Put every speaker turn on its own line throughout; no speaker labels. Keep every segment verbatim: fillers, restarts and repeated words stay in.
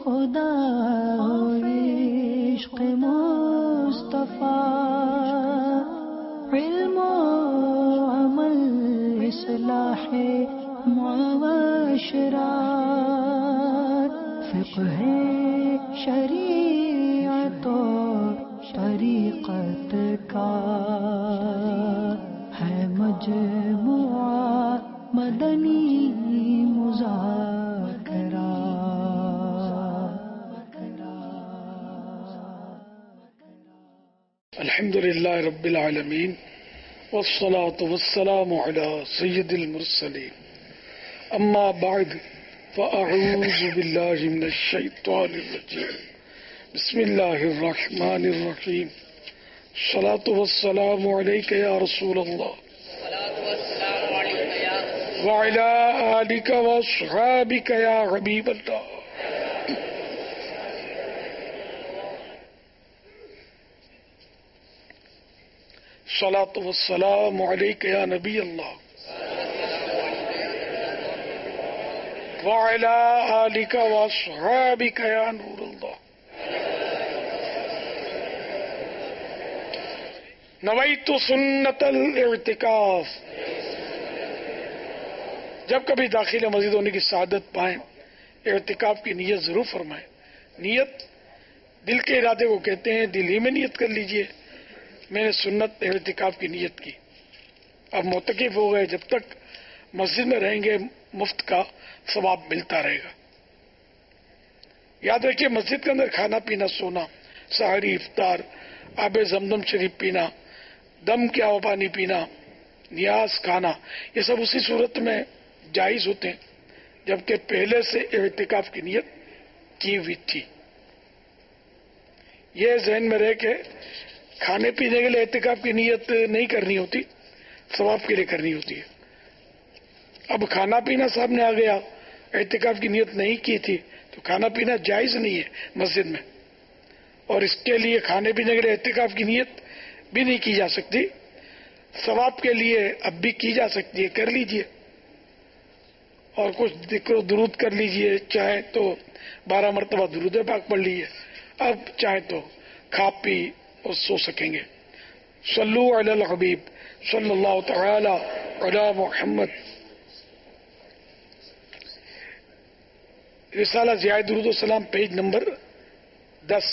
خدا عشق مصطفیٰ، علم و عمل اصلاح معاشرات، فقہ شریعت و طریقت کا ہے مجموعہ مدنی مذاکرہ۔
الحمد للہ رب العالمین، والصلاة والسلام علی سید المرسلین، اما بعد فاعوذ باللہ من الشیطان الرجیم، بسم اللہ الرحمن الرحیم، الصلاة والسلام علیک یا رسول اللہ وعلی آلک واصحابک یا حبیب اللہ۔ الصلاة والسلام علیک یا نبی اللہ وعلی آلک واصحابک یا نور اللہ۔ نویت سنت الاعتکاف۔ جب کبھی داخل مسجد ہونے کی سعادت پائیں، اعتکاف کی نیت ضرور فرمائیں۔ نیت دل کے ارادے کو کہتے ہیں، دل ہی میں نیت کر لیجئے، میں نے سنت اعتکاف کی نیت کی۔ اب معتکف ہو گئے، جب تک مسجد میں رہیں گے مفت کا ثواب ملتا رہے گا۔ یاد رکھیے، مسجد کے اندر کھانا پینا، سونا، سحری، افطار، آب زمزم شریف پینا، دم کیا ہوا پانی پینا، نیاز کھانا، یہ سب اسی صورت میں جائز ہوتے ہیں جبکہ پہلے سے اعتکاف کی نیت کی ہوئی تھی۔ یہ ذہن میں رہ کے کھانے پینے کے لیے اعتکاف کی نیت نہیں کرنی ہوتی، ثواب کے لیے کرنی ہوتی ہے۔ اب کھانا پینا سامنے آ گیا، اعتکاف کی نیت نہیں کی تھی تو کھانا پینا جائز نہیں ہے مسجد میں، اور اس کے لیے کھانے پینے کے لیے اعتکاف کی نیت بھی نہیں کی جا سکتی۔ ثواب کے لیے اب بھی کی جا سکتی ہے، کر لیجئے، اور کچھ ذکر و درود کر لیجئے، چاہے تو بارہ مرتبہ درود پاک پڑھ لیجئے، اب چاہے تو کھا پی اور سو سکیں گے۔ صلو علی الحبیب صلی اللہ تعالی علی محمد۔ رسالہ ضیاء درود و سلام، پیج نمبر دس،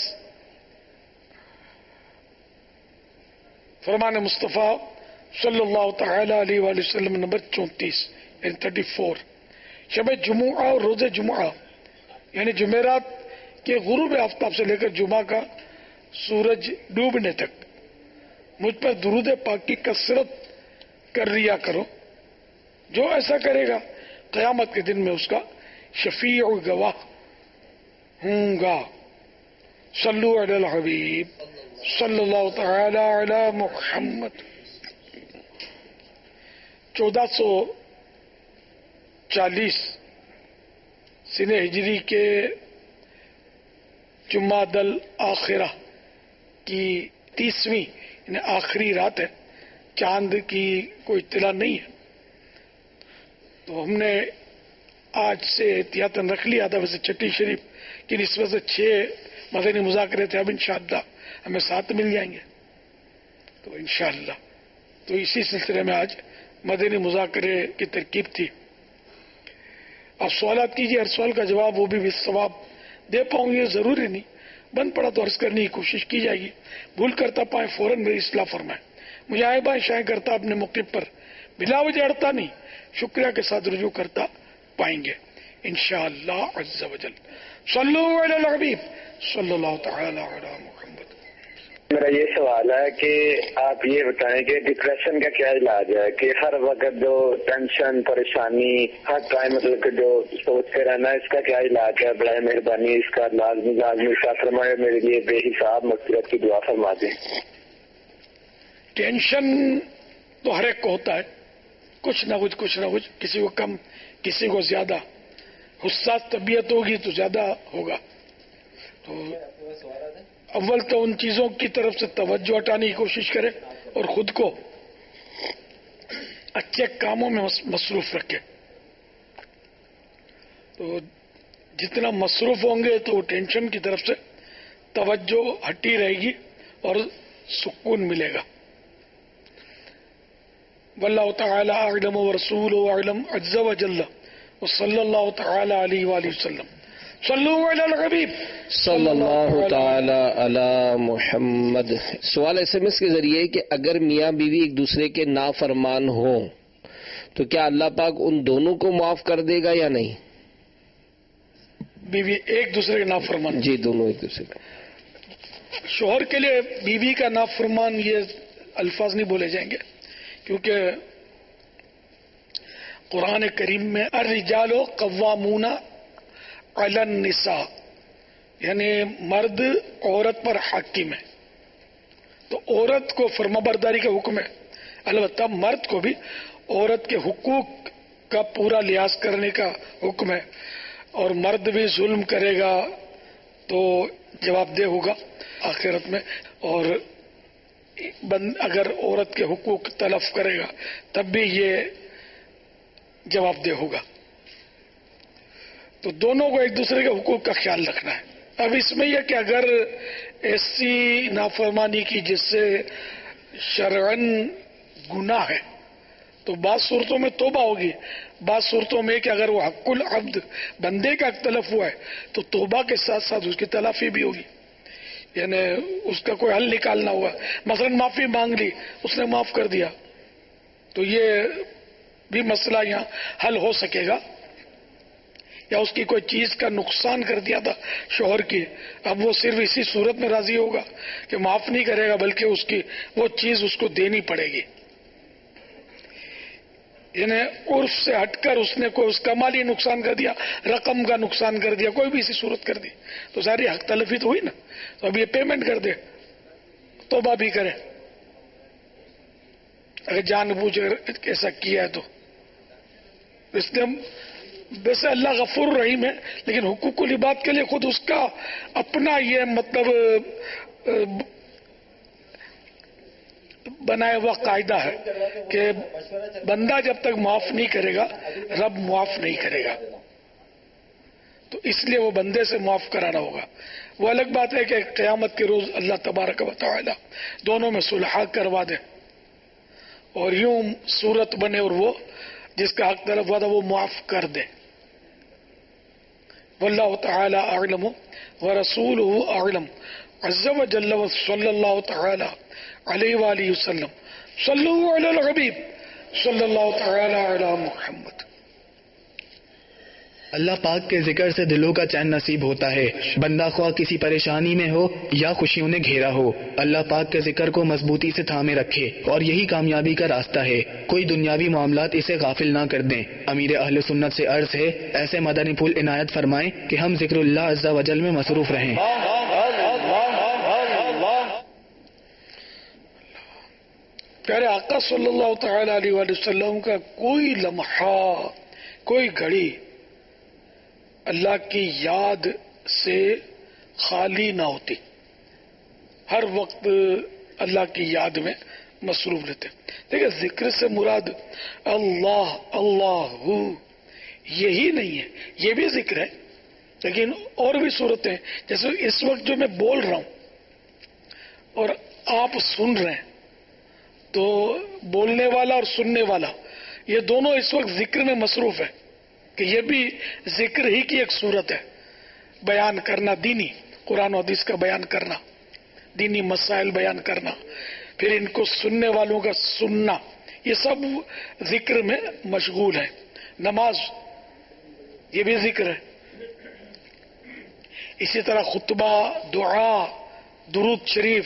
فرمان مصطفیٰ صلی اللہ تعالی علیہ وآلہ وسلم نمبر چونتیس یعنی تھرٹی فور۔ شب جمعہ اور روز جمعہ یعنی جمعرات کے غروب آفتاب سے لے کر جمعہ کا سورج ڈوبنے تک مجھ پر درود پاک کی کثرت کر ریا کرو، جو ایسا کرے گا قیامت کے دن میں اس کا شفیع گواہ ہوں گا۔ صلو علی الحبیب صلی اللہ تعالی علی محمد۔ چودہ سو چالیس سن ہجری کے جمادی الاخرہ کی تیسویں یعنی آخری رات ہے، چاند کی کوئی اطلاع نہیں ہے، تو ہم نے آج سے احتیاطاً رکھ لیا تھا، ویسے چھٹی شریف کی نسبت سے چھ مدنی مذاکرے تھے، اب انشاءاللہ ہمیں سات مل جائیں گے، تو انشاءاللہ تو اسی سلسلے میں آج مدنی مذاکرے کی ترکیب تھی۔ آپ سوالات کیجیے، ہر سوال کا جواب وہ بھی ثواب دے پاؤں گے ضروری نہیں، بند پڑا تو عرض کرنے کی کوشش کی جائے گی، بھول کرتا پائیں فوراً میری اصلاح فرمائیں، مجھے آئے بائیں شائیں کرتا اپنے موقع پر بلا وجہ اڑتا نہیں، شکریہ کے ساتھ رجوع کرتا پائیں گے انشاءاللہ عز و جل۔ صلو علی الحبیب صلی اللہ تعالی علی محمد۔
میرا یہ سوال ہے کہ آپ یہ بتائیں کہ ڈپریشن کا کیا علاج ہے، کہ ہر وقت جو ٹینشن پریشانی ہر ٹائم مطلب کہ جو سوچتے رہنا، اس کا کیا علاج ہے؟ بڑا مہربانی اس کا لازمی لازمی کا فرمائے، میرے لیے بے حساب مغفرت کی دعا فرما دیں۔
ٹینشن تو ہر ایک کو ہوتا ہے، کچھ نہ کچھ کچھ نہ کچھ، کسی کو کم کسی کو زیادہ، حساس طبیعت ہوگی تو زیادہ ہوگا، تو اول تو ان چیزوں کی طرف سے توجہ ہٹانے کی کوشش کرے اور خود کو اچھے کاموں میں مصروف رکھے۔ تو جتنا مصروف ہوں گے تو ٹینشن کی طرف سے توجہ ہٹی رہے گی اور سکون ملے گا. واللہ تعالی اعلم ورسولہ اعلم عز وجل وصلی اللہ تعالی علیہ وآلہ وسلم. صلو علی الحبیب
صلی اللہ تعالی علی محمد. سوال ایس ایم ایس کے ذریعے کہ اگر میاں بیوی ایک دوسرے کے نافرمان ہوں تو کیا اللہ پاک ان دونوں کو معاف کر دے گا یا نہیں؟
بیوی ایک دوسرے کے نافرمان؟
جی دونوں ایک دوسرے کا.
شوہر کے لیے بیوی کا نافرمان یہ الفاظ نہیں بولے جائیں گے، کیونکہ قرآن کریم میں الرجال قوامون علی النساء، یعنی مرد عورت پر حاکم ہے، تو عورت کو فرمانبرداری کا حکم ہے. البتہ مرد کو بھی عورت کے حقوق کا پورا لحاظ کرنے کا حکم ہے، اور مرد بھی ظلم کرے گا تو جواب دہ ہوگا آخرت میں، اور بند اگر عورت کے حقوق تلف کرے گا تب بھی یہ جواب دہ ہوگا. تو دونوں کو ایک دوسرے کے حقوق کا خیال رکھنا ہے. اب اس میں یہ کہ اگر ایسی نافرمانی کی جس سے شرعن گناہ ہے تو بعض صورتوں میں توبہ ہوگی، بعض صورتوں میں کہ اگر وہ حق العبد بندے کا تلف ہوا ہے تو توبہ کے ساتھ ساتھ اس کی تلافی بھی ہوگی، یعنی اس کا کوئی حل نکالنا ہوا. مثلا معافی مانگ لی، اس نے معاف کر دیا، تو یہ بھی مسئلہ یہاں حل ہو سکے گا. یا اس کی کوئی چیز کا نقصان کر دیا تھا شوہر کی، اب وہ صرف اسی صورت میں راضی ہوگا کہ معاف نہیں کرے گا بلکہ اس کی وہ چیز اس کو دینی پڑے گی. یعنی عرف سے ہٹ کر اس نے کوئی اس کا مالی نقصان کر دیا، رقم کا نقصان کر دیا، کوئی بھی اسی صورت کر دی تو ساری حق تلفی تو ہوئی نا. تو اب یہ پیمنٹ کر دے، توبہ بھی کرے اگر جان بوجھ کر ایسا کیا ہے تو. اس نے ویسے اللہ غفور رحیم ہے، لیکن حقوق العباد کے لیے خود اس کا اپنا یہ مطلب بنایا ہوا قاعدہ ہے کہ بندہ جب تک معاف نہیں کرے گا رب معاف نہیں کرے گا، تو اس لیے وہ بندے سے معاف کرانا ہوگا. وہ الگ بات ہے کہ قیامت کے روز اللہ تبارک و تعالی دونوں میں صلح کروا دے اور یوں صورت بنے اور وہ جس کا حق طرف ہوا تھا وہ معاف کر دے. واللہ تعالی اعلم ورسولہ اعلم عز وجل صلی اللہ تعالی علیہ وآلہ وسلم. صلو علی الحبیب صلی اللہ تعالی علی محمد.
اللہ پاک کے ذکر سے دلوں کا چین نصیب ہوتا ہے، بندہ خواہ کسی پریشانی میں ہو یا خوشیوں نے گھیرا ہو، اللہ پاک کے ذکر کو مضبوطی سے تھامے رکھے اور یہی کامیابی کا راستہ ہے. کوئی دنیاوی معاملات اسے غافل نہ کر دیں. امیر اہل سنت سے عرض ہے ایسے مدنی پھول عنایت فرمائیں کہ ہم ذکر اللہ عز و جل میں مصروف رہیں.
پیارے آقا صلی اللہ تعالی علیہ وآلہ وسلم کا کوئی لمحہ، کوئی گھڑی اللہ کی یاد سے خالی نہ ہوتی، ہر وقت اللہ کی یاد میں مصروف رہتے. دیکھیں ذکر سے مراد اللہ اللہ یہی نہیں ہے، یہ بھی ذکر ہے لیکن اور بھی صورتیں، جیسے اس وقت جو میں بول رہا ہوں اور آپ سن رہے ہیں تو بولنے والا اور سننے والا یہ دونوں اس وقت ذکر میں مصروف ہے کہ یہ بھی ذکر ہی کی ایک صورت ہے. بیان کرنا دینی، قرآن و حدیث کا بیان کرنا، دینی مسائل بیان کرنا، پھر ان کو سننے والوں کا سننا، یہ سب ذکر میں مشغول ہے. نماز یہ بھی ذکر ہے. اسی طرح خطبہ، دعا، درود شریف،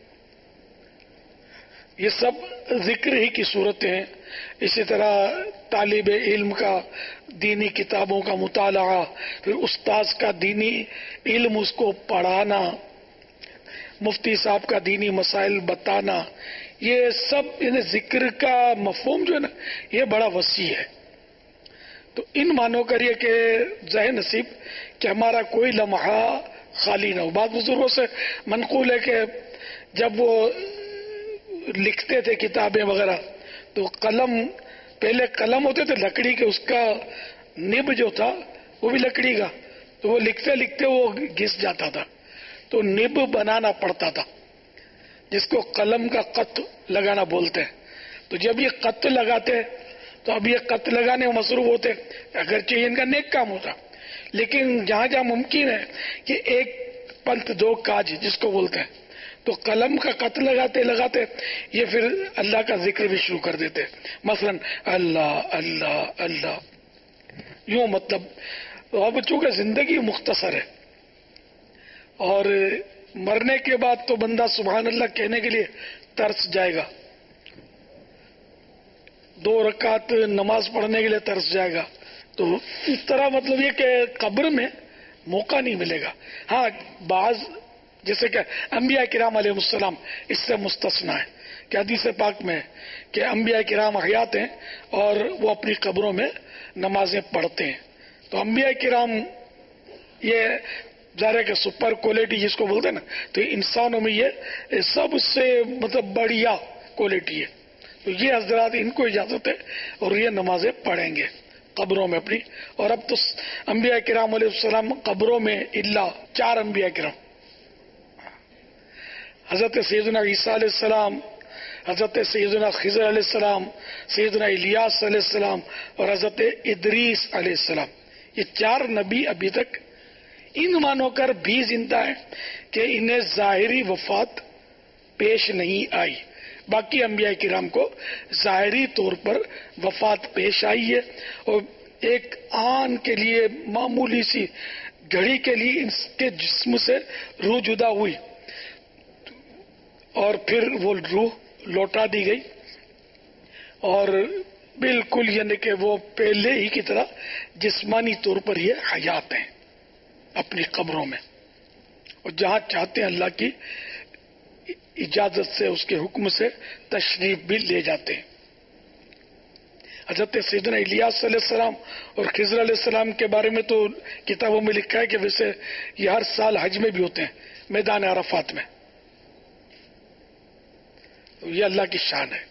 یہ سب ذکر ہی کی صورتیں ہیں. اسی طرح طالب علم کا دینی کتابوں کا مطالعہ، پھر استاذ کا دینی علم اس کو پڑھانا، مفتی صاحب کا دینی مسائل بتانا، یہ سب ان ذکر کا مفہوم جو ہے نا یہ بڑا وسیع ہے. تو ان معنوں کریے کہ ذہن نصیب کہ ہمارا کوئی لمحہ خالی نہ ہو. بعض بزرگوں سے منقول ہے کہ جب وہ لکھتے تھے کتابیں وغیرہ تو قلم، پہلے قلم ہوتے تھے لکڑی کے، اس کا نب جو تھا وہ بھی لکڑی کا، تو وہ لکھتے لکھتے وہ گھس جاتا تھا، تو نب بنانا پڑتا تھا، جس کو قلم کا قط لگانا بولتے ہیں. تو جب یہ قط لگاتے تو اب یہ قط لگانے میں مصروف ہوتے، اگرچہ ان کا نیک کام ہوتا، لیکن جہاں جہاں ممکن ہے کہ ایک پنتھ دو کاج جس کو بولتے ہیں، تو قلم کا قط لگاتے لگاتے یہ پھر اللہ کا ذکر بھی شروع کر دیتے، مثلا اللہ اللہ اللہ یوں. مطلب اب چونکہ زندگی مختصر ہے اور مرنے کے بعد تو بندہ سبحان اللہ کہنے کے لیے ترس جائے گا، دو رکعت نماز پڑھنے کے لیے ترس جائے گا. تو اس طرح مطلب یہ کہ قبر میں موقع نہیں ملے گا. ہاں بعض جیسے کہ انبیاء کرام علیہ السلام اس سے مستثنا ہے کہ حدیث پاک میں کہ انبیاء کرام حیات ہیں اور وہ اپنی قبروں میں نمازیں پڑھتے ہیں. تو انبیاء کرام یہ ظاہر ہے کہ سپر کوالٹی جس کو بولتے ہیں نا، تو انسانوں میں یہ سب سے مطلب بڑھیا کوالٹی ہے. تو یہ حضرات ان کو اجازت ہے اور یہ نمازیں پڑھیں گے قبروں میں اپنی. اور اب تو انبیاء کرام علیہ السلام قبروں میں الا چار انبیاء کرام، حضرت سیدنا عیسیٰ علیہ السلام، حضرت سیدنا خضر علیہ السلام، سیدنا الیاس علیہ السلام اور حضرت ادریس علیہ السلام، یہ چار نبی ابھی تک ان مانو کر بھی زندہ ہیں کہ انہیں ظاہری وفات پیش نہیں آئی. باقی انبیاء کرام کو ظاہری طور پر وفات پیش آئی ہے، اور ایک آن کے لیے معمولی سی گھڑی کے لیے ان کے جسم سے روح جدا ہوئی اور پھر وہ روح لوٹا دی گئی، اور بالکل یعنی کہ وہ پہلے ہی کی طرح جسمانی طور پر یہ حیات ہیں اپنی قبروں میں، اور جہاں چاہتے ہیں اللہ کی اجازت سے اس کے حکم سے تشریف بھی لے جاتے ہیں. حضرت سیدنا الیاس علیہ السلام اور خضر علیہ السلام کے بارے میں تو کتابوں میں لکھا ہے کہ ویسے یہ ہر سال حج میں بھی ہوتے ہیں میدان عرفات میں. یہ اللہ کی شان ہے.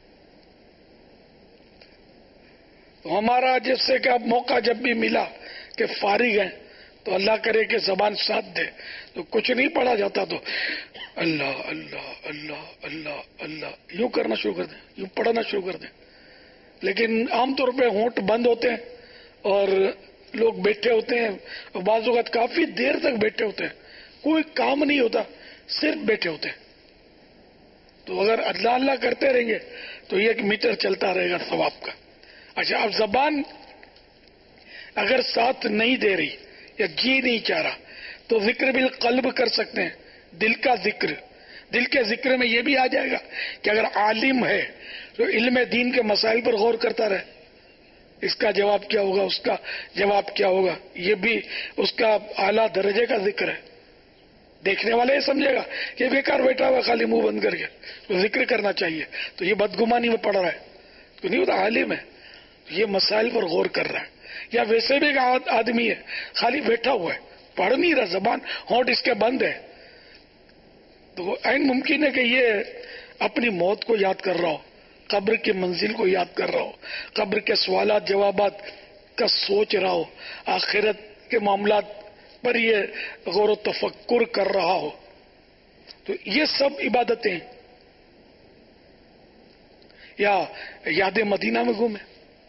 تو ہمارا جیسے کہ اب موقع جب بھی ملا کہ فارغ ہیں تو اللہ کرے کہ زبان ساتھ دے تو کچھ نہیں پڑھا جاتا تو اللہ اللہ اللہ اللہ اللہ یوں کرنا شروع کر دیں، یوں پڑھنا شروع کر دیں. لیکن عام طور پہ ہونٹ بند ہوتے ہیں اور لوگ بیٹھے ہوتے ہیں، اور بعض اوقات کافی دیر تک بیٹھے ہوتے ہیں، کوئی کام نہیں ہوتا، صرف بیٹھے ہوتے ہیں. تو اگر اللہ اللہ کرتے رہیں گے تو ایک میٹر چلتا رہے گا ثواب کا. اچھا اب زبان اگر ساتھ نہیں دے رہی یا جی نہیں چاہ رہا تو ذکر بالقلب کر سکتے ہیں، دل کا ذکر. دل کے ذکر میں یہ بھی آ جائے گا کہ اگر عالم ہے تو علم دین کے مسائل پر غور کرتا رہے، اس کا جواب کیا ہوگا، اس کا جواب کیا ہوگا، یہ بھی اس کا اعلیٰ درجے کا ذکر ہے. دیکھنے والا یہ سمجھے گا کہ بیکار بیٹھا ہوا خالی منہ بند کر کے، تو ذکر کرنا چاہیے، تو یہ بدگمانی میں پڑ رہا ہے، تو نہیں ہوتا عالم ہے یہ مسائل پر غور کر رہا ہے. یا ویسے بھی ایک آدمی ہے خالی بیٹھا ہوا ہے، پڑھ نہیں رہا، زبان ہونٹ اس کے بند ہے، تو عین ممکن ہے کہ یہ اپنی موت کو یاد کر رہا ہو، قبر کی منزل کو یاد کر رہا ہو، قبر کے سوالات جوابات کا سوچ رہا ہو، آخرت کے معاملات پر یہ غور و تفکر کر رہا ہو. تو یہ سب عبادتیں، یا یاد مدینہ میں گھومے،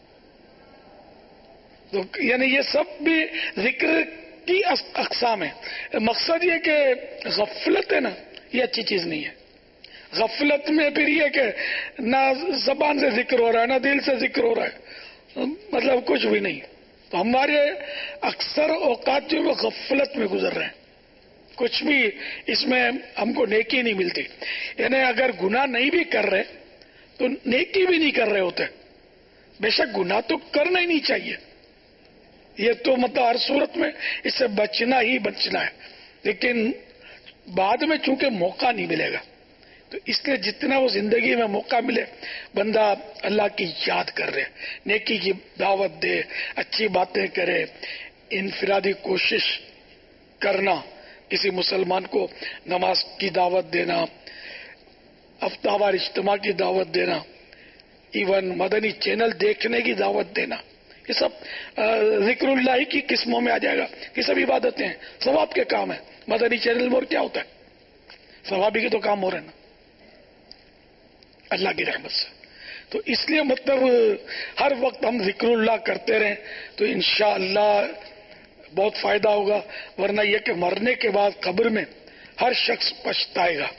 تو یعنی یہ سب بھی ذکر کی اقسام ہیں. مقصد یہ کہ غفلت ہے نا، یہ اچھی چیز نہیں ہے. غفلت میں پھر یہ کہ نہ زبان سے ذکر ہو رہا ہے نہ دل سے ذکر ہو رہا ہے، مطلب کچھ بھی نہیں. تو ہمارے اکثر اوقات جو وہ غفلت میں گزر رہے ہیں، کچھ بھی اس میں ہم کو نیکی نہیں ملتی. یعنی اگر گناہ نہیں بھی کر رہے تو نیکی بھی نہیں کر رہے ہوتے. بے شک گناہ تو کرنا ہی نہیں چاہیے، یہ تو مطلب ہر صورت میں اس سے بچنا ہی بچنا ہے، لیکن بعد میں چونکہ موقع نہیں ملے گا تو اس لیے جتنا وہ زندگی میں موقع ملے بندہ اللہ کی یاد کر رہے، نیکی کی دعوت دے، اچھی باتیں کرے، انفرادی کوشش کرنا، کسی مسلمان کو نماز کی دعوت دینا، ہفتہ وار اجتماع کی دعوت دینا، ایون مدنی چینل دیکھنے کی دعوت دینا، یہ سب ذکر اللہ کی قسموں میں آ جائے گا. یہ سب عبادتیں ہیں, ثواب کے کام ہیں. مدنی چینل میں اور کیا ہوتا ہے؟ ثوابی کے تو کام ہو رہے ہیں نا اللہ کی رحمت سے. تو اس لیے مطلب ہر وقت ہم ذکر اللہ کرتے رہیں تو انشاءاللہ بہت فائدہ ہوگا. ورنہ یہ کہ مرنے کے بعد قبر میں ہر شخص پچھتائے گا.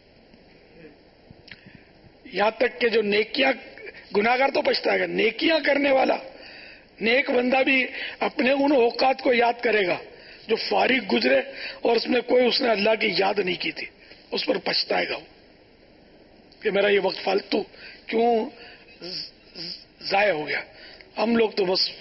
یہاں تک کہ جو نیکیاں, گناہگار تو پچھتائے گا, نیکیاں کرنے والا نیک بندہ بھی اپنے ان اوقات کو یاد کرے گا جو فارغ گزرے اور اس میں کوئی اس نے اللہ کی یاد نہیں کی تھی, اس پر پچھتائے گا وہ کہ میرا یہ وقت فالتو کیوں ضائع ہو گیا. ہم لوگ تو بس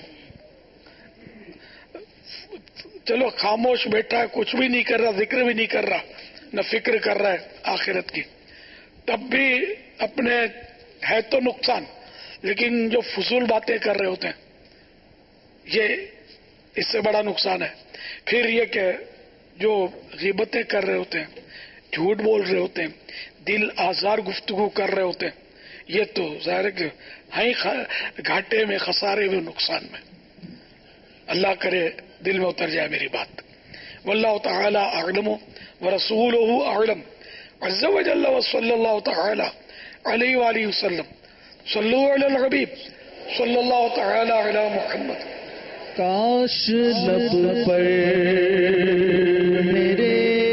چلو خاموش بیٹھا ہے, کچھ بھی نہیں کر رہا, ذکر بھی نہیں کر رہا, نہ فکر کر رہا ہے آخرت کی, تب بھی اپنے ہے تو نقصان. لیکن جو فضول باتیں کر رہے ہوتے ہیں یہ اس سے بڑا نقصان ہے. پھر یہ کہ جو غیبتیں کر رہے ہوتے ہیں, جھوٹ بول رہے ہوتے ہیں, دل آزار گفتگو کر رہے ہوتے ہیں, یہ تو ظاہر ہے کہ ہیں گھاٹے میں, خسارے میں, نقصان میں. اللہ کرے دل میں اتر جائے میری بات. واللہ تعالی اعلم ورسولہ اعلم عز وجل وصلی اللہ تعالی علیہ وآلہ وسلم. صلو علی الحبیب صلی اللہ تعالی علی محمد.
کاش لب پر میرے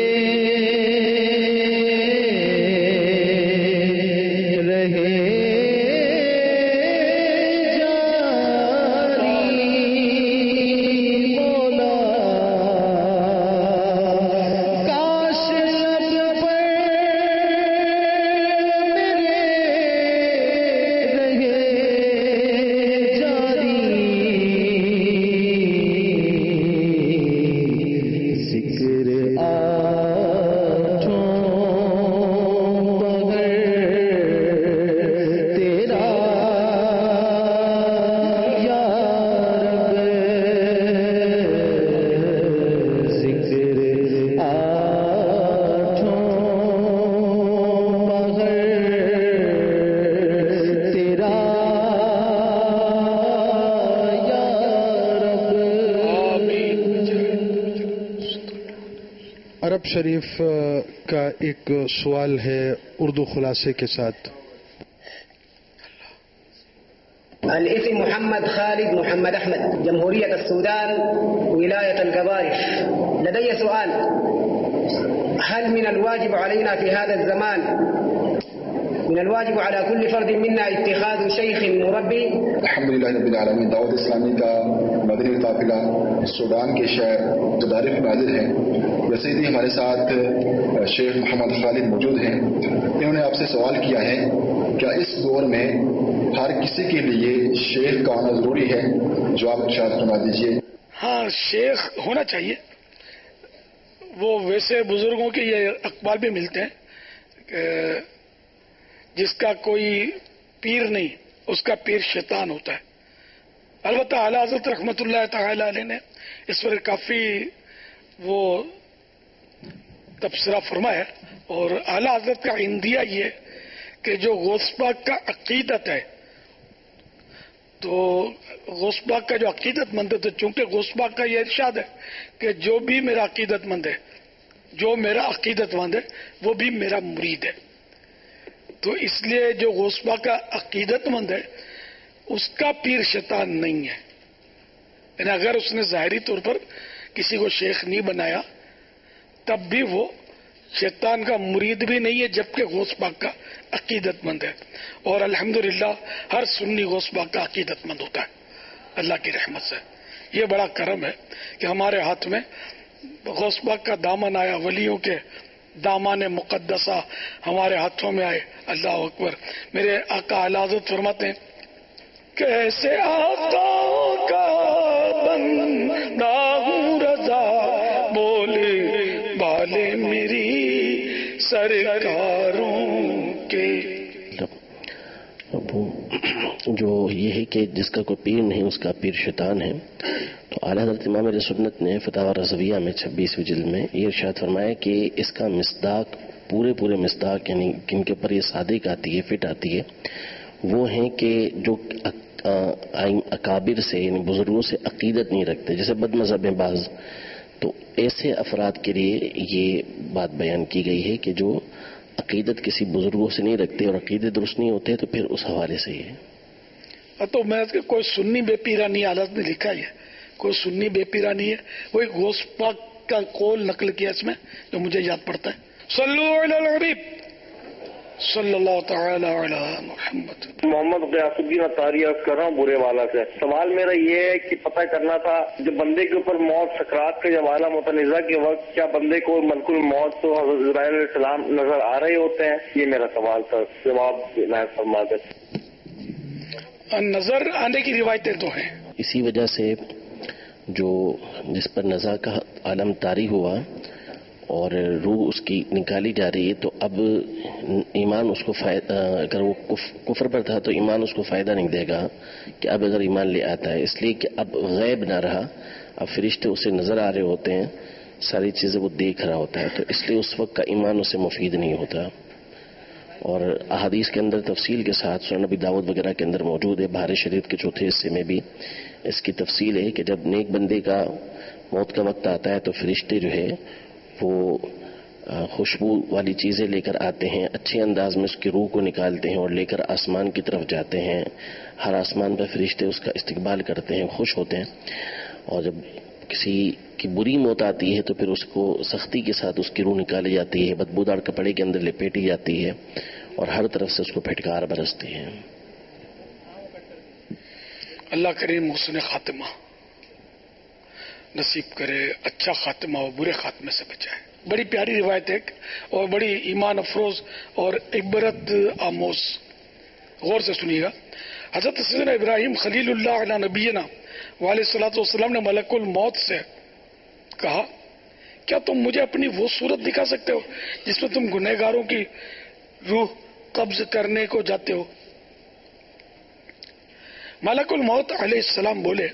عرب شریف کا ایک سوال ہے اردو خلاصے کے ساتھ.
الاسم محمد خالد محمد أحمد جمهورية السودان ولاية القبارف. لدي سؤال: هل من الواجب علينا في هذا الزمان من الواجب على كل فرد منا اتخاذ شيخ مربي؟
الحمدللہ رب العالمین. دعوت اسلامی کا مدنی قافلہ سوڈان کے شہر قبارف میں حاضر ہے. ویسے ہی ہمارے ساتھ شیخ محمد خالد موجود ہیں. انہوں نے آپ سے سوال کیا ہے کیا اس دور میں ہر کسی کے لیے شیخ کا ہونا ضروری ہے؟ جواب ارشاد فرما دیجیے.
ہاں, شیخ ہونا چاہیے. وہ ویسے بزرگوں کے یہ اقوال بھی ملتے ہیں کہ جس کا کوئی پیر نہیں اس کا پیر شیطان ہوتا ہے. البتہ اعلیٰ حضرت رحمۃ اللہ تعالی علیہ نے اس پر کافی وہ تبصرہ فرمایا. اور اعلیٰ حضرت کا عندیہ یہ کہ جو غوث پاک کا عقیدت ہے تو غوث پاک کا جو عقیدت مند ہے, تو چونکہ غوث پاک کا یہ ارشاد ہے کہ جو بھی میرا عقیدت مند ہے جو میرا عقیدت مند ہے وہ بھی میرا مرید ہے. تو اس لیے جو غوث پاک کا عقیدت مند ہے اس کا پیر شیطان نہیں ہے. یعنی اگر اس نے ظاہری طور پر کسی کو شیخ نہیں بنایا تب بھی وہ شیطان کا مرید بھی نہیں ہے, جبکہ غوث پاک کا عقیدت مند ہے. اور الحمدللہ ہر سنی غوث پاک کا عقیدت مند ہوتا ہے اللہ کی رحمت سے. یہ بڑا کرم ہے کہ ہمارے ہاتھ میں غوث پاک کا دامن آیا, ولیوں کے دامان مقدسہ ہمارے ہاتھوں میں آئے. اللہ اکبر. میرے آقا اعلی حضرت فرماتے ہیں کیسے آقا کا بندہ ہوں رضا بولے بالے میری سرکاروں کے.
جو یہ ہے کہ جس کا کوئی پیر نہیں اس کا پیر شیطان ہے, تو اعلیٰ حضرت امام علیہ سنت نے فتاوی رضویہ میں چھبیسویں جلد میں یہ ارشاد فرمایا کہ اس کا مصداق پورے پورے مصداق یعنی جن کے اوپر یہ صادق آتی ہے, فٹ آتی ہے, وہ ہیں کہ جو اکابر سے یعنی بزرگوں سے عقیدت نہیں رکھتے، جیسے بد مذہب ہیں بعض، تو ایسے افراد کے لیے یہ بات بیان کی گئی ہے کہ جو عقیدت کسی بزرگوں سے نہیں رکھتے اور عقیدت درست نہیں ہوتے تو پھر اس حوالے سے یہ
تو میں کوئی سنی بے پیرانی عادت نے لکھا ہے، کوئی سنی بے پیرانی ہے، وہی غوث پاک کا قول نقل کیا اس میں جو مجھے یاد پڑتا ہے، صلو علی الحبیب صلی اللہ تعالی علی محمد۔
محمد غیاث الدین اطاری عرض کر رہا ہوں برے والا سے۔ سوال میرا یہ ہے کہ پتہ کرنا تھا جب بندے کے اوپر موت سکرات کا جب عالم متنزع کے وقت کیا بندے کو ملک الموت تو حضرت جبرائیل علیہ السلام نظر آ رہے ہوتے ہیں؟ یہ میرا سوال تھا، جواب عنایت فرما دیں۔
نظر آنے کی روایتیں تو ہیں،
اسی وجہ سے جو جس پر نزا کا عالم طاری ہوا اور روح اس کی نکالی جا رہی ہے تو اب ایمان اس کو فائدہ، اگر وہ کفر پر تھا تو ایمان اس کو فائدہ نہیں دے گا کہ اب اگر ایمان لے آتا ہے، اس لیے کہ اب غیب نہ رہا، اب فرشتے اسے نظر آ رہے ہوتے ہیں، ساری چیزیں وہ دیکھ رہا ہوتا ہے، تو اس لیے اس وقت کا ایمان اسے مفید نہیں ہوتا۔ اور احادیث کے اندر تفصیل کے ساتھ سنن نبی داؤد وغیرہ کے اندر موجود ہے، بہار شریعت کے چوتھے حصے میں بھی اس کی تفصیل ہے کہ جب نیک بندے کا موت کا وقت آتا ہے تو فرشتے جو ہے وہ خوشبو والی چیزیں لے کر آتے ہیں، اچھے انداز میں اس کی روح کو نکالتے ہیں اور لے کر آسمان کی طرف جاتے ہیں، ہر آسمان پر فرشتے اس کا استقبال کرتے ہیں، خوش ہوتے ہیں، اور جب کسی کی بری موت آتی ہے تو پھر اس کو سختی کے ساتھ اس کی روح نکالی جاتی ہے، بدبودار کپڑے کے اندر لپیٹی جاتی ہے اور ہر طرف سے اس کو پھٹکار برستی ہے۔
اللہ کریم حسن خاتمہ نصیب کرے، اچھا خاتمہ ہو، برے خاتمے سے بچائے۔ بڑی پیاری روایت ہے اور بڑی ایمان افروز اور عبرت آموز، غور سے سنیے گا۔ حضرت سیدنا ابراہیم خلیل اللہ علیہ نبینا علیہ الصلوۃ والسلام نے ملک الموت سے کہا، کیا تم مجھے اپنی وہ صورت دکھا سکتے ہو جس میں تم گنہگاروں کی روح قبض کرنے کو جاتے ہو؟ ملک الموت علیہ السلام بولے،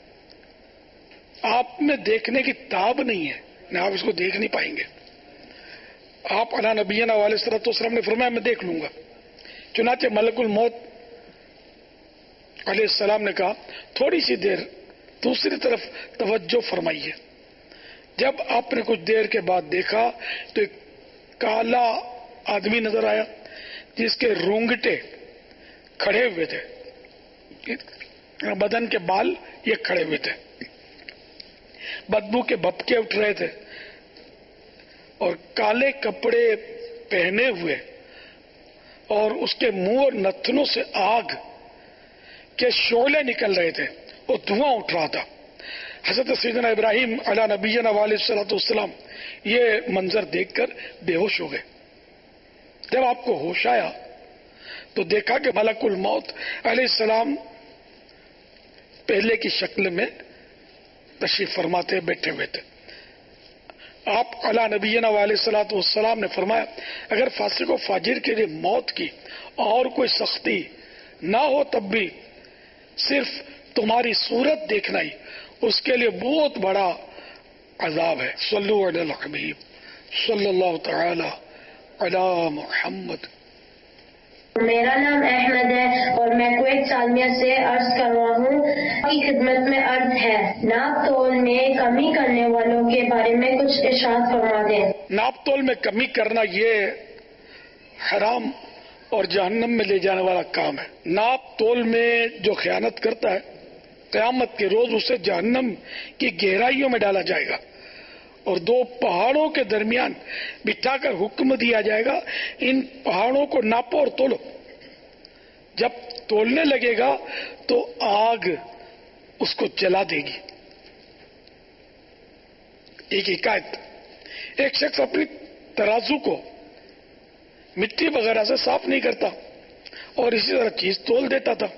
آپ میں دیکھنے کی تاب نہیں ہے، نہ آپ اس کو دیکھ نہیں پائیں گے۔ آپ علی نبینا علیہ الصلوۃ والسلام نے فرمایا میں دیکھ لوں گا۔ چنانچہ ملک الموت علیہ السلام نے کہا تھوڑی سی دیر دوسری طرف توجہ فرمائیے۔ جب آپ نے کچھ دیر کے بعد دیکھا تو ایک کالا آدمی نظر آیا جس کے رونگٹے کھڑے ہوئے تھے، بدن کے بال یہ کھڑے ہوئے تھے، بدبو کے بھپکے اٹھ رہے تھے اور کالے کپڑے پہنے ہوئے، اور اس کے منہ اور نتنوں سے آگ کے شعلے نکل رہے تھے اور دھواں اٹھ رہا تھا۔ حضرت سیدنا ابراہیم علیہ نبینا علیہ الصلوۃ والسلام یہ منظر دیکھ کر بے ہوش ہو گئے۔ جب آپ کو ہوش آیا تو دیکھا کہ ملک الموت علیہ السلام پہلے کی شکل میں تشریف فرما تھے، بیٹھے ہوئے تھے۔ آپ علیہ نبینا علیہ الصلوۃ والسلام نے فرمایا اگر فاسق و فاجر کے لیے موت کی اور کوئی سختی نہ ہو تب بھی صرف تمہاری صورت دیکھنا ہی اس کے لیے بہت بڑا عذاب ہے۔ صلو علی الحبیب صلی اللہ تعالی علی محمد۔
میرا نام احمد ہے اور میں کویت سالمیہ سے عرض کر رہا ہوں کی خدمت میں عرض ہے، ناپ تول میں کمی کرنے والوں کے بارے میں کچھ ارشاد فرما دیں۔
ناپ تول میں کمی کرنا یہ حرام اور جہنم میں لے جانے والا کام ہے۔ ناپ تول میں جو خیانت کرتا ہے قیامت کے روز اسے جہنم کی گہرائیوں میں ڈالا جائے گا اور دو پہاڑوں کے درمیان بٹھا کر حکم دیا جائے گا ان پہاڑوں کو ناپو اور تولو۔ جب تولنے لگے گا تو آگ اس کو جلا دے گی۔ ایک حکایت، ایک شخص اپنی ترازو کو مٹی وغیرہ سے صاف نہیں کرتا اور اسی طرح چیز تول دیتا تھا۔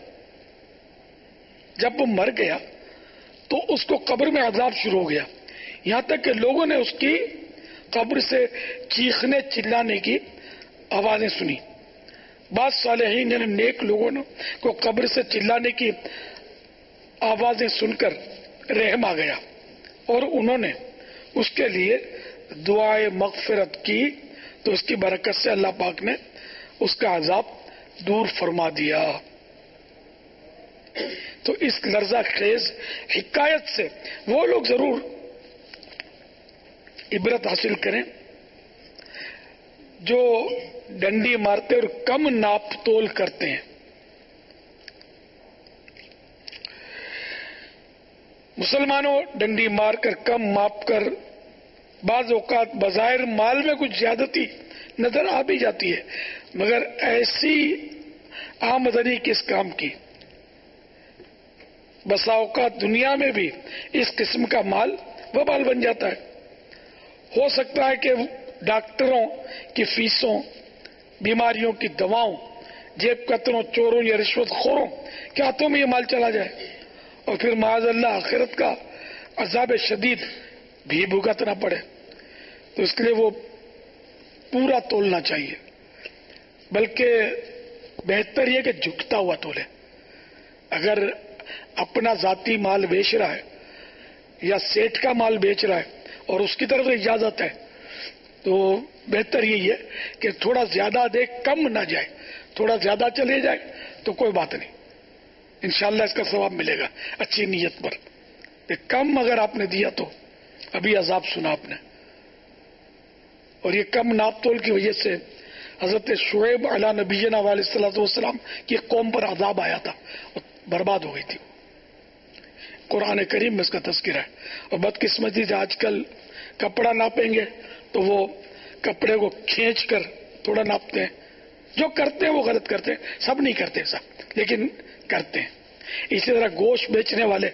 جب وہ مر گیا تو اس کو قبر میں عذاب شروع ہو گیا، یہاں تک کہ لوگوں نے اس کی قبر سے چیخنے چلانے کی آوازیں سنی۔ بعض صالحین یعنی نیک لوگوں نے کو قبر سے چلانے کی آوازیں سن کر رحم آ گیا اور انہوں نے اس کے لیے دعائے مغفرت کی تو اس کی برکت سے اللہ پاک نے اس کا عذاب دور فرما دیا۔ تو اس لرزہ خیز حکایت سے وہ لوگ ضرور عبرت حاصل کریں جو ڈنڈی مارتے اور کم ناپ تول کرتے ہیں. مسلمانوں ڈنڈی مار کر کم ماپ کر بعض اوقات بظاہر مال میں کچھ زیادتی نظر آ بھی جاتی ہے، مگر ایسی آمدنی کس کام کی؟ بسا اوقات دنیا میں بھی اس قسم کا مال وبال بن جاتا ہے. ہو سکتا ہے کہ ڈاکٹروں کی فیسوں، بیماریوں کی دواؤں، جیب کتروں، چوروں یا رشوت خوروں کے ہاتھوں میں یہ مال چلا جائے اور پھر معاذ اللہ آخرت کا عذاب شدید بھی بھگتنا پڑے. تو اس کے لیے وہ پورا تولنا چاہیے، بلکہ بہتر یہ کہ جھکتا ہوا تولے. اگر اپنا ذاتی مال بیچ رہا ہے یا سیٹ کا مال بیچ رہا ہے اور اس کی طرف سے اجازت ہے تو بہتر یہی ہے کہ تھوڑا زیادہ دے، کم نہ جائے. تھوڑا زیادہ چلے جائے تو کوئی بات نہیں، انشاءاللہ اس کا ثواب ملے گا اچھی نیت پر. کم اگر آپ نے دیا تو ابھی عذاب سنا آپ نے. اور یہ کم ناپ تول کی وجہ سے حضرت شعیب علی نبینا علیہ الصلوۃ والسلام کی قوم پر عذاب آیا تھا اور برباد ہو گئی تھی. قرآن کریم میں اس کا تذکرہ ہے. اور بدقسمتی سے آج کل کپڑا ناپیں گے تو وہ کپڑے کو کھینچ کر تھوڑا ناپتے ہیں. جو کرتے ہیں وہ غلط کرتے ہیں، سب نہیں کرتے ایسا لیکن کرتے ہیں. اسی طرح گوشت بیچنے والے،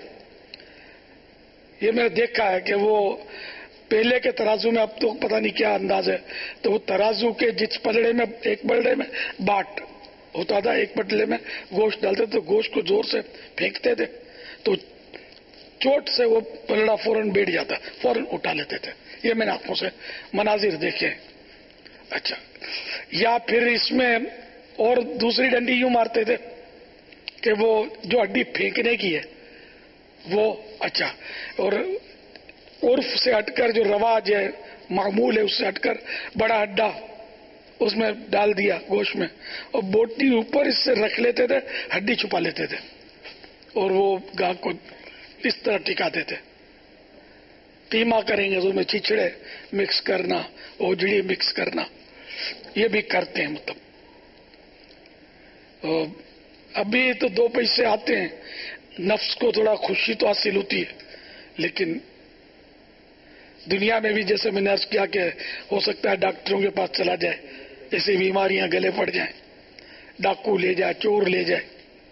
یہ میں نے دیکھا ہے کہ وہ پہلے کے ترازو میں، اب تو پتہ نہیں کیا انداز ہے، تو وہ ترازو کے جس پلڑے میں، ایک پلڑے میں باٹ ہوتا تھا، ایک پلڑے میں گوشت ڈالتے تو گوشت کو زور سے پھینکتے تھے تو چوٹ سے وہ پلڑا فوراً بیٹھ جاتا، فوراً اٹھا لیتے تھے. یہ میں نے آنکھوں سے مناظر دیکھے. اچھا، یا پھر اس میں اور دوسری ڈنڈی یوں مارتے تھے کہ وہ جو ہڈی پھینکنے کی ہے وہ، اچھا، اور عرف سے ہٹ کر جو رواج ہے، معمول ہے، اس سے ہٹ کر بڑا ہڈا اس میں ڈال دیا گوشت میں اور بوٹی اوپر اس سے رکھ لیتے تھے، ہڈی چھپا لیتے تھے اور وہ گاہک کو اس طرح ٹکاتے تھے. قیمہ کریں گے تو میں چچڑے مکس کرنا، اوجڑی مکس کرنا، یہ بھی کرتے ہیں. مطلب ابھی تو دو پیسے آتے ہیں، نفس کو تھوڑا خوشی تو حاصل ہوتی ہے، لیکن دنیا میں بھی جیسے میں نے عرض کیا کہ ہو سکتا ہے ڈاکٹروں کے پاس چلا جائے، ایسی بیماریاں گلے پڑ جائیں، ڈاکو لے جائے، چور لے جائے.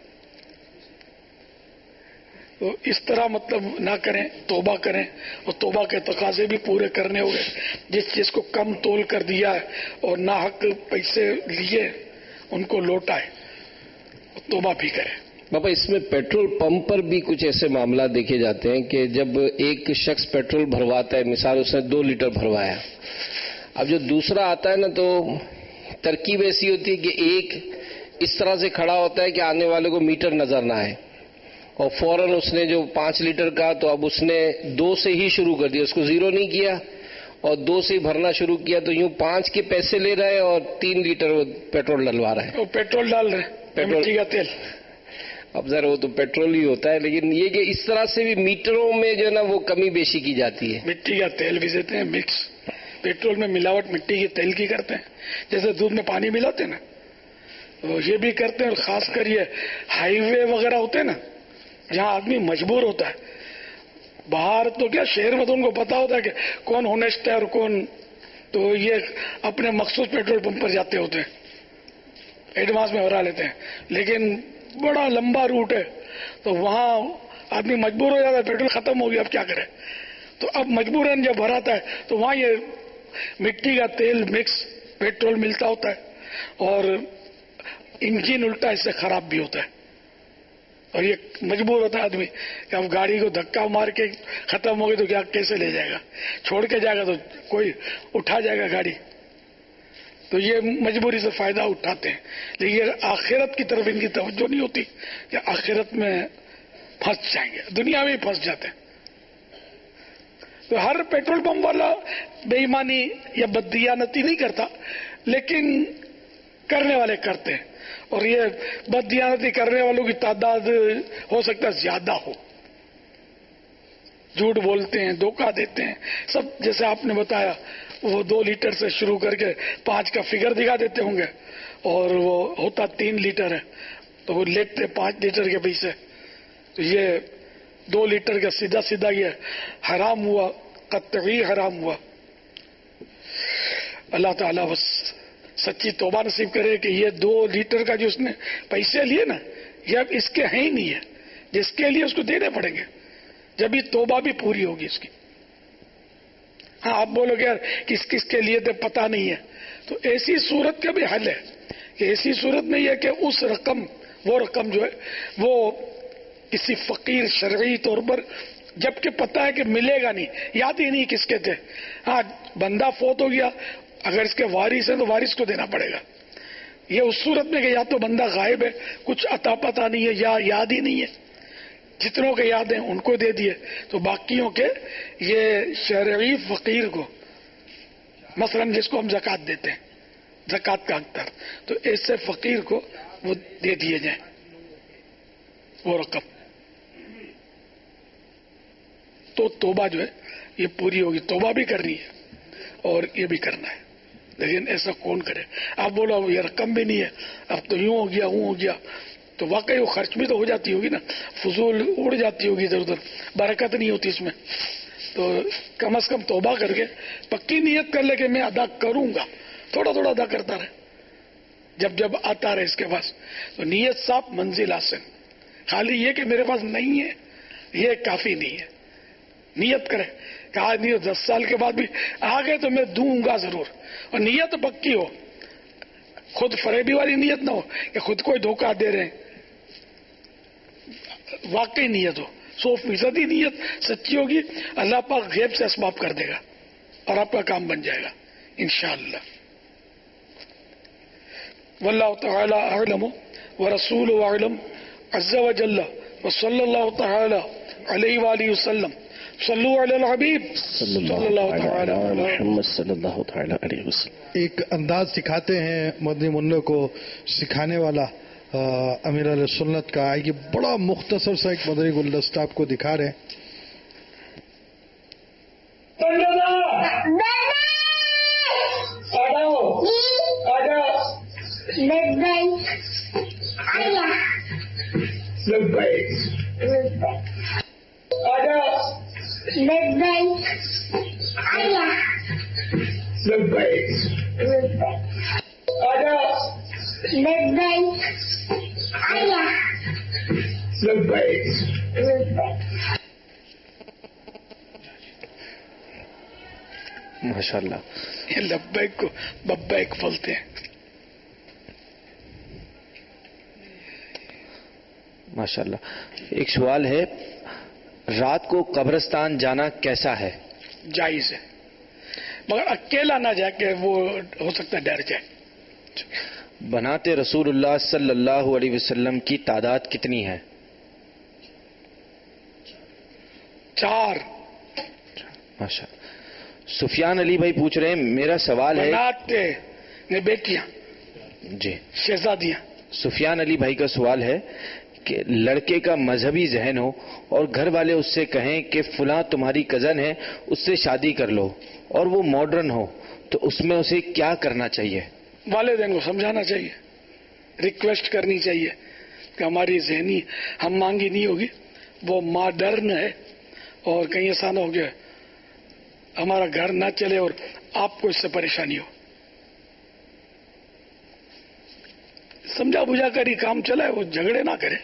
تو اس طرح مطلب نہ کریں، توبہ کریں اور توبہ کے تقاضے بھی پورے کرنے ہوئے. جس چیز کو کم تول کر دیا ہے اور ناحق پیسے لیے ان کو لوٹائے، توبہ بھی کریں.
بابا اس میں پیٹرول پمپ پر بھی کچھ ایسے معاملات دیکھے جاتے ہیں کہ جب ایک شخص پیٹرول بھرواتا ہے، مثال اس نے دو لیٹر بھروایا، اب جو دوسرا آتا ہے نا تو ترکیب ایسی ہوتی ہے کہ ایک اس طرح سے کھڑا ہوتا ہے کہ آنے والے کو میٹر نظر نہ آئے اور فوراً اس نے جو پانچ لیٹر کا تو اب اس نے دو سے ہی شروع کر دیا، اس کو زیرو نہیں کیا اور دو سے ہی بھرنا شروع کیا، تو یوں پانچ کے پیسے لے رہا ہے اور تین لیٹر پیٹرول ڈلوا رہا ہے.
وہ پیٹرول ڈال رہے ہیں، پیٹرول کا تیل.
اب ذرا وہ تو پیٹرول ہی ہوتا ہے، لیکن یہ کہ اس طرح سے بھی میٹروں میں جو ہے نا وہ کمی بیشی کی جاتی ہے.
مٹی کا تیل بھی دیتے ہیں مکس، پیٹرول میں ملاوٹ مٹی کے تیل کی کرتے ہیں، جیسے دودھ میں پانی ملاتے ہیں نا، تو یہ بھی کرتے ہیں. اور خاص کر یہ ہائی وے وغیرہ ہوتے ہیں نا جہاں آدمی مجبور ہوتا ہے، باہر تو کیا شہر میں تو ان کو پتا ہوتا ہے کہ کون ہونیسٹ ہے اور کون، تو یہ اپنے مخصوص پیٹرول پمپ پر جاتے ہوتے ہیں، ایڈوانس میں بھرا لیتے ہیں. لیکن بڑا لمبا روٹ ہے تو وہاں آدمی مجبور ہو جاتا ہے، پیٹرول ختم ہو گیا اب کیا کرے، تو اب مجبوراً جب بھراتا ہے تو وہاں یہ مٹی کا تیل مکس پیٹرول ملتا ہوتا ہے اور انجن الٹا اس سے خراب بھی ہوتا ہے. اور یہ مجبور ہوتا ہے آدمی کہ اب گاڑی کو دھکا مار کے ختم ہو گئی تو کیا کیسے لے جائے گا، چھوڑ کے جائے گا تو کوئی اٹھا جائے گا گاڑی. تو یہ مجبوری سے فائدہ اٹھاتے ہیں، لیکن آخرت کی طرف ان کی توجہ نہیں ہوتی کہ آخرت میں پھنس جائیں گے، دنیا میں ہی پھنس جاتے ہیں. تو ہر پیٹرول پمپ والا بے ایمانی یا بددیانتی نہیں کرتا، لیکن کرنے والے کرتے ہیں، اور یہ بددیانتی کرنے والوں کی تعداد ہو سکتا ہے زیادہ ہو، جھوٹ بولتے ہیں، دھوکہ دیتے ہیں سب، جیسے آپ نے بتایا وہ دو لیٹر سے شروع کر کے پانچ کا فگر دکھا دیتے ہوں گے، اور وہ ہوتا تین لیٹر ہے تو وہ لیتے پانچ لیٹر کے پیچھے، تو یہ دو لیٹر کا سیدھا سیدھا یہ حرام ہوا، قطعی حرام ہوا۔ اللہ تعالیٰ بس سچی توبہ نصیب کرے کہ یہ دو لیٹر کا جو اس نے پیسے لیے نا، یہ اب اس کے ہیں ہی نہیں ہے، جس کے لیے اس کو دینے پڑیں گے جب یہ توبہ بھی پوری ہوگی اس کی۔ ہاں آپ بولو گے یار کس کس کے لیے تو پتہ نہیں ہے، تو ایسی صورت کا بھی حل ہے کہ ایسی صورت میں یہ کہ اس رقم وہ رقم جو ہے وہ کسی فقیر شرعی طور پر، جبکہ پتہ ہے کہ ملے گا نہیں، یاد ہی نہیں کس کے تھے، ہاں بندہ فوت ہو گیا، اگر اس کے وارث ہیں تو وارث کو دینا پڑے گا۔ یہ اس صورت میں کہ یا تو بندہ غائب ہے، کچھ عطا پتہ نہیں ہے، یا یاد ہی نہیں ہے، جتنوں کے یاد ہیں ان کو دے دیے، تو باقیوں کے یہ شرعی فقیر کو، مثلا جس کو ہم زکوٰۃ دیتے ہیں، زکوٰۃ کا حقدار، تو ایسے فقیر کو وہ دے دیے جائیں وہ رقم، تو توبہ جو ہے یہ پوری ہوگی۔ توبہ بھی کرنی ہے اور یہ بھی کرنا ہے، لیکن ایسا کون کرے؟ آپ بولو یہ رقم بھی نہیں ہے، اب تو یوں ہو گیا ہوں ہو گیا، تو واقعی وہ خرچ بھی تو ہو جاتی ہوگی نا، فضول اڑ جاتی ہوگی ادھر ادھر، برکت نہیں ہوتی اس میں، تو کم از کم توبہ کر کے پکی نیت کر لے کہ میں ادا کروں گا، تھوڑا تھوڑا ادا کرتا رہے، جب جب آتا رہے اس کے پاس، تو نیت صاف منزل حاصل، خالی یہ کہ میرے پاس نہیں ہے یہ کافی نہیں ہے، نیت کرے کہ آج نہیں دس سال کے بعد بھی آ گئے تو میں دوں گا ضرور، اور نیت پکی ہو، خود فریبی والی نیت نہ ہو کہ خود کو دھوکہ دے رہے ہیں، واقعی نیت ہو، سو فیصدی نیت سچی ہوگی، اللہ پاک غیب سے اسباب کر دے گا اور آپ کا کام بن جائے گا انشاءاللہ۔ واللہ تعالی اعلم ورسول اعلم عز وجل وصلی اللہ تعالی علیہ وآلہ وسلم، صلو علی الحبیب صلی اللہ تعالی
محمد صلی اللہ تعالی علیہ وسلم۔
ایک انداز سکھاتے ہیں مدنی منوں کو، سکھانے والا امیر علیہ سنت کا ہے، یہ بڑا مختصر سا ایک مدنی گلدستہ آپ کو دکھا رہے ہیں۔
ماشاء اللہ،
یہ لبیک کو ببیک بولتے ہیں۔
ماشاء اللہ، ایک سوال ہے، رات کو قبرستان جانا کیسا ہے؟
جائز ہے، مگر اکیلا نہ جا کے، وہ ہو سکتا ہے ڈر جائے۔
بنات رسول اللہ صلی اللہ علیہ وسلم کی تعداد کتنی ہے؟
چار۔
ماشاء اللہ۔ سفیان علی بھائی پوچھ رہے ہیں، میرا سوال ہے،
بنات نے بیٹیاں،
جی
شہزادیاں۔
سفیان علی بھائی کا سوال ہے کہ لڑکے کا مذہبی ذہن ہو اور گھر والے اس سے کہیں کہ فلاں تمہاری کزن ہے اس سے شادی کر لو، اور وہ ماڈرن ہو، تو اس میں اسے کیا کرنا چاہیے؟
والدین کو سمجھانا چاہیے، ریکویسٹ کرنی چاہیے کہ ہماری ذہنی ہم مانگی نہیں ہوگی، وہ ماڈرن ہے، اور کہیں ایسا نہ ہو گیا ہمارا گھر نہ چلے اور آپ کو اس سے پریشانی ہو۔ سمجھا بجھا کر ہی کام چلائے، وہ جھگڑے نہ کرے۔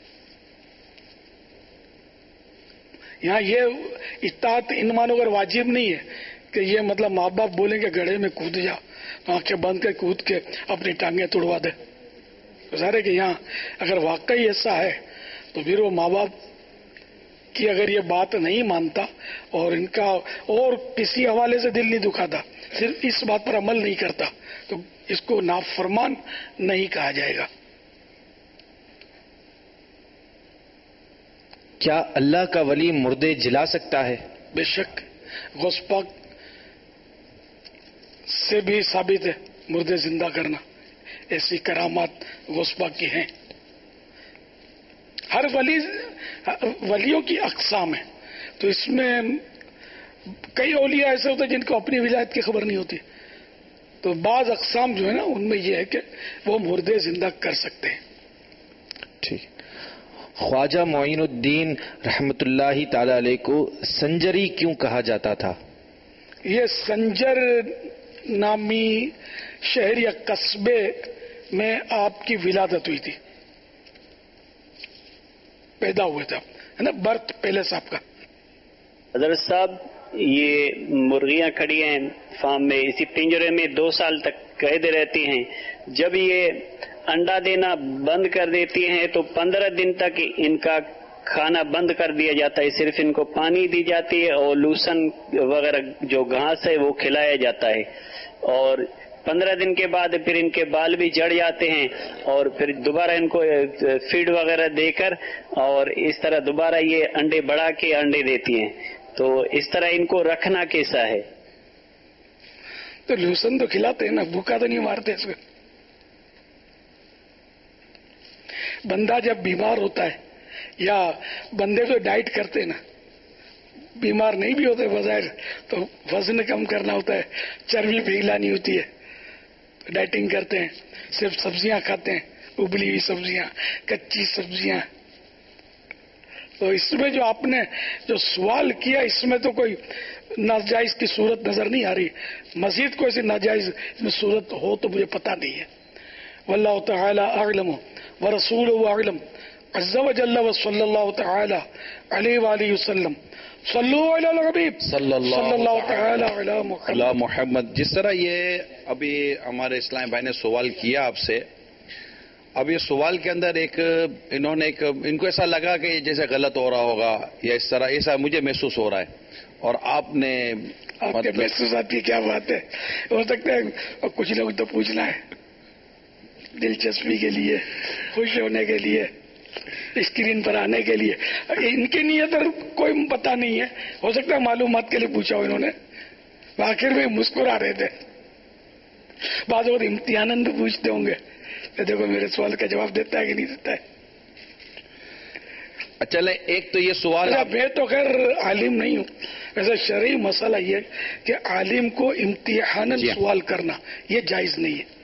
یہاں یہ اطاعت ان مانو اگر واجب نہیں ہے کہ یہ مطلب ماں باپ بولیں کہ گڑھے میں کود جا، آنکھیں بند کر کود کے اپنی ٹانگیں توڑوا دے، تو ظاہر ہے کہ یہاں اگر واقعی ایسا ہے تو پھر وہ ماں باپ کی اگر یہ بات نہیں مانتا اور ان کا اور کسی حوالے سے دل نہیں دکھاتا، صرف اس بات پر عمل نہیں کرتا، تو اس کو نافرمان نہیں کہا جائے گا۔
کیا اللہ کا ولی مردے جلا سکتا ہے؟
بے شک، غوث پاک سے بھی ثابت ہے مردے زندہ کرنا، ایسی کرامات غوث پاک کی ہیں. ہر ولی ولیوں کی اقسام ہیں، تو اس میں کئی اولیاء ایسے ہوتے ہیں جن کو اپنی ولایت کی خبر نہیں ہوتی، تو بعض اقسام جو ہے نا ان میں یہ ہے کہ وہ مردے زندہ کر سکتے ہیں.
ٹھیک. خواجہ معین الدین رحمت اللہ تعالی علیہ کو سنجری کیوں کہا جاتا تھا؟
یہ سنجر نامی شہر یا قصبے میں آپ کی ولادت ہوئی تھی، پیدا ہوئے تھے ہے نا، برتھ پیلس آپ کا.
حضرت صاحب یہ مرغیاں کھڑی ہیں فارم میں، اسی پنجرے میں دو سال تک قید رہتی ہیں. جب یہ انڈا دینا بند کر دیتی ہیں تو پندرہ دن تک ان کا کھانا بند کر دیا جاتا ہے، صرف ان کو پانی دی جاتی ہے اور لوسن وغیرہ جو گھاس ہے وہ کھلایا جاتا ہے. اور پندرہ دن کے بعد پھر ان کے بال بھی جڑ جاتے ہیں اور پھر دوبارہ ان کو فیڈ وغیرہ دے کر اور اس طرح دوبارہ یہ انڈے بڑھا کے انڈے دیتی ہیں. تو اس طرح ان کو رکھنا کیسا ہے؟
تو لوسن تو کھلاتے ہیں نا، بھوکا تو نہیں مارتے اس کو. بندہ جب بیمار ہوتا ہے یا بندے کو ڈائٹ کرتے ہیں نا، بیمار نہیں بھی ہوتے بظاہر، تو وزن کم کرنا ہوتا ہے، چربی پگھلانی ہوتی ہے، ڈائٹنگ کرتے ہیں، صرف سبزیاں کھاتے ہیں، ابلی ہوئی سبزیاں، کچی سبزیاں. تو اس میں جو آپ نے جو سوال کیا اس میں تو کوئی ناجائز کی صورت نظر نہیں آ رہی. مزید کوئی سی ناجائز میں صورت ہو تو مجھے پتہ نہیں ہے. واللہ تعالی اعلم ورسولہ اعلم عز وجل وصلی اللہ تعالی علیہ وآلہ وسلم. صلو علی الحبیب
صلی
اللہ تعالی علی محمد.
محمد. جس طرح یہ ابھی ہمارے اسلام بھائی نے سوال کیا آپ سے، اب یہ سوال کے اندر ایک انہوں نے ایک ان کو ایسا لگا کہ جیسے غلط ہو رہا ہوگا یا اس طرح، ایسا مجھے محسوس ہو رہا ہے. اور آپ نے
آپ کے محسوسات کی کیا بات ہے، ہو سکتا ہے کچھ لوگ تو پوچھنا ہے دلچسپی کے لیے، خوش ہونے کے لیے، اسکرین پر آنے کے لیے. ان کی نیت کوئی پتہ نہیں ہے، ہو سکتا ہے معلومات کے لیے پوچھا ہو انہوں نے. آخر میں مسکرا رہے تھے. بعض وقت امتحاناً بھی پوچھتے ہوں گے کہ دیکھو میرے سوال کا جواب دیتا ہے کہ نہیں دیتا ہے.
چلے ایک تو یہ سوال،
میں تو خیر عالم نہیں ہوں، ویسے شرعی مسئلہ یہ کہ عالم کو امتحاناً سوال کرنا یہ جائز نہیں ہے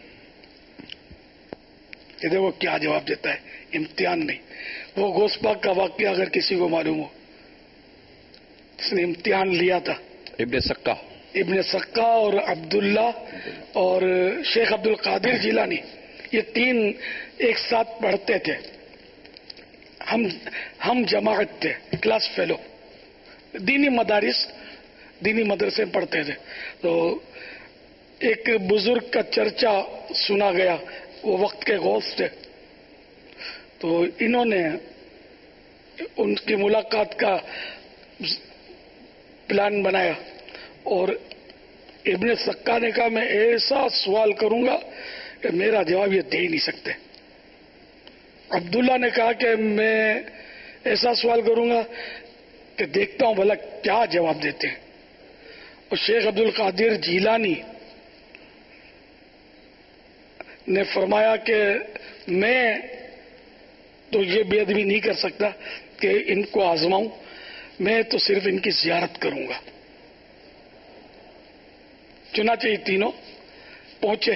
کہ دیکھو کیا جواب دیتا ہے، امتحان نہیں. وہ غوث پاک کا واقعہ اگر کسی کو معلوم ہو، اس نے امتحان لیا تھا،
ابن سکا
ابن سکا اور عبداللہ اور شیخ عبد القادر جیلانی، یہ تین ایک ساتھ پڑھتے تھے، ہم ہم جماعت تھے، کلاس فیلو، دینی مدارس دینی مدرسے پڑھتے تھے. تو ایک بزرگ کا چرچا سنا گیا، وہ وقت کے غوث تھے، تو انہوں نے ان کی ملاقات کا پلان بنایا اور ابن سکا نے کہا میں ایسا سوال کروں گا کہ میرا جواب یہ دے ہی نہیں سکتے. عبداللہ نے کہا کہ میں ایسا سوال کروں گا کہ دیکھتا ہوں بھلا کیا جواب دیتے ہیں. اور شیخ عبد القادر جیلانی نے فرمایا کہ میں تو یہ بے ادبی نہیں کر سکتا کہ ان کو آزماؤں، میں تو صرف ان کی زیارت کروں گا. چنانچہ یہ تینوں پہنچے.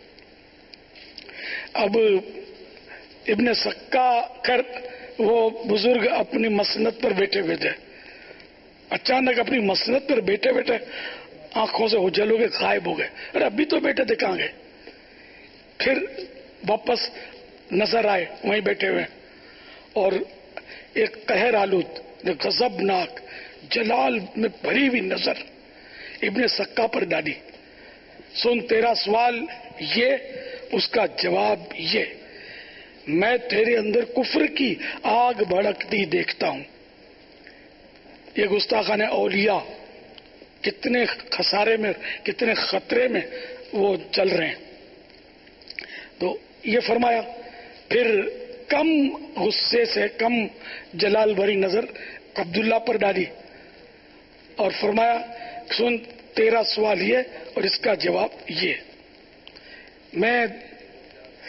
اب ابن سکا کر وہ بزرگ اپنی مسند پر بیٹھے ہوئے تھے، اچانک اپنی مسند پر بیٹھے بیٹھے آنکھوں سے اوجھل ہو گئے، غائب ہو گئے. ارے ابھی تو بیٹھے تھے، کہاں گئے؟ پھر واپس نظر آئے، وہیں بیٹھے ہوئے اور ایک قہر آلود غضبناک جلال میں بھری ہوئی نظر ابن سکا پر ڈالی. سن تیرا سوال یہ، اس کا جواب یہ، میں تیرے اندر کفر کی آگ بھڑکتی دیکھتا ہوں. یہ گستاخان اولیاء کتنے خسارے میں، کتنے خطرے میں وہ چل رہے ہیں. تو یہ فرمایا، پھر کم غصے سے کم جلال بھری نظر عبداللہ پر ڈالی اور فرمایا سن تیرا سوال یہ اور اس کا جواب یہ، میں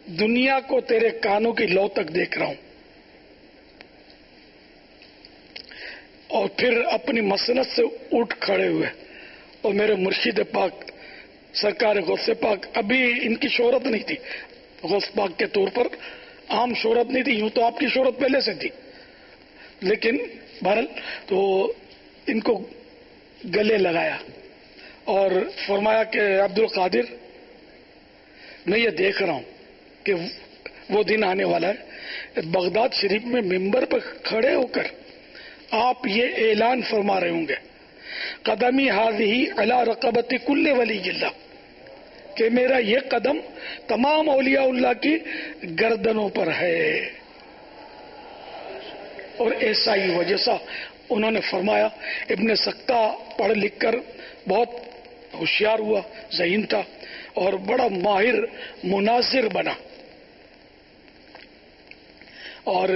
دنیا کو تیرے کانوں کی لو تک دیکھ رہا ہوں، اور پھر اپنی مسنت سے اٹھ کھڑے ہوئے اور میرے مرشد پاک سرکار غوث پاک، ابھی ان کی شہرت نہیں تھی غوث پاک کے طور پر، عام شہرت نہیں تھی، یوں تو آپ کی شہرت پہلے سے تھی، لیکن بہرحال تو ان کو گلے لگایا اور فرمایا کہ عبد القادر میں یہ دیکھ رہا ہوں کہ وہ دن آنے والا ہے بغداد شریف میں ممبر پر کھڑے ہو کر آپ یہ اعلان فرما رہے ہوں گے، قدمی حاضی علی رقبت کل ولی اللہ، کہ میرا یہ قدم تمام اولیاء اللہ کی گردنوں پر ہے. اور ایسا ہی ہوا جیسا انہوں نے فرمایا. ابن سکتہ پڑھ لکھ کر بہت ہوشیار ہوا، ذہین تھا اور بڑا ماہر مناظر بنا، اور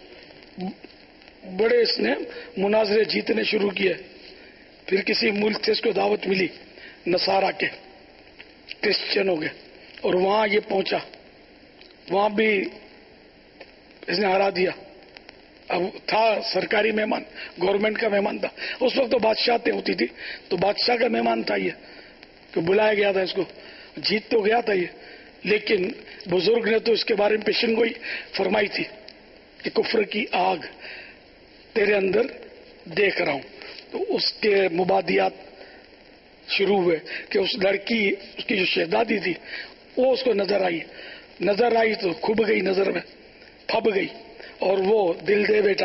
بڑے اس نے مناظرے جیتنے شروع کیے. پھر کسی ملک سے اس کو دعوت ملی نصارہ کے، کرسچن ہو گئے، اور وہاں یہ پہنچا، وہاں بھی اس نے ہرا دیا. اب تھا سرکاری مہمان، گورنمنٹ کا مہمان تھا اس وقت، تو بادشاہتیں ہوتی تھی، تو بادشاہ کا مہمان تھا یہ، کہ بلایا گیا تھا اس کو، جیت تو گیا تھا یہ، لیکن بزرگ نے تو اس کے بارے میں پیشن گوئی فرمائی تھی کہ کفر کی آگ تیرے اندر دیکھ رہا ہوں. تو اس کے مبادیات شروع ہوئے کہ اس لڑکی، اس کی جو شہزادی تھی، وہ اس کو نظر آئی نظر آئی تو کھب گئی، نظر میں پھب گئی، اور وہ دل دے بیٹا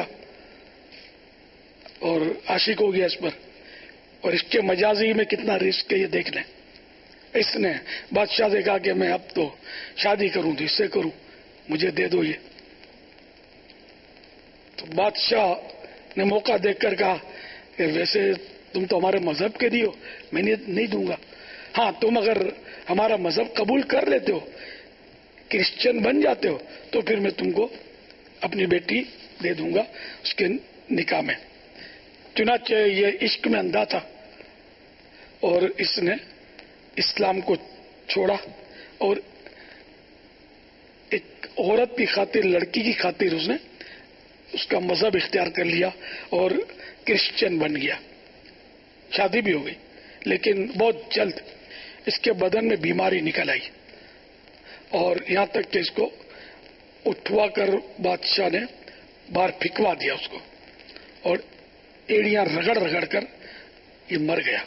اور عاشق ہو گیا اس پر. اور اس کے مجازی میں کتنا رزق ہے یہ دیکھ لیں. اس نے بادشاہ سے کہا کہ میں اب تو شادی کروں تو اس سے کروں، مجھے دے دو یہ. تو بادشاہ نے موقع دیکھ کر کہا کہ ویسے تم تو ہمارے مذہب کے دیو، میں نہیں دوں گا. ہاں تم اگر ہمارا مذہب قبول کر لیتے ہو، کرسچن بن جاتے ہو، تو پھر میں تم کو اپنی بیٹی دے دوں گا اس کے نکاح میں. چنانچہ یہ عشق میں اندھا تھا اور اس نے اسلام کو چھوڑا اور ایک عورت کی خاطر، لڑکی کی خاطر اس نے اس کا مذہب اختیار کر لیا اور کرسچن بن گیا. شادی بھی ہو گئی، لیکن بہت جلد اس کے بدن میں بیماری نکل آئی، اور یہاں تک کہ اس کو اٹھوا کر بادشاہ نے باہر پھینکوا دیا اس کو، اور ایڑیاں رگڑ رگڑ کر یہ مر گیا.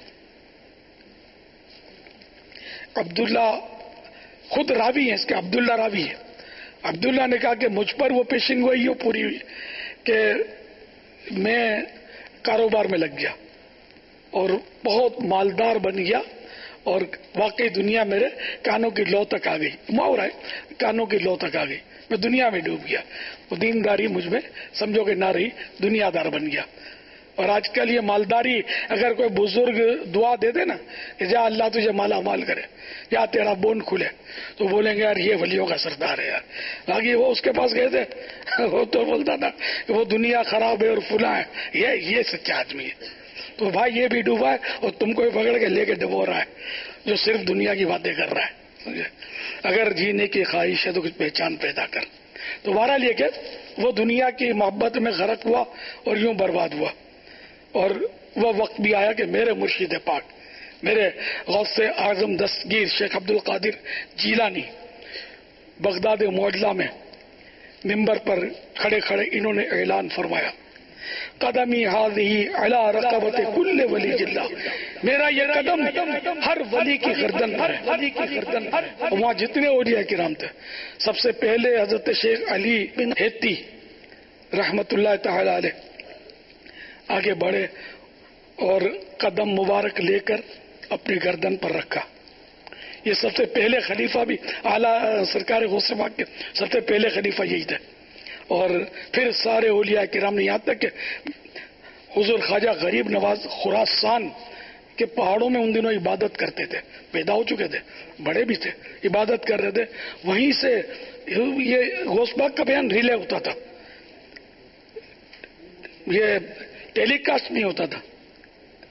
عبداللہ خود راوی ہے اس کے، عبداللہ راوی ہے. عبداللہ نے کہا کہ مجھ پر وہ پیشن گوئی ہو پوری ہوئی کہ میں کاروبار میں لگ گیا اور بہت مالدار بن گیا، اور واقعی دنیا میرے کانوں کی لو تک آ گئی، محاورہ ہے، کانوں کی لو تک آ گئی، میں دنیا میں ڈوب گیا. وہ دینداری مجھ میں سمجھو کہ نہ رہی، دنیا دار بن گیا. اور آج کل یہ مالداری، اگر کوئی بزرگ دعا دے دے نا کہ جا اللہ تجھے مالا مال کرے یا تیرا بون کھلے، تو بولیں گے یار یہ ولیوں کا سردار ہے یار. باقی وہ اس کے پاس گئے تھے، وہ تو بولتا تھا کہ وہ دنیا خراب ہے اور فلاں ہے، یہ یہ سچا آدمی ہے. تو بھائی یہ بھی ڈوبا ہے اور تم کو پکڑ کے لے کے ڈبو رہا ہے جو صرف دنیا کی باتیں کر رہا ہے. اگر جینے کی خواہش ہے تو کچھ پہچان پیدا کر. تو بہرحال یہ کہ وہ دنیا کی محبت میں غرق ہوا اور یوں برباد ہوا. اور وہ وقت بھی آیا کہ میرے مرشد پاک، میرے غوث اعظم دستگیر شیخ عبد القادر جیلانی بغداد معجلہ میں ممبر پر کھڑے کھڑے انہوں نے اعلان فرمایا، قدمی حاضی علی رقبت کل ولی اللہ، میرا یہ قدم ہر ولی کی گردن پر ہے. وہاں جتنے اولیاء کرام تھے، سب سے پہلے حضرت شیخ علی بن ہیتی رحمت اللہ تعالی علیہ آگے بڑھے اور قدم مبارک لے کر اپنی گردن پر رکھا. یہ سب سے پہلے خلیفہ بھی اعلیٰ سرکار غوث پاک کے سب سے پہلے خلیفہ یہی تھے. اور پھر سارے اولیاء کرام نے، یہاں تک کہ حضور خواجہ غریب نواز خراسان کے پہاڑوں میں ان دنوں عبادت کرتے تھے، پیدا ہو چکے تھے، بڑے بھی تھے، عبادت کر رہے تھے، وہیں سے یہ غوث پاک کا بیان ریلے ہوتا تھا، یہ ٹیلی کاسٹ نہیں ہوتا تھا.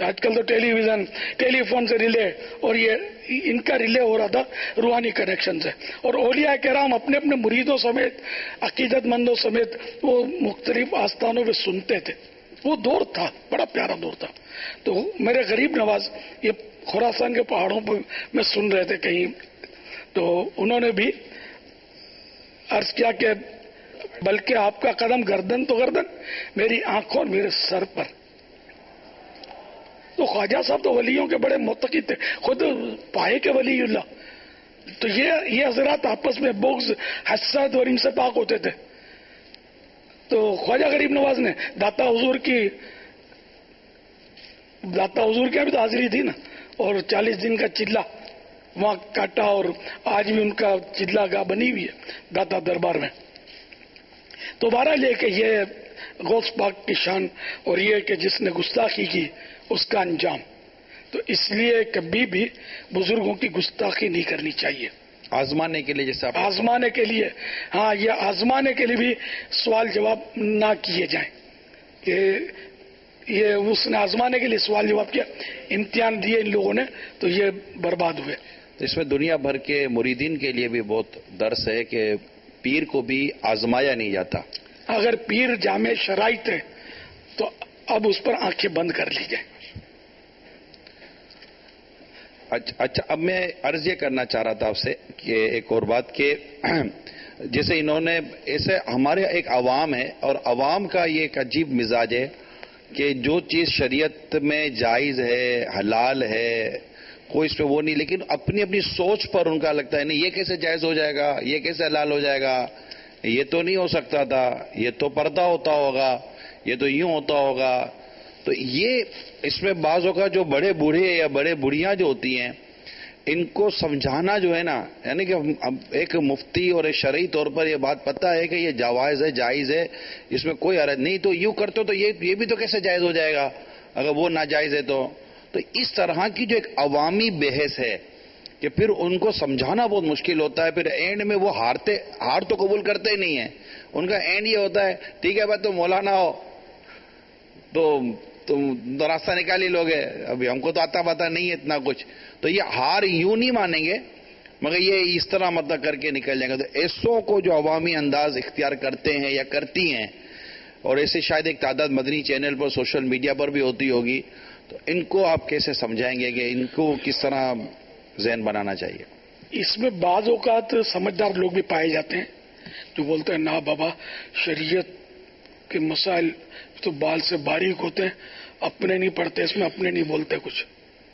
آج کل تو ٹیلی ویژن ٹیلی فون سے ریلے، اور یہ ان کا ریلے ہو رہا تھا روحانی کنیکشن سے. اور اولیاء کرام اپنے اپنے مریدوں سمیت، عقیدت مندوں سمیت وہ مختلف آستانوں میں سنتے تھے. وہ دور تھا، بڑا پیارا دور تھا. تو میرے غریب نواز یہ خراسان کے پہاڑوں پر میں سن رہے تھے کہیں، تو انہوں نے بھی عرض کیا کہ بلکہ آپ کا قدم گردن تو گردن، میری آنکھوں اور میرے سر پر. تو خواجہ صاحب تو ولیوں کے بڑے معتقد تھے، خود پائے کے ولی اللہ. تو یہ یہ حضرات آپس میں بغض، حسد اور ان سے پاک ہوتے تھے. تو خواجہ غریب نواز نے داتا حضور کی داتا حضور کی ابھی تو حاضری تھی نا، اور چالیس دن کا چلا وہاں کاٹا، اور آج بھی ان کا چلا گاہ بنی ہوئی ہے داتا دربار میں. تو بہرحال یہ کہ یہ غوث پاک کی شان، اور یہ کہ جس نے گستاخی کی اس کا انجام. تو اس لیے کبھی بھی بزرگوں کی گستاخی نہیں کرنی چاہیے.
آزمانے کے لیے، جیسے
آزمانے کے لیے، ہاں یہ آزمانے کے لیے بھی سوال جواب نہ کیے جائیں کہ یہ اس نے آزمانے کے لیے سوال جواب کیا، امتحان دیے ان لوگوں نے تو یہ برباد ہوئے.
اس میں دنیا بھر کے مریدین کے لیے بھی بہت درس ہے کہ پیر کو بھی آزمایا نہیں جاتا.
اگر پیر جامع شرائط ہے تو اب اس پر آنکھیں بند کر لی جائیں.
اچھا، اب میں عرض یہ کرنا چاہ رہا تھا آپ سے کہ ایک اور بات کہ جیسے انہوں نے ایسے ہمارے ایک عوام ہے، اور عوام کا یہ ایک عجیب مزاج ہے کہ جو چیز شریعت میں جائز ہے، حلال ہے، کوئی اس پہ وہ نہیں، لیکن اپنی اپنی سوچ پر ان کا لگتا ہے نہیں یہ کیسے جائز ہو جائے گا، یہ کیسے حلال ہو جائے گا، یہ تو نہیں ہو سکتا تھا، یہ تو پردہ ہوتا ہوگا، یہ تو یوں ہوتا ہوگا. تو یہ اس میں بعضوں کا جو بڑے بوڑھے یا بڑے بوڑھیاں جو ہوتی ہیں ان کو سمجھانا جو ہے نا، یعنی کہ ایک مفتی اور ایک شرعی طور پر یہ بات پتہ ہے کہ یہ جواز ہے، جائز ہے، اس میں کوئی حرج نہیں، تو یوں کرتے تو یہ یہ بھی تو کیسے جائز ہو جائے گا اگر وہ ناجائز ہے تو. تو اس طرح کی جو ایک عوامی بحث ہے کہ پھر ان کو سمجھانا بہت مشکل ہوتا ہے. پھر اینڈ میں وہ ہارتے ہار تو قبول کرتے ہی نہیں ہیں. ان کا اینڈ یہ ہوتا ہے ٹھیک ہے بھائی تم مولانا ہو تو تم تو راستہ نکال ہی لوگے، ابھی ہم کو تو آتا پاتا نہیں ہے اتنا کچھ. تو یہ ہار یوں نہیں مانیں گے مگر یہ اس طرح مطلب کر کے نکل جائیں گے. تو ایسوں کو جو عوامی انداز اختیار کرتے ہیں یا کرتی ہیں، اور ایسے شاید ایک تعداد مدنی چینل پر، سوشل میڈیا پر بھی ہوتی ہوگی، تو ان کو آپ کیسے سمجھائیں گے کہ ان کو کس طرح ذہن بنانا چاہیے؟
اس میں بعض اوقات سمجھدار لوگ بھی پائے جاتے ہیں جو بولتے ہیں نا بابا شریعت کے مسائل تو بال سے باریک ہوتے ہیں، اپنے نہیں پڑھتے اس میں، اپنے نہیں بولتے کچھ.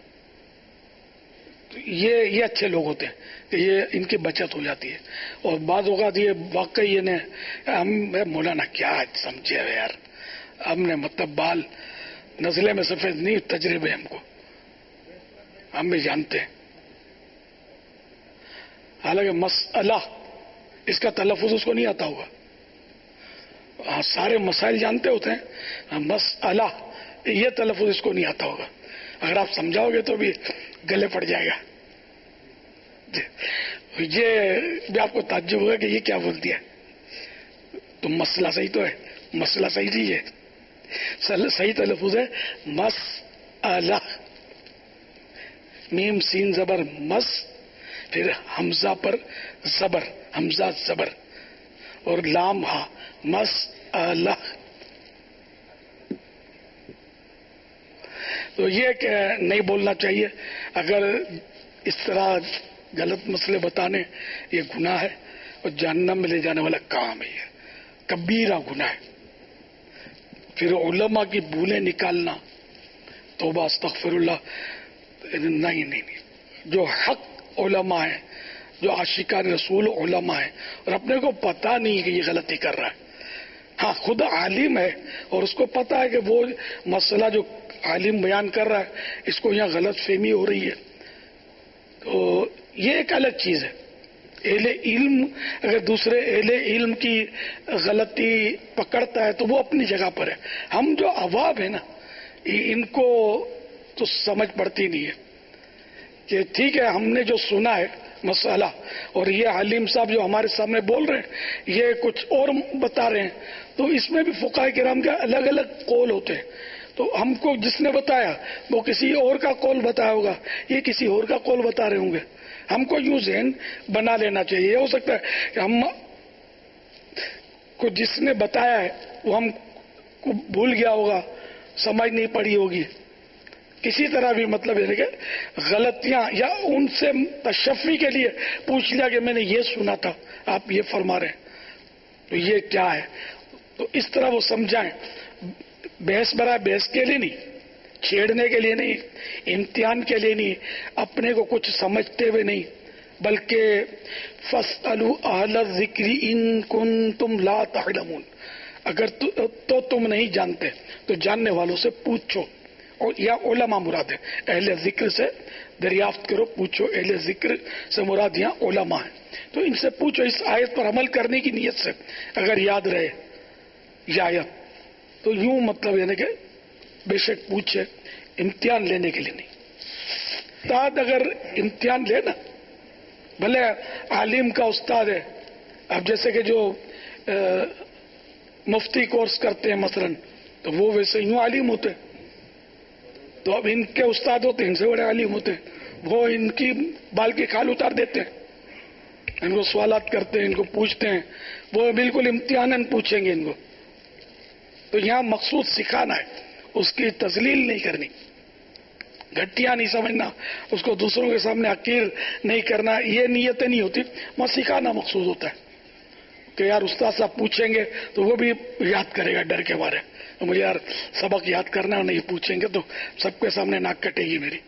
یہ یہ اچھے لوگ ہوتے ہیں کہ یہ ان کی بچت ہو جاتی ہے. اور بعض اوقات یہ واقعی یہ نے ہم مولانا کیا سمجھے یار، ہم نے مطلب بال نزلے میں سفید نہیں، تجربے ہم کو، ہم بھی جانتے ہیں. حالانکہ مسئلہ اس کا تلفظ اس کو نہیں آتا ہوگا، ہاں سارے مسائل جانتے ہوتے ہیں، مسئلہ یہ تلفظ اس کو نہیں آتا ہوگا. اگر آپ سمجھاؤ گے تو بھی گلے پڑ جائے گا. یہ بھی آپ کو تعجب ہوگا کہ یہ کیا بول دیا. تو مسئلہ صحیح تو ہے، مسئلہ صحیح نہیں ہے، صحیح تلفظ ہے مسئلہ، میم سین زبر مس، پھر حمزہ پر زبر، حمزہ زبر، اور لام ہا، مسئلہ. تو یہ کہ نہیں بولنا چاہیے. اگر اس طرح غلط مسئلے بتانے یہ گناہ ہے اور جہنم میں لے جانے والا کام ہے، یہ کبیرہ گناہ ہے. پھر علماء کی بھولیں نکالنا، توبہ استغفر اللہ، نہیں نہیں نہیں. جو حق علماء ہیں، جو عاشقان رسول علماء ہیں، اور اپنے کو پتا نہیں کہ یہ غلطی کر رہا ہے، ہاں خود عالم ہے اور اس کو پتا ہے کہ وہ مسئلہ جو عالم بیان کر رہا ہے اس کو یہاں غلط فہمی ہو رہی ہے، تو یہ ایک الگ چیز ہے. اہل علم اگر دوسرے اہل علم کی غلطی پکڑتا ہے تو وہ اپنی جگہ پر ہے. ہم جو عوام ہیں نا ان کو تو سمجھ پڑتی نہیں ہے کہ ٹھیک ہے ہم نے جو سنا ہے مسئلہ، اور یہ عالم صاحب جو ہمارے سامنے بول رہے ہیں یہ کچھ اور بتا رہے ہیں، تو اس میں بھی فقہاء کرام کے الگ الگ قول ہوتے ہیں. تو ہم کو جس نے بتایا وہ کسی اور کا قول بتایا ہوگا، یہ کسی اور کا قول بتا رہے ہوں گے. ہم کو یوں ذہن بنا لینا چاہیے. ہو سکتا ہے کہ ہم کو جس نے بتایا ہے وہ ہم کو بھول گیا ہوگا، سمجھ نہیں پڑی ہوگی، کسی طرح بھی مطلب ہے کہ غلطیاں یا ان سے تشفی کے لیے پوچھ لیا کہ میں نے یہ سنا تھا آپ یہ فرما رہے ہیں تو یہ کیا ہے. تو اس طرح وہ سمجھائیں. بحث برائے بحث کے لیے نہیں، چھیڑنے کے لیے نہیں، امتحان کے لیے نہیں، اپنے کو کچھ سمجھتے ہوئے نہیں، بلکہ فَاسْأَلُوا أَهْلَ الذِّكْرِ إِن كُنتُمْ لَا تَعْلَمُونَ، اگر تو, تو تم نہیں جانتے تو جاننے والوں سے پوچھو. اور یا علماء مراد ہے، اہل ذکر سے دریافت کرو، پوچھو. اہل ذکر سے مراد یہاں علماء ہیں. تو ان سے پوچھو اس آیت پر عمل کرنے کی نیت سے، اگر یاد رہے یہ آیت تو یوں مطلب یعنی کہ بے شک پوچھے، امتحان لینے کے لیے نہیں. استاد اگر امتحان لے نا، بھلے عالم کا استاد ہے، اب جیسے کہ جو مفتی کورس کرتے ہیں مثلا، تو وہ ویسے یوں عالم ہوتے، تو اب ان کے استاد ہوتے ہیں ان سے بڑے عالم ہوتے ہیں، وہ ان کی بال کی کھال اتار دیتے ہیں، ان کو سوالات کرتے ہیں، ان کو پوچھتے ہیں، وہ بالکل امتحان پوچھیں گے ان کو. تو یہاں مقصود سکھانا ہے، اس کی تذلیل نہیں کرنی، گھٹیا نہیں سمجھنا، اس کو دوسروں کے سامنے حقیر نہیں کرنا، یہ نیتیں نہیں ہوتی. وہاں سکھانا مقصود ہوتا ہے کہ یار استاد صاحب پوچھیں گے تو وہ بھی یاد کرے گا ڈر کے بارے، تو مجھے یار سبق یاد کرنا ہے، نہیں پوچھیں گے تو سب کے سامنے ناک کٹے گی میری.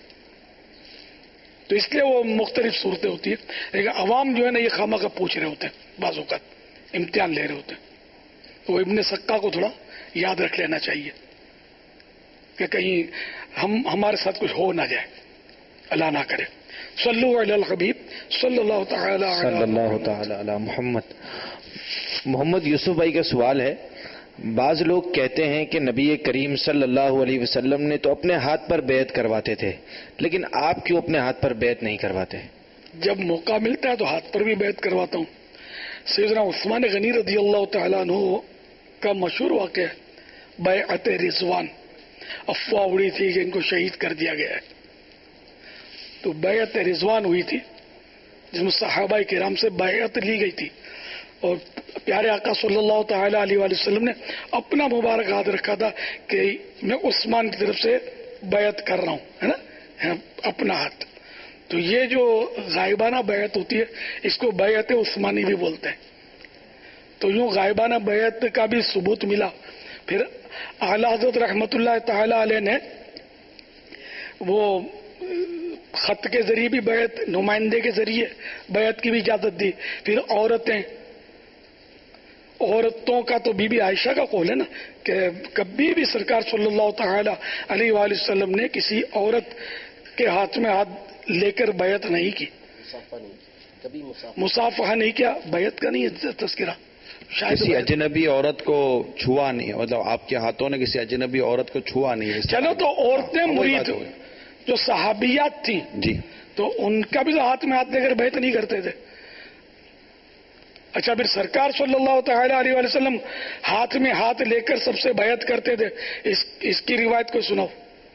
تو اس لیے وہ مختلف صورتیں ہوتی ہیں. لیکن عوام جو ہے نا یہ خواہ کا پوچھ رہے ہوتے ہیں، بعض اوقات امتحان لے رہے ہوتے ہیں. تو ابن سکا کو تھوڑا یاد رکھ لینا چاہیے کہ کہیں ہم ہمارے ساتھ کچھ ہو نہ جائے، اللہ نہ کرے. صلو علی الحبیب صلی اللہ تعالی
صلی اللہ تعالی علی محمد. محمد یوسف بھائی کا سوال ہے، بعض لوگ کہتے ہیں کہ نبی کریم صلی اللہ علیہ وسلم نے تو اپنے ہاتھ پر بیعت کرواتے تھے، لیکن آپ کیوں اپنے ہاتھ پر بیعت نہیں کرواتے؟
جب موقع ملتا ہے تو ہاتھ پر بھی بیعت کرواتا ہوں. سیدنا عثمان غنی رضی اللہ تعالیٰ عنہ کا مشہور واقعہ ہے بیعت رضوان. افواہ اڑی تھی کہ ان کو شہید کر دیا گیا ہے، تو بیعت رضوان ہوئی تھی جس میں صحابہ کرام سے بیعت لی گئی تھی، اور پیارے آقا صلی اللہ تعالی علیہ وآلہ وسلم نے اپنا مبارک ہاتھ رکھا تھا کہ میں عثمان کی طرف سے بیعت کر رہا ہوں، ہے نا، اپنا ہاتھ. تو یہ جو غائبانہ بیعت ہوتی ہے اس کو بیعت عثمانی بھی بولتے ہیں. تو یوں غائبانہ بیعت کا بھی ثبوت ملا. پھر اعلی حضرت رحمت اللہ تعالی علیہ نے وہ خط کے ذریعے بھی بیعت، نمائندے کے ذریعے بیعت کی بھی اجازت دی. پھر عورتیں، عورتوں کا تو بی بی عائشہ کا قول ہے نا کہ کبھی بھی سرکار صلی اللہ تعالی علیہ وآلہ وسلم نے کسی عورت کے ہاتھ میں ہاتھ لے کر بیعت نہیں کی، مصافحہ نہیں کیا. بیعت کا نہیں ہے تذکرہ. شاید
کسی اجنبی عورت کو چھوا نہیں، مطلب آپ کے ہاتھوں نے کسی اجنبی عورت کو چھوا نہیں.
چلو تو عورتیں مرید جو صحابیات تھیں
جی،
تو ان کا بھی ہاتھ میں ہاتھ لے کر بیعت نہیں کرتے تھے. اچھا، پھر سرکار صلی اللہ تعالی علیہ وآلہ وسلم ہاتھ میں ہاتھ لے کر سب سے بیعت کرتے تھے، اس اس کی روایت کو سناؤ.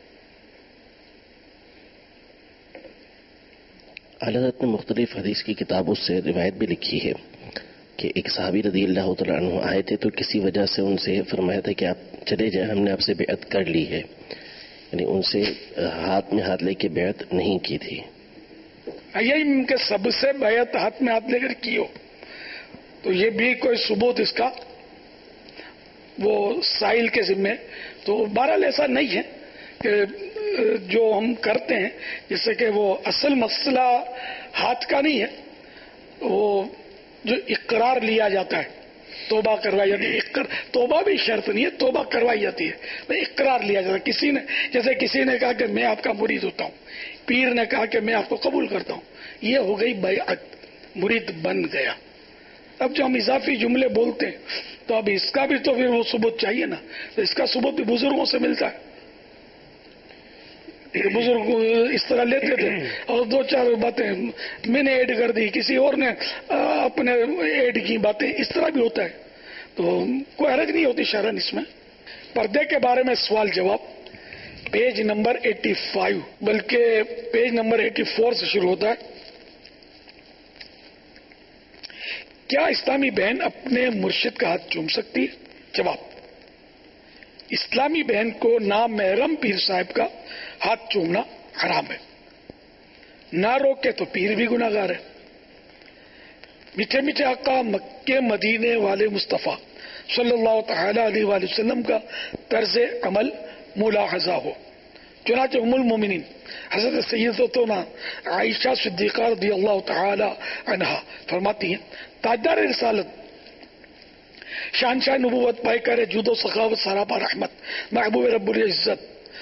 اعلیٰ حضرت نے مختلف حدیث کی کتابوں سے روایت بھی لکھی ہے کہ ایک صحابی رضی اللہ تعالیٰ عنہ آئے تھے تو کسی وجہ سے ان سے فرمایا تھا کہ آپ چلے جائیں، ہم نے آپ سے بیعت کر لی ہے، یعنی ان سے ہاتھ میں ہاتھ لے کے بیعت نہیں کی تھی.
یہی کہ سب سے بیعت ہاتھ میں ہاتھ لے کر کی ہو، تو یہ بھی کوئی ثبوت اس کا وہ سائل کے ذمے. تو بہرحال ایسا نہیں ہے کہ جو ہم کرتے ہیں جیسے کہ وہ اصل مسئلہ ہاتھ کا نہیں ہے، وہ جو اقرار لیا جاتا ہے، توبہ کروائی جاتی ہے. توبہ بھی شرط نہیں ہے، توبہ کروائی جاتی ہے، اقرار لیا جاتا ہے. کسی نے جیسے کسی نے کہا کہ میں آپ کا مرید ہوتا ہوں، پیر نے کہا کہ میں آپ کو قبول کرتا ہوں، یہ ہو گئی بیعت، مرید بن گیا. اب جو ہم اضافی جملے بولتے ہیں تو اب اس کا بھی تو پھر وہ ثبوت چاہیے نا. تو اس کا ثبوت بھی بزرگوں سے ملتا ہے. بزرگ اس طرح لیتے تھے اور دو چار باتیں میں نے ایڈ کر دی، کسی اور نے اپنے ایڈ کی باتیں، اس طرح بھی ہوتا ہے. تو کوئی حرج نہیں ہوتی شرعاً اس میں. پردے کے بارے میں سوال جواب پیج نمبر ایٹی فائیو بلکہ پیج نمبر ایٹی فور سے شروع ہوتا ہے. کیا اسلامی بہن اپنے مرشد کا ہاتھ چوم سکتی ہے؟ جواب: اسلامی بہن کو نامحرم پیر صاحب کا ہاتھ چومنا حرام ہے. نہ روکے تو پیر بھی گناہ گار ہے. میٹھے میٹھے آقا مکے مدینے والے مصطفیٰ صلی اللہ تعالی علیہ وآلہ وسلم کا طرز عمل ملاحظہ ہو. چنانچہ ام المومنین حضرت سیدتنا عائشہ صدیقہ رضی اللہ تعالی عنہا فرماتی ہیں: تاجدار رسالت، شہنشاہ نبوت، پائے کر جود و سخاوت، سراپا رحمت، محبوب رب العزت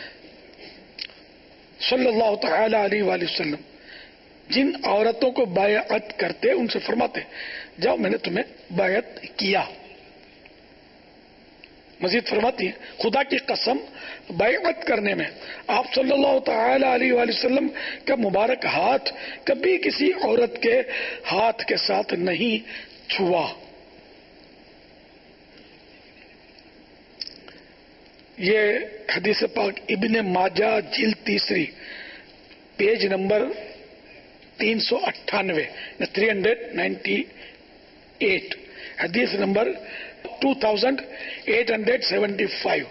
صلی اللہ تعالی علیہ وآلہ وسلم جن عورتوں کو بیعت کرتے ان سے فرماتے: جاؤ میں نے تمہیں بیعت کیا. مزید فرماتی ہیں: خدا کی قسم بیعت کرنے میں آپ صلی اللہ تعالی علیہ وآلہ وسلم کا مبارک ہاتھ کبھی کسی عورت کے ہاتھ کے ساتھ نہیں چھوا. یہ حدیث پاک ابن ماجہ جلد تیسری پیج نمبر تین سو اٹھانوے تھری ہنڈریڈ نائنٹی ایٹ حدیث number two thousand eight hundred seventy five.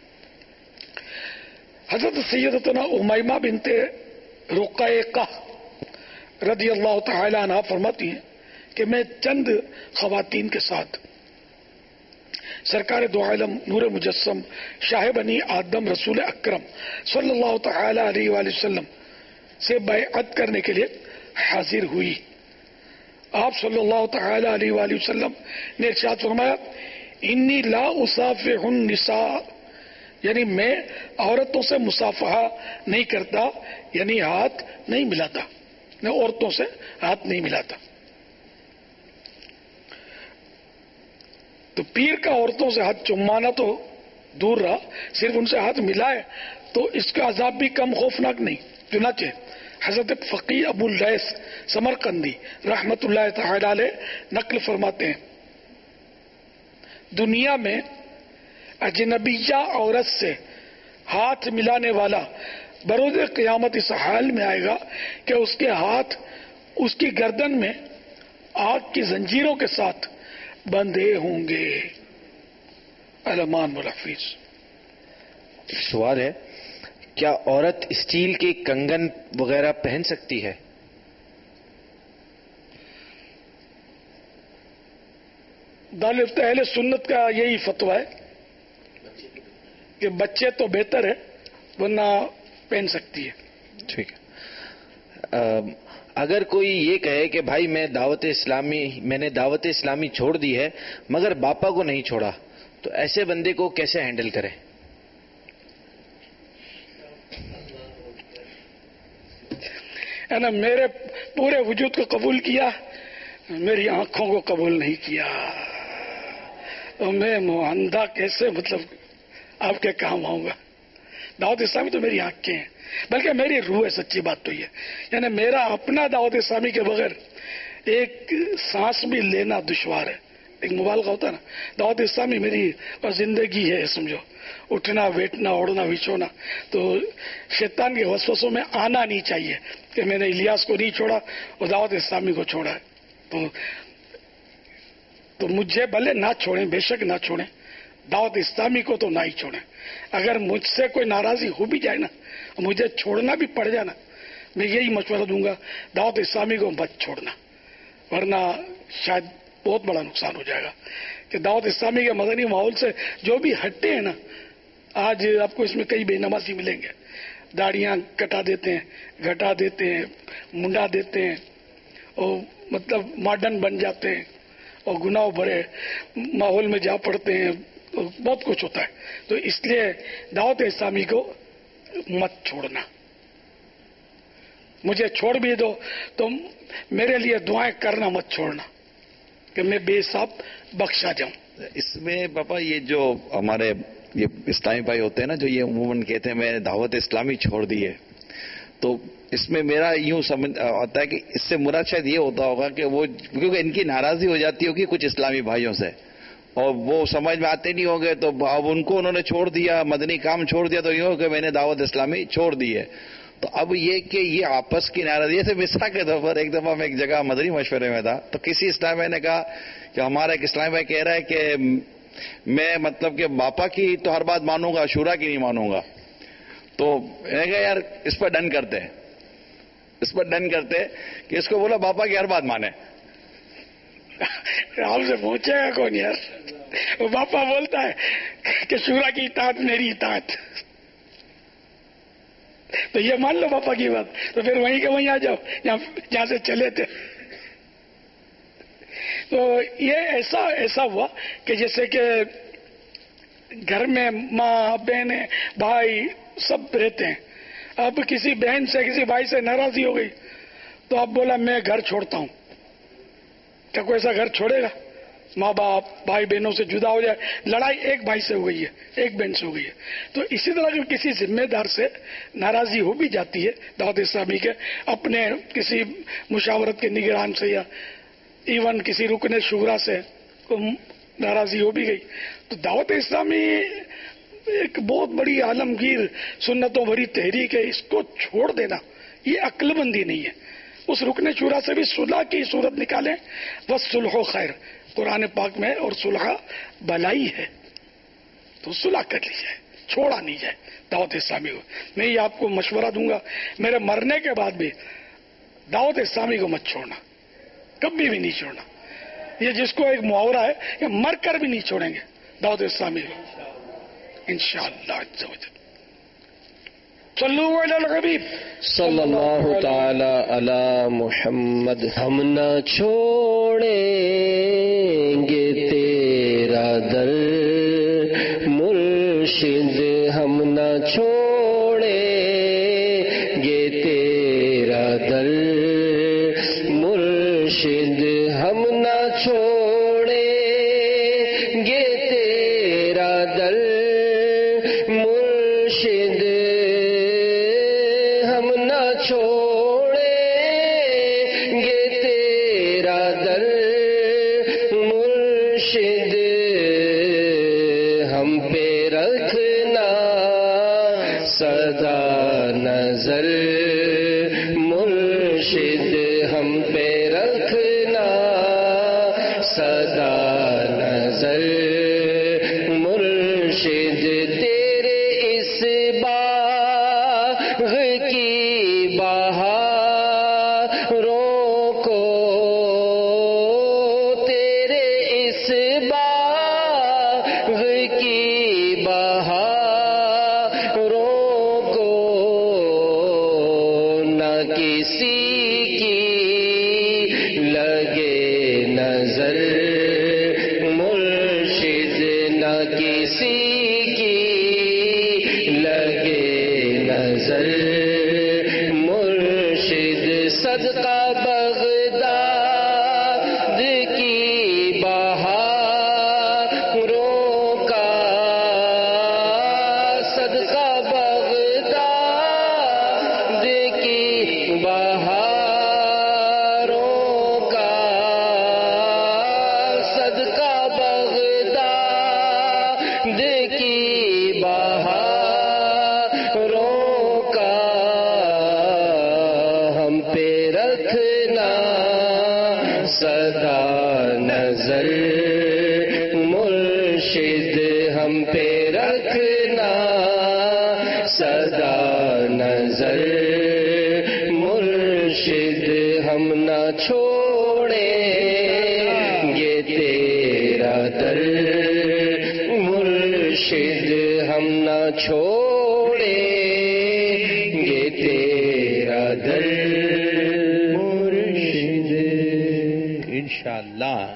حضرت سیدتنا امیمہ بنت رقیقہ رضی اللہ تعالی عنہ فرماتی ہیں کہ میں چند خواتین کے ساتھ سرکار دو عالم نور مجسم شاہ بنی آدم رسول اکرم صلی اللہ تعالی علیہ وآلہ وسلم سے بیعت کرنے کے لیے حاضر ہوئی. آپ صلی اللہ تعالی علیہ وآلہ وسلم نے ارشاد فرمایا: انی لا اصافح النساء، یعنی میں عورتوں سے مصافحہ نہیں کرتا، یعنی ہاتھ نہیں ملاتا، میں عورتوں سے ہاتھ نہیں ملاتا. تو پیر کا عورتوں سے ہاتھ چمانا تو دور رہا، صرف ان سے ہاتھ ملائے تو اس کا عذاب بھی کم خوفناک نہیں. چنانچہ حضرت فقی ابو اللیث سمرقندی رحمت اللہ تعالی علیہ نقل فرماتے ہیں: دنیا میں اجنبیہ عورت سے ہاتھ ملانے والا بروز قیامت اس حال میں آئے گا کہ اس کے ہاتھ اس کی گردن میں آگ کی زنجیروں کے ساتھ بندھے ہوں گے. علمان الحفیظ.
سوال ہے: کیا عورت اسٹیل کے کنگن وغیرہ پہن سکتی ہے؟
دالفت اہل سنت کا یہی فتویٰ ہے کہ بچے تو بہتر ہے، ورنہ پہن سکتی ہے.
ٹھیک ہے. اگر کوئی یہ کہے کہ بھائی میں دعوت اسلامی میں نے دعوت اسلامی چھوڑ دی ہے مگر باپا کو نہیں چھوڑا، تو ایسے بندے کو کیسے ہینڈل کریں؟
ہے نا، میرے پورے وجود کو قبول کیا، میری آنکھوں کو قبول نہیں کیا، تو میں معاندہ کیسے مطلب آپ کے کام آؤں گا؟ دعوت اسلامی تو میری آنکھیں ہیں، بلکہ میری روح ہے. سچی بات تو یہ یعنی میرا اپنا دعوت اسلامی کے بغیر ایک سانس بھی لینا دشوار ہے. ایک مبالغہ ہوتا ہے نا، دعوت اسلامی میری اور زندگی ہے سمجھو. اٹھنا بیٹھنا اوڑھنا بچھونا، تو شیطان کے وسوسوں میں آنا نہیں چاہیے کہ میں نے الیاس کو نہیں چھوڑا اور دعوت اسلامی کو چھوڑا ہے. تو تو مجھے بھلے نہ چھوڑیں، بے شک نہ چھوڑیں، دعوت اسلامی کو تو نہ ہی چھوڑیں. اگر مجھ سے کوئی ناراضی ہو بھی جائے نا، مجھے چھوڑنا بھی پڑ جائے نا، میں یہی مشورہ دوں گا دعوت اسلامی کو مت چھوڑنا، ورنہ شاید بہت بڑا نقصان ہو جائے گا. کہ دعوت اسلامی کے مدنی ماحول سے جو بھی ہٹے ہیں نا، آج آپ کو اس میں کئی بے نمازی ملیں گے، داڑیاں کٹا دیتے ہیں، گھٹا دیتے ہیں، منڈا دیتے ہیں، اور مطلب ماڈرن بن جاتے ہیں اور گناہ بھرے ماحول میں جا پڑتے ہیں، بہت کچھ ہوتا ہے. تو اس لیے دعوت اسلامی کو مت چھوڑنا. مجھے چھوڑ بھی دو تو میرے لیے دعائیں کرنا مت چھوڑنا کہ میں بے حساب بخشا جاؤں.
اس میں پاپا یہ جو ہمارے یہ اسلامی بھائی ہوتے ہیں نا، جو یہ عموماً کہتے ہیں میں نے دعوت اسلامی چھوڑ دی ہے، تو اس میں میرا یوں سمجھ آتا ہے کہ اس سے مراد شاید یہ ہوتا ہوگا کہ وہ کیونکہ ان کی ناراضی ہو جاتی ہوگی کچھ اسلامی بھائیوں سے، اور وہ سمجھ میں آتے نہیں ہوں گے تو اب ان کو انہوں نے چھوڑ دیا، مدنی کام چھوڑ دیا، تو یوں کہ میں نے دعوت اسلامی چھوڑ دی ہے. تو اب یہ کہ یہ آپس کی ناراضگی سے مثال کے طور پر ایک دفعہ میں ایک جگہ مدنی مشورے میں تھا تو کسی اسلام بھائی نے کہا کہ ہمارا ایک اسلام بھائی کہہ رہا ہے کہ میں مطلب کہ باپا کی تو ہر بات مانوں گا، شورا کی نہیں مانوں گا. تو میں نے کہا یار اس پر ڈن کرتے ہیں، اس پر ڈن کرتے کہ اس کو بولا باپا کی ہر بات مانے.
آپ سے پوچھے گا کون یار؟ وہ باپا بولتا ہے کہ شورا کی اطاعت میری اطاعت، تو یہ مان لو پاپا کی بات، تو پھر وہیں کے وہیں آ جاؤ جہاں سے چلے تھے. تو یہ ایسا ایسا ہوا کہ جیسے کہ گھر میں ماں بہنیں بھائی سب رہتے ہیں. اب کسی بہن سے کسی بھائی سے ناراضی ہو گئی تو اب بولا میں گھر چھوڑتا ہوں. کیا کوئی ایسا گھر چھوڑے گا؟ ماں باپ بھائی بہنوں سے جدا ہو جائے، لڑائی ایک بھائی سے ہو گئی ہے، ایک بہن سے ہو گئی ہے. تو اسی طرح اگر کسی ذمہ دار سے ناراضی ہو بھی جاتی ہے دعوت اسلامی کے اپنے کسی مشاورت کے نگران سے یا ایون کسی رکن شورا سے ناراضی ہو بھی گئی، تو دعوت اسلامی ایک بہت بڑی عالمگیر سنتوں بھری تحریک ہے. اس کو چھوڑ دینا یہ عقل مندی نہیں ہے. اس رکن شورا سے بھی صلح کی صورت نکالیں، بس صلح و خیر قرآن پاک میں، اور صلح بلائی ہے تو صلح کر لی جائے، چھوڑا نہیں جائے دعوت اسلامی کو. میں یہ آپ کو مشورہ دوں گا میرے مرنے کے بعد بھی دعوت اسلامی کو مت چھوڑنا، کبھی بھی نہیں چھوڑنا. یہ جس کو ایک محاورہ ہے کہ مر کر بھی نہیں چھوڑیں گے دعوت اسلامی کو انشاءاللہ عز و جل. صلو علی الحبیب
صلی اللہ تعالی علی محمد. ہم نہ چھوڑیں گے تیرا در مرشد، ہم نہ چھوڑیں گے تیرا در مرشد، ہم نہ چھوڑیں گے تیرا در مرشد، ہم نہ چھوڑیں گے تیرا در مرشد، ہم پہ رکھنا سدا نظر مرشد، ہم پہ رکھنا سدا نظر مرشد. تیرے اس باغ کی بہاروں کو، تیرے اس باغ کی بہاروں کو نہ کسی کی لگے نظر مرشد، نہ کسی کی لگے نظر مرشد. صدقہ بغداد کی بہاروں کا، صدقہ بغداد کی بہاروں کا، صدقہ بغداد کی بہاروں کا، ہم پہ رکھنا سدا نظر مرشد، ہم پہ رکھنا سدا نظر مرشد، ہم نہ چھوڑیں گے تیرا در مرشد، ہم نہ چھوڑیں گے تیرا در مرشد
انشاءاللہ.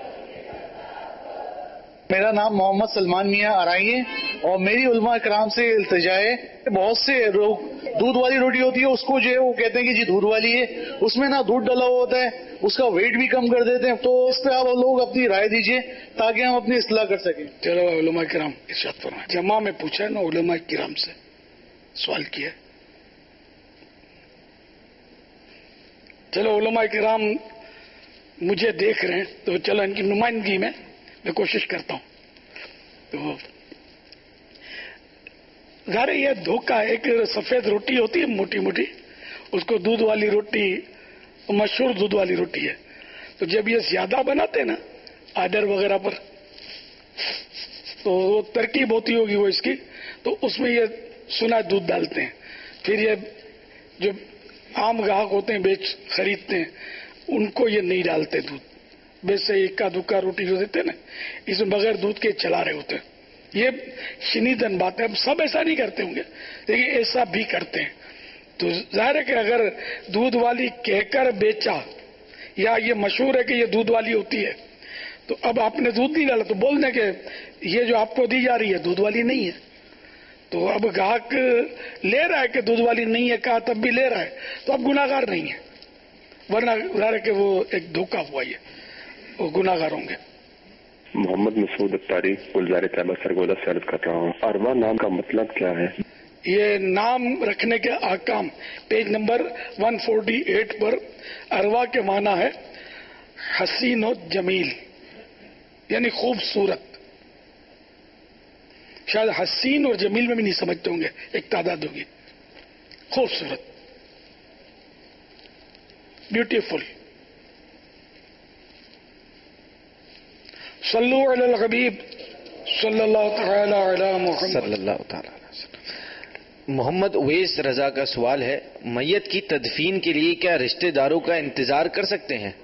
میرا نام محمد سلمان میاں آرائی ہے اور میری علماء کرام سے التجا ہے. بہت سے لوگ دودھ والی روٹی ہوتی ہے اس کو جو ہے وہ کہتے ہیں کہ جی دودھ والی ہے، اس میں نہ دودھ ڈلا ہوا ہوتا ہے، اس کا ویٹ بھی کم کر دیتے ہیں. تو اس پہ آپ لوگ اپنی رائے دیجئے تاکہ ہم اپنی اصلاح کر سکیں.
چلو علماء کرام ارشاد فرمائیں. جمع میں پوچھا نا علماء کرام سے سوال کیا. چلو علماء کرام مجھے دیکھ رہے ہیں تو چلو ان کی نمائندگی میں میں کوشش کرتا ہوں. تو ظاہر یہ دھوکہ ہے. ایک سفید روٹی ہوتی ہے موٹی موٹی, اس کو دودھ والی روٹی, مشہور دودھ والی روٹی ہے. تو جب یہ زیادہ بناتے نا آرڈر وغیرہ پر, تو وہ ترکیب ہوتی ہوگی وہ اس کی, تو اس میں یہ سنا دودھ ڈالتے ہیں. پھر یہ جو عام گاہک ہوتے ہیں بیچ خریدتے ہیں ان کو یہ نہیں ڈالتے دودھ. بیچ سے اکا دکا روٹی جو دیتے ہیں نا اس میں بغیر دودھ کے چلا رہے ہوتے ہیں. یہ شنیدن بات ہے. اب سب ایسا نہیں کرتے ہوں گے لیکن ایسا بھی کرتے ہیں. تو ظاہر ہے کہ اگر دودھ والی کہہ کر بیچا یا یہ مشہور ہے کہ یہ دودھ والی ہوتی ہے, تو اب آپ نے دودھ نہیں ڈالا تو بول دیں کہ یہ جو آپ کو دی جا رہی ہے دودھ والی نہیں ہے. تو اب گاہک لے رہا ہے کہ دودھ والی نہیں ہے کہا تب بھی لے رہا ہے, تو اب گناہگار نہیں ہے. ورنہ ظاہر ہے کہ وہ ایک دھوکہ ہوا ہے, وہ گناہگار ہوں گے.
محمد مسعود اختاری گلزار طیبہ سرگودا سے عرض کر رہا ہوں, اروا نام کا مطلب کیا ہے؟
یہ نام رکھنے کے احکام پیج نمبر ایک سو اڑتالیس پر. اروا کے معنی ہے حسین و جمیل, یعنی خوبصورت. شاید حسین اور جمیل میں بھی نہیں سمجھتے ہوں گے, ایک تعداد ہوگی خوبصورت, بیوٹیفل. صلو علی الحبیب صلی اللہ تعالی علی محمد
صلی اللہ تعالی علیہ وسلم. محمد اویس رضا کا سوال ہے, میت کی تدفین کے لیے کیا رشتہ داروں کا انتظار کر سکتے ہیں؟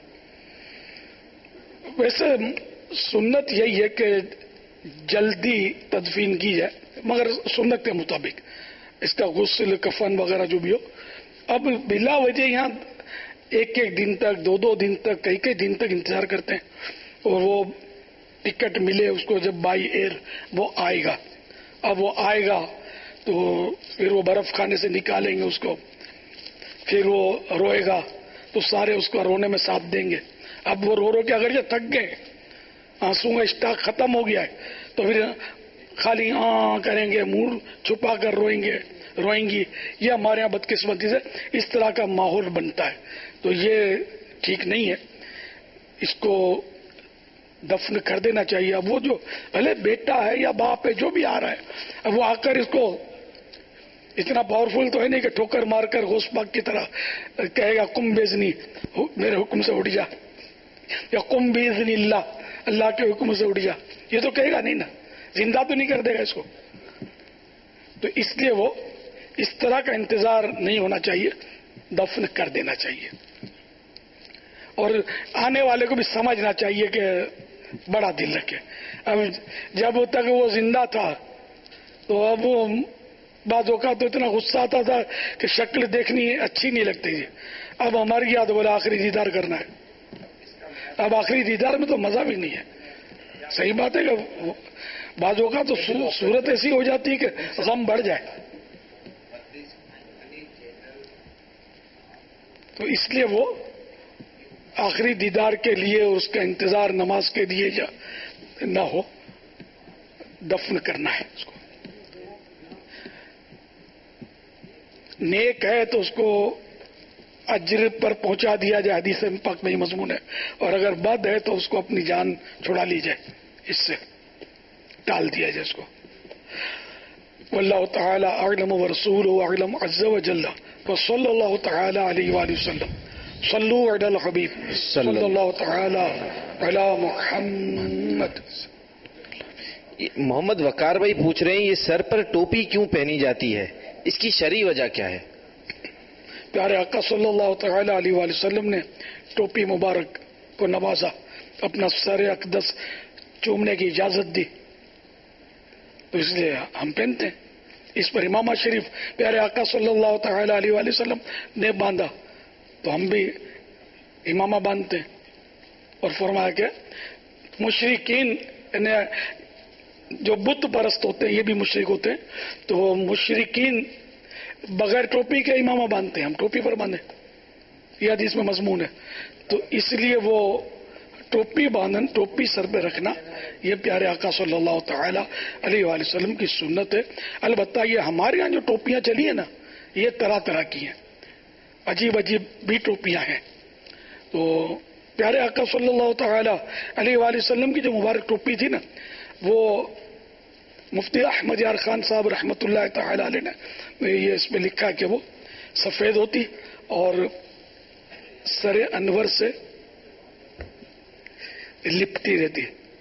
ویسے سنت یہی ہے کہ جلدی تدفین کی جائے, مگر سنت کے مطابق اس کا غسل کفن وغیرہ جو بھی ہو. اب بلا وجہ یہاں ایک ایک دن تک, دو دو دن تک, کئی کئی دن تک انتظار کرتے ہیں, اور وہ ٹکٹ ملے اس کو جب بائی ایئر وہ آئے گا. اب وہ آئے گا تو پھر وہ برف خانے سے نکالیں گے اس کو, پھر وہ روئے گا تو سارے اس کو رونے میں ساتھ دیں گے. اب وہ رو رو کے اگر یہ تھک گئے, آنسو کا اسٹاک ختم ہو گیا ہے, تو پھر خالی آں کریں گے, منہ چھپا کر روئیں گے روئیں گی. یہ ہمارے یہاں بدقسمتی سے اس طرح کا ماحول بنتا ہے, تو یہ ٹھیک نہیں ہے. اس کو دفن کر دینا چاہیے. اب وہ جو بھلے بیٹا ہے یا باپ ہے جو بھی آ رہا ہے, اب وہ آ کر اس کو اتنا پاورفل تو ہے نہیں کہ ٹھوکر مار کر غوث پاک کی طرح کہے گا کم بیزنی, میرے حکم سے اٹھ جا, یا کم بیزنی اللہ, اللہ کے حکم سے اٹھ جا. یہ تو کہے گا نہیں نا, زندہ تو نہیں کر دے گا اس کو. تو اس لیے وہ اس طرح کا انتظار نہیں ہونا چاہیے, دفن کر دینا چاہیے. اور آنے والے کو بھی سمجھنا چاہیے کہ بڑا دل رکھے. اب جب تک وہ زندہ تھا تو اب وہ بعض اوقات تو اتنا غصہ آتا تھا کہ شکل دیکھنی اچھی نہیں لگتی تھی. اب ہماری یاد بولا آخری دیدار کرنا ہے. اب آخری دیدار میں تو مزہ بھی نہیں ہے. صحیح بات ہے کہ بعض اوقات تو صورت ایسی ہو جاتی ہے کہ غم بڑھ جائے. تو اس لیے وہ آخری دیدار کے لیے اس کا انتظار نماز کے لیے جا نہ ہو, دفن کرنا ہے اس کو. نیک ہے تو اس کو اجر پر پہنچا دیا جائے, حدیث پاک میں یہ مضمون ہے. اور اگر بد ہے تو اس کو اپنی جان چھڑا لی جائے, اس سے ٹال دیا جائے اس کو. واللہ تعالی اعلم ورسولہ اعلم عز وجل وصلی اللہ تعالی علیہ وآلہ وسلم. صلو علی الحبیب صلی اللہ تعالی علی محمد.
محمد وقار بھائی پوچھ رہے ہیں, یہ سر پر ٹوپی کیوں پہنی جاتی ہے, اس کی شرعی وجہ کیا ہے؟
پیارے آقا صلی اللہ تعالی علیہ وآلہ وسلم نے ٹوپی مبارک کو نوازا, اپنا سر اقدس چومنے کی اجازت دی, تو اس لیے ہم پہنتے ہیں. اس پر امامہ شریف پیارے آقا صلی اللہ تعالی علیہ وآلہ وسلم نے باندھا تو ہم بھی امامہ باندھتے ہیں. اور فرمایا کہ مشرکین نے جو بت پرست ہوتے ہیں یہ بھی مشرک ہوتے ہیں, تو وہ مشرکین بغیر ٹوپی کے امامہ باندھتے ہیں, ہم ٹوپی پر باندھیں, یہ حدیث میں مضمون ہے. تو اس لیے وہ ٹوپی باندھن, ٹوپی سر پہ رکھنا, یہ پیارے آقا صلی اللہ تعالی علیہ وآلہ وسلم کی سنت ہے. البتہ یہ ہمارے یہاں جو ٹوپیاں چلی ہیں نا, یہ طرح طرح کی ہیں, عجیب عجیب بھی ٹوپیاں ہیں. تو پیارے آقا صلی اللہ تعالی علیہ وآلہ وسلم کی جو مبارک ٹوپی تھی نا، وہ مفتی احمد یار خان صاحب رحمۃ اللہ تعالی علیہ نے یہ اس میں لکھا کہ وہ سفید ہوتی اور سر انور سے لپٹی رہتی،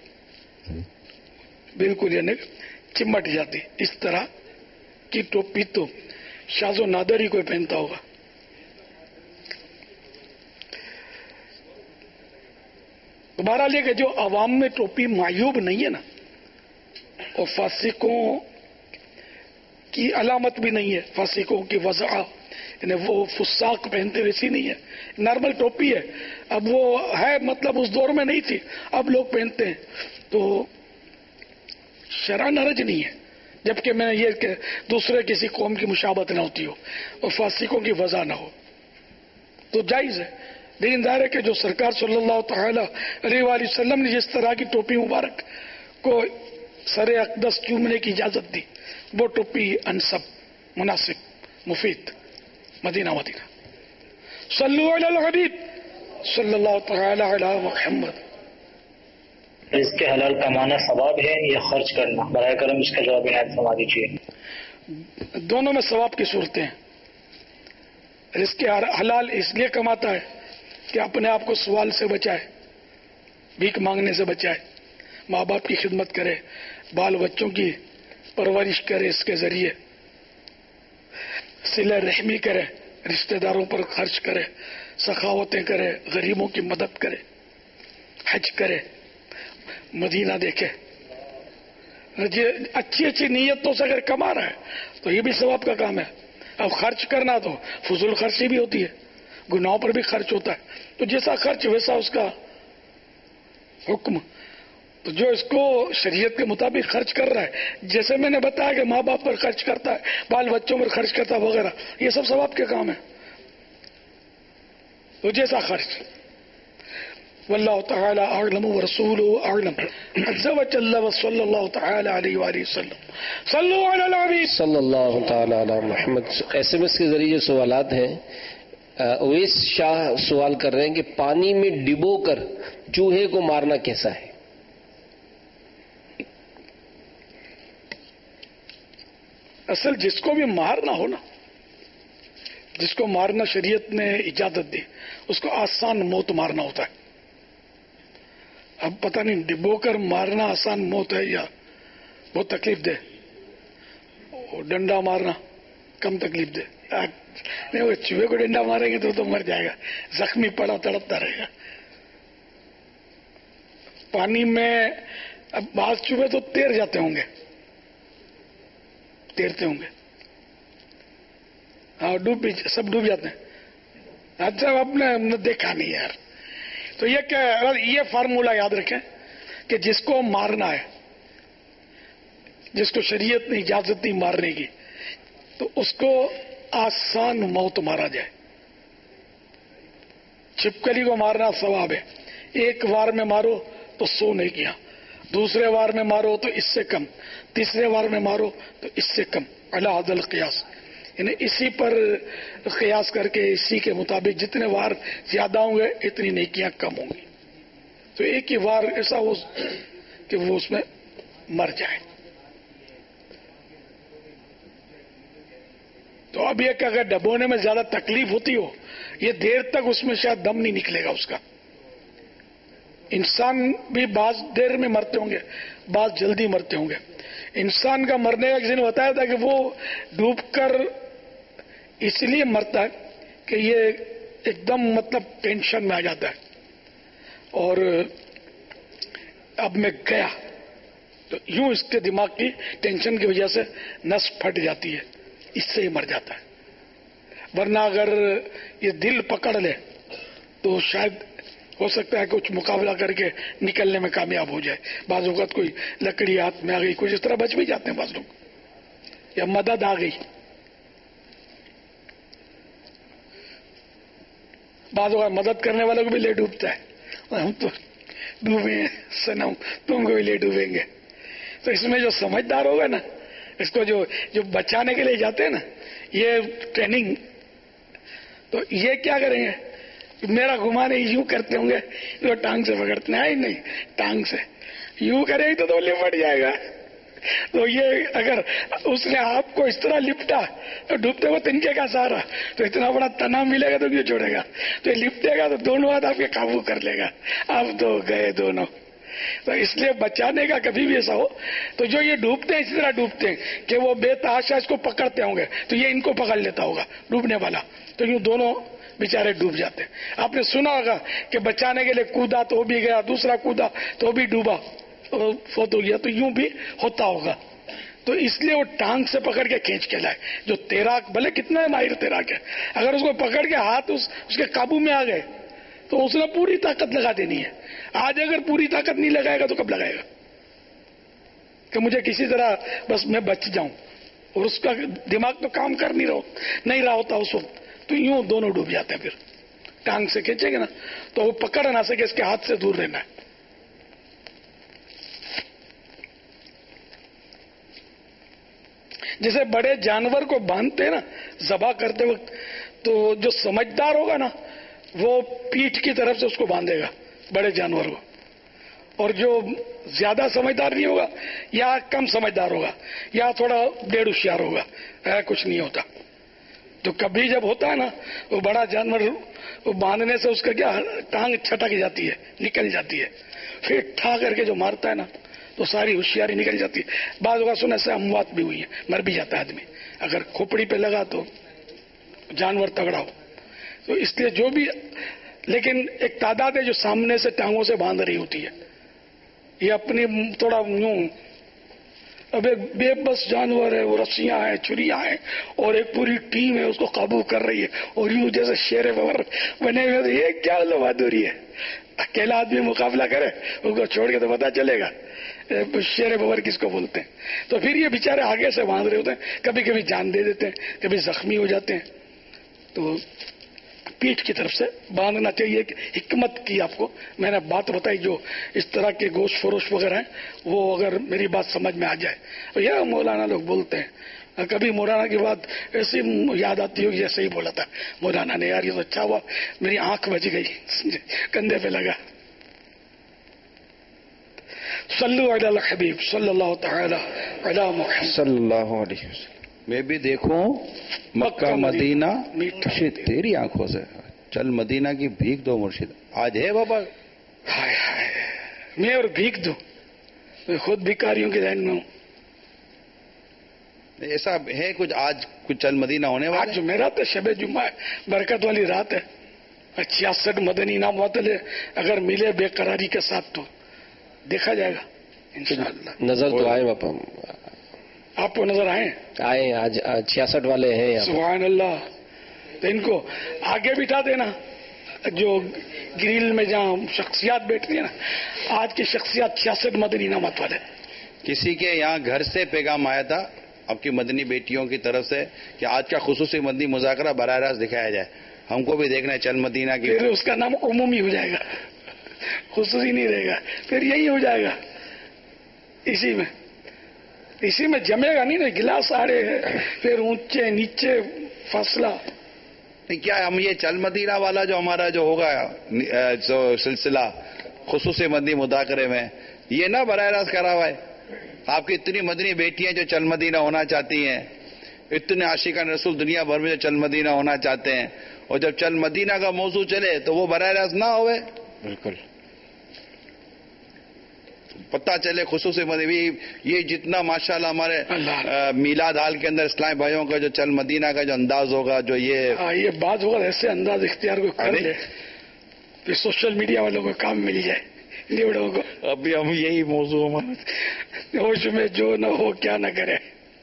بالکل یعنی چمٹ جاتی. اس طرح کی ٹوپی تو شاذ و نادر ہی کوئی پہنتا ہوگا. دوبارہ لے کہ جو عوام میں ٹوپی معیوب نہیں ہے نا، اور فاسقوں کی علامت بھی نہیں ہے، فاسقوں کی وضع یعنی وہ فساق پہنتے ویسی نہیں ہے، نارمل ٹوپی ہے. اب وہ ہے مطلب اس دور میں نہیں تھی، اب لوگ پہنتے ہیں، تو شرع نرج نہیں ہے. جبکہ میں یہ کہ دوسرے کسی قوم کی مشابہت نہ ہوتی ہو اور فاسقوں کی وضع نہ ہو تو جائز ہے. لیکن ظاہر ہے کہ جو سرکار صلی اللہ تعالی علیہ وآلہ وسلم نے جس طرح کی ٹوپی مبارک کو سر اقدس چومنے کی اجازت دی، وہ ٹوپی انسب، مناسب، مفید. مدینہ مدینہ. صلو علی الحبیب صلی اللہ تعالی علی محمد.
اس کے حلال کمانا ثواب ہے یا خرچ کرنا؟ برائے کرم اس کا جواب عنایت فرما دیجیے.
دونوں میں ثواب کی صورتیں ہیں. اس کے حلال اس لیے کماتا ہے کہ اپنے آپ کو سوال سے بچائے، بھیک مانگنے سے بچائے، ماں باپ کی خدمت کرے، بال بچوں کی پرورش کرے، اس کے ذریعے صلہ رحمی کرے، رشتہ داروں پر خرچ کرے، سخاوتیں کرے، غریبوں کی مدد کرے، حج کرے، مدینہ دیکھے. اچھی اچھی نیتوں سے اگر کما رہا ہے تو یہ بھی ثواب کا کام ہے. اب خرچ کرنا تو فضول خرچی بھی ہوتی ہے، گناہوں پر بھی خرچ ہوتا ہے. تو جیسا خرچ ویسا اس کا حکم. تو جو اس کو شریعت کے مطابق خرچ کر رہا ہے، جیسے میں نے بتایا کہ ماں باپ پر خرچ کرتا ہے، بال بچوں پر خرچ کرتا ہے وغیرہ، یہ سب ثواب کے کام ہے. تو جیسا خرچ. واللہ تعالی اعلم ورسولہ اعلم عز وجل وصلی اللہ تعالی علیہ وآلہ وسلم. صلو علی النبی
صلی اللہ تعالی علی محمد. ایس ایم ایس کے ذریعے جو سوالات ہیں، اویس شاہ سوال کر رہے ہیں کہ پانی میں ڈبو کر چوہے کو مارنا کیسا ہے؟
اصل جس کو بھی مارنا ہو نا، جس کو مارنا شریعت نے اجازت دی، اس کو آسان موت مارنا ہوتا ہے. اب پتہ نہیں ڈبو کر مارنا آسان موت ہے یا بہت تکلیف دہ، ڈنڈا مارنا کم تکلیف دہ. نہیں، وہ چوہے کو ڈنڈا ماریں گے تو تو مر جائے گا، زخمی پڑا تڑپتا رہے گا. پانی میں اب بعض چوہے تو تیر جاتے ہوں گے، تیرتے ہوں گے، ہاں ڈوب بھی سب ڈوب جاتے ہیں. اچھا آپ نے دیکھا نہیں یار. تو یہ کہ یہ فارمولہ یاد رکھیں کہ جس کو مارنا ہے، جس کو شریعت نے اجازت دی مارنے کی، تو اس کو آسان موت مارا جائے. چھپکلی کو مارنا ثواب ہے، ایک وار میں مارو تو سو نہیں کیا، دوسرے وار میں مارو تو اس سے کم، تیسرے وار میں مارو تو اس سے کم. علی حد القیاس، یعنی اسی پر قیاس کر کے اسی کے مطابق جتنے وار زیادہ ہوں گے اتنی نیکیاں کم ہوں گی. تو ایک ہی وار ایسا ہو کہ وہ اس میں مر جائے. تو اب یہ کہ اگر ڈبونے میں زیادہ تکلیف ہوتی ہو، یہ دیر تک اس میں شاید دم نہیں نکلے گا اس کا. انسان بھی بعض دیر میں مرتے ہوں گے، بعض جلدی مرتے ہوں گے. انسان کا مرنے کا کسی نے بتایا تھا کہ وہ ڈوب کر اس لیے مرتا ہے کہ یہ ایک دم مطلب ٹینشن میں آ جاتا ہے اور اب میں گیا تو یوں اس کے دماغ کی ٹینشن کی وجہ سے نس پھٹ جاتی ہے، اس سے ہی مر جاتا ہے. ورنہ اگر یہ دل پکڑ لے تو شاید ہو سکتا ہے کچھ مقابلہ کر کے نکلنے میں کامیاب ہو جائے. بعض اوقات کوئی لکڑی ہاتھ میں آ گئی، کچھ اس طرح بچ بھی جاتے ہیں بعض لوگ، یا مدد آ گئی. بعض اوقات مدد کرنے والوں کو بھی لے ڈوبتا ہے، ہم تو ڈوبے ہیں سنم، تم کو بھی لے ڈوبیں گے. تو اس میں جو سمجھدار ہوگا نا، اس کو جو جو بچانے کے لیے جاتے ہیں نا، یہ ٹریننگ، تو یہ کیا کریں گے، میرا گھمانے یوں کرتے ہوں گے تو ٹانگ سے پکڑتے ہیں، نہیں ٹانگ سے یوں کرے گی تو تو لپٹ جائے گا. تو یہ اگر اس نے آپ کو اس طرح لپٹا تو ڈوبتے ہوئے تنکے کا سہارا تو اتنا بڑا تنا ملے گا تو کیوں چھوڑے گا؟ تو یہ لپٹے گا تو دونوں ہاتھ آپ کے قابو کر لے گا، آپ تو گئے دونوں. تو اس لیے بچانے کا کبھی بھی ایسا ہو تو جو یہ ڈوبتے ہیں اسی طرح ڈوبتے ہیں کہ وہ بے تحاشا اس کو پکڑتے ہوں گے تو یہ ان کو پکڑ لیتا ہوگا ڈوبنے والا، تو یوں دونوں بیچارے ڈوب جاتے ہیں. آپ نے سنا ہوگا کہ بچانے کے لیے کودا تو بھی گیا، دوسرا کودا تو بھی ڈوبا، فوت ہو گیا. تو یوں بھی ہوتا ہوگا. تو اس لیے وہ ٹانگ سے پکڑ کے کھینچ کے لائے. جو تیراک بھلے کتنا ماہر تیراک ہے، اگر اس کو پکڑ کے ہاتھ اس, اس کے قابو میں آ گئے تو اس نے پوری طاقت لگا دینی ہے. آج اگر پوری طاقت نہیں لگائے گا تو کب لگائے گا کہ مجھے کسی طرح بس میں بچ جاؤں، اور اس کا دماغ تو کام کر نہیں رہا نہیں رہا ہوتا اس وقت. تو یوں دونوں ڈوب جاتے ہیں. پھر ٹانگ سے کھینچے گے نا تو وہ پکڑ نہ سکے، اس کے ہاتھ سے دور رہنا ہے. جیسے بڑے جانور کو باندھتے ہیں نا ذبح کرتے وقت، تو جو سمجھدار ہوگا نا وہ پیٹھ کی طرف سے اس کو باندھے گا بڑے جانور کو، اور جو زیادہ سمجھدار نہیں ہوگا یا کم سمجھدار ہوگا یا تھوڑا ڈیڑھ ہوشیار ہوگا، کچھ نہیں ہوتا. تو کبھی جب ہوتا ہے نا وہ بڑا جانور، وہ باندھنے سے اس کا کیا ٹانگ چھٹک جاتی ہے، نکل جاتی ہے، پھر ٹھا کر کے جو مارتا ہے نا تو ساری ہوشیاری نکل جاتی ہے. بعض اوقات سنے سے اموات بھی ہوئی ہیں، مر بھی جاتا ہے آدمی اگر کھوپڑی پہ لگا تو جانور تگڑا ہو. تو اس لیے جو بھی، لیکن ایک تعداد ہے جو سامنے سے ٹانگوں سے باندھ رہی ہوتی ہے. یہ اپنی تھوڑا یوں، اب ایک بے بس جانور ہے، وہ رسیاں ہیں، چھریاں ہیں، اور ایک پوری ٹیم ہے اس کو قابو کر رہی ہے، اور یوں جیسے شیر بور بنے ہوئے. یہ کیا بہادری ہے؟ اکیلا آدمی مقابلہ کرے اس کو چھوڑ کے تو پتا چلے گا شیر بور کس کو بولتے ہیں. تو پھر یہ بیچارے آگے سے باندھ رہے ہوتے ہیں، کبھی کبھی جان دے دیتے ہیں، کبھی زخمی ہو جاتے ہیں. تو پیٹھ کی طرف سے باندھنا چاہیے. حکمت کی آپ کو میں نے بات بتائی، جو اس طرح کے گوشت فروش وغیرہ ہیں وہ اگر میری بات سمجھ میں آ جائے. یہ مولانا لوگ بولتے ہیں، کبھی مولانا کی بات ایسی یاد آتی ہوگی جیسے ہی بولا تھا مولانا نے، یار یہ تو اچھا ہوا میری آنکھ بج گئی، کندھے پہ لگا. صلو علی الحبیب صلی اللہ تعالی علی محمد
صلی اللہ علیہ وسلم. میں بھی دیکھوں مکہ مدینہ مرشد تیری آنکھوں سے، چل مدینہ کی بھیک دو مرشد. آج ہے بابا،
ہائے ہائے میں اور بھیک دوں، میں خود بھکاریوں کے ذہن میں ہوں.
ایسا ہے کچھ آج کچھ چل مدینہ ہونے والا؟
آج جمعرات ہے، شب جمعہ ہے، برکت والی رات ہے. چھیاسٹھ مدنی انعام والے اگر ملے بے قراری کے ساتھ تو دیکھا جائے گا انشاءاللہ.
نظر تو آئے باپا،
آپ کو نظر آئے
آئے آج چھیاسٹھ والے ہیں.
سبحان اللہ. تو ان کو آگے بٹھا دینا، جو گریل میں جہاں شخصیات بیٹھتی ہیں نا، آج کی شخصیات چھیاسٹھ مدنی انعامات والے.
کسی کے یہاں گھر سے پیغام آیا تھا آپ کی مدنی بیٹیوں کی طرف سے کہ آج کا خصوصی مدنی مذاکرہ براہ راست دکھایا جائے. ہم کو بھی دیکھنا ہے چل مدینہ کی.
پھر اس کا نام عمومی ہو جائے گا، خصوصی نہیں رہے گا، پھر یہی ہو جائے گا. اسی میں اسی میں جمے گا نہیں نا، گلاس آڑے ہے، پھر اونچے نیچے فاصلہ.
کیا ہم یہ چل مدینہ والا جو ہمارا جو ہوگا جو سلسلہ خصوصی مدنی مذاکرے میں، یہ نہ براہ راست کرا ہوا ہے؟ آپ کی اتنی مدنی بیٹیاں جو چل مدینہ ہونا چاہتی ہیں، اتنے عاشقان رسول دنیا بھر میں جو چل مدینہ ہونا چاہتے ہیں، اور جب چل مدینہ کا موضوع چلے تو وہ براہ راست نہ ہوئے.
بالکل
پتہ چلے خصوصی مدنی. یہ جتنا ماشاءاللہ ہمارے میلاد حال کے اندر اسلامی بھائیوں کا جو چل مدینہ کا جو انداز ہوگا، جو یہ
یہ بات ہوگا ایسے انداز اختیار کو کر لے پھر سوشل میڈیا والوں کو کام مل جائے. لیوڑوں کو
ابھی ہم یہی موضوع ہمارا
ہوش میں جو نہ ہو کیا نہ کرے.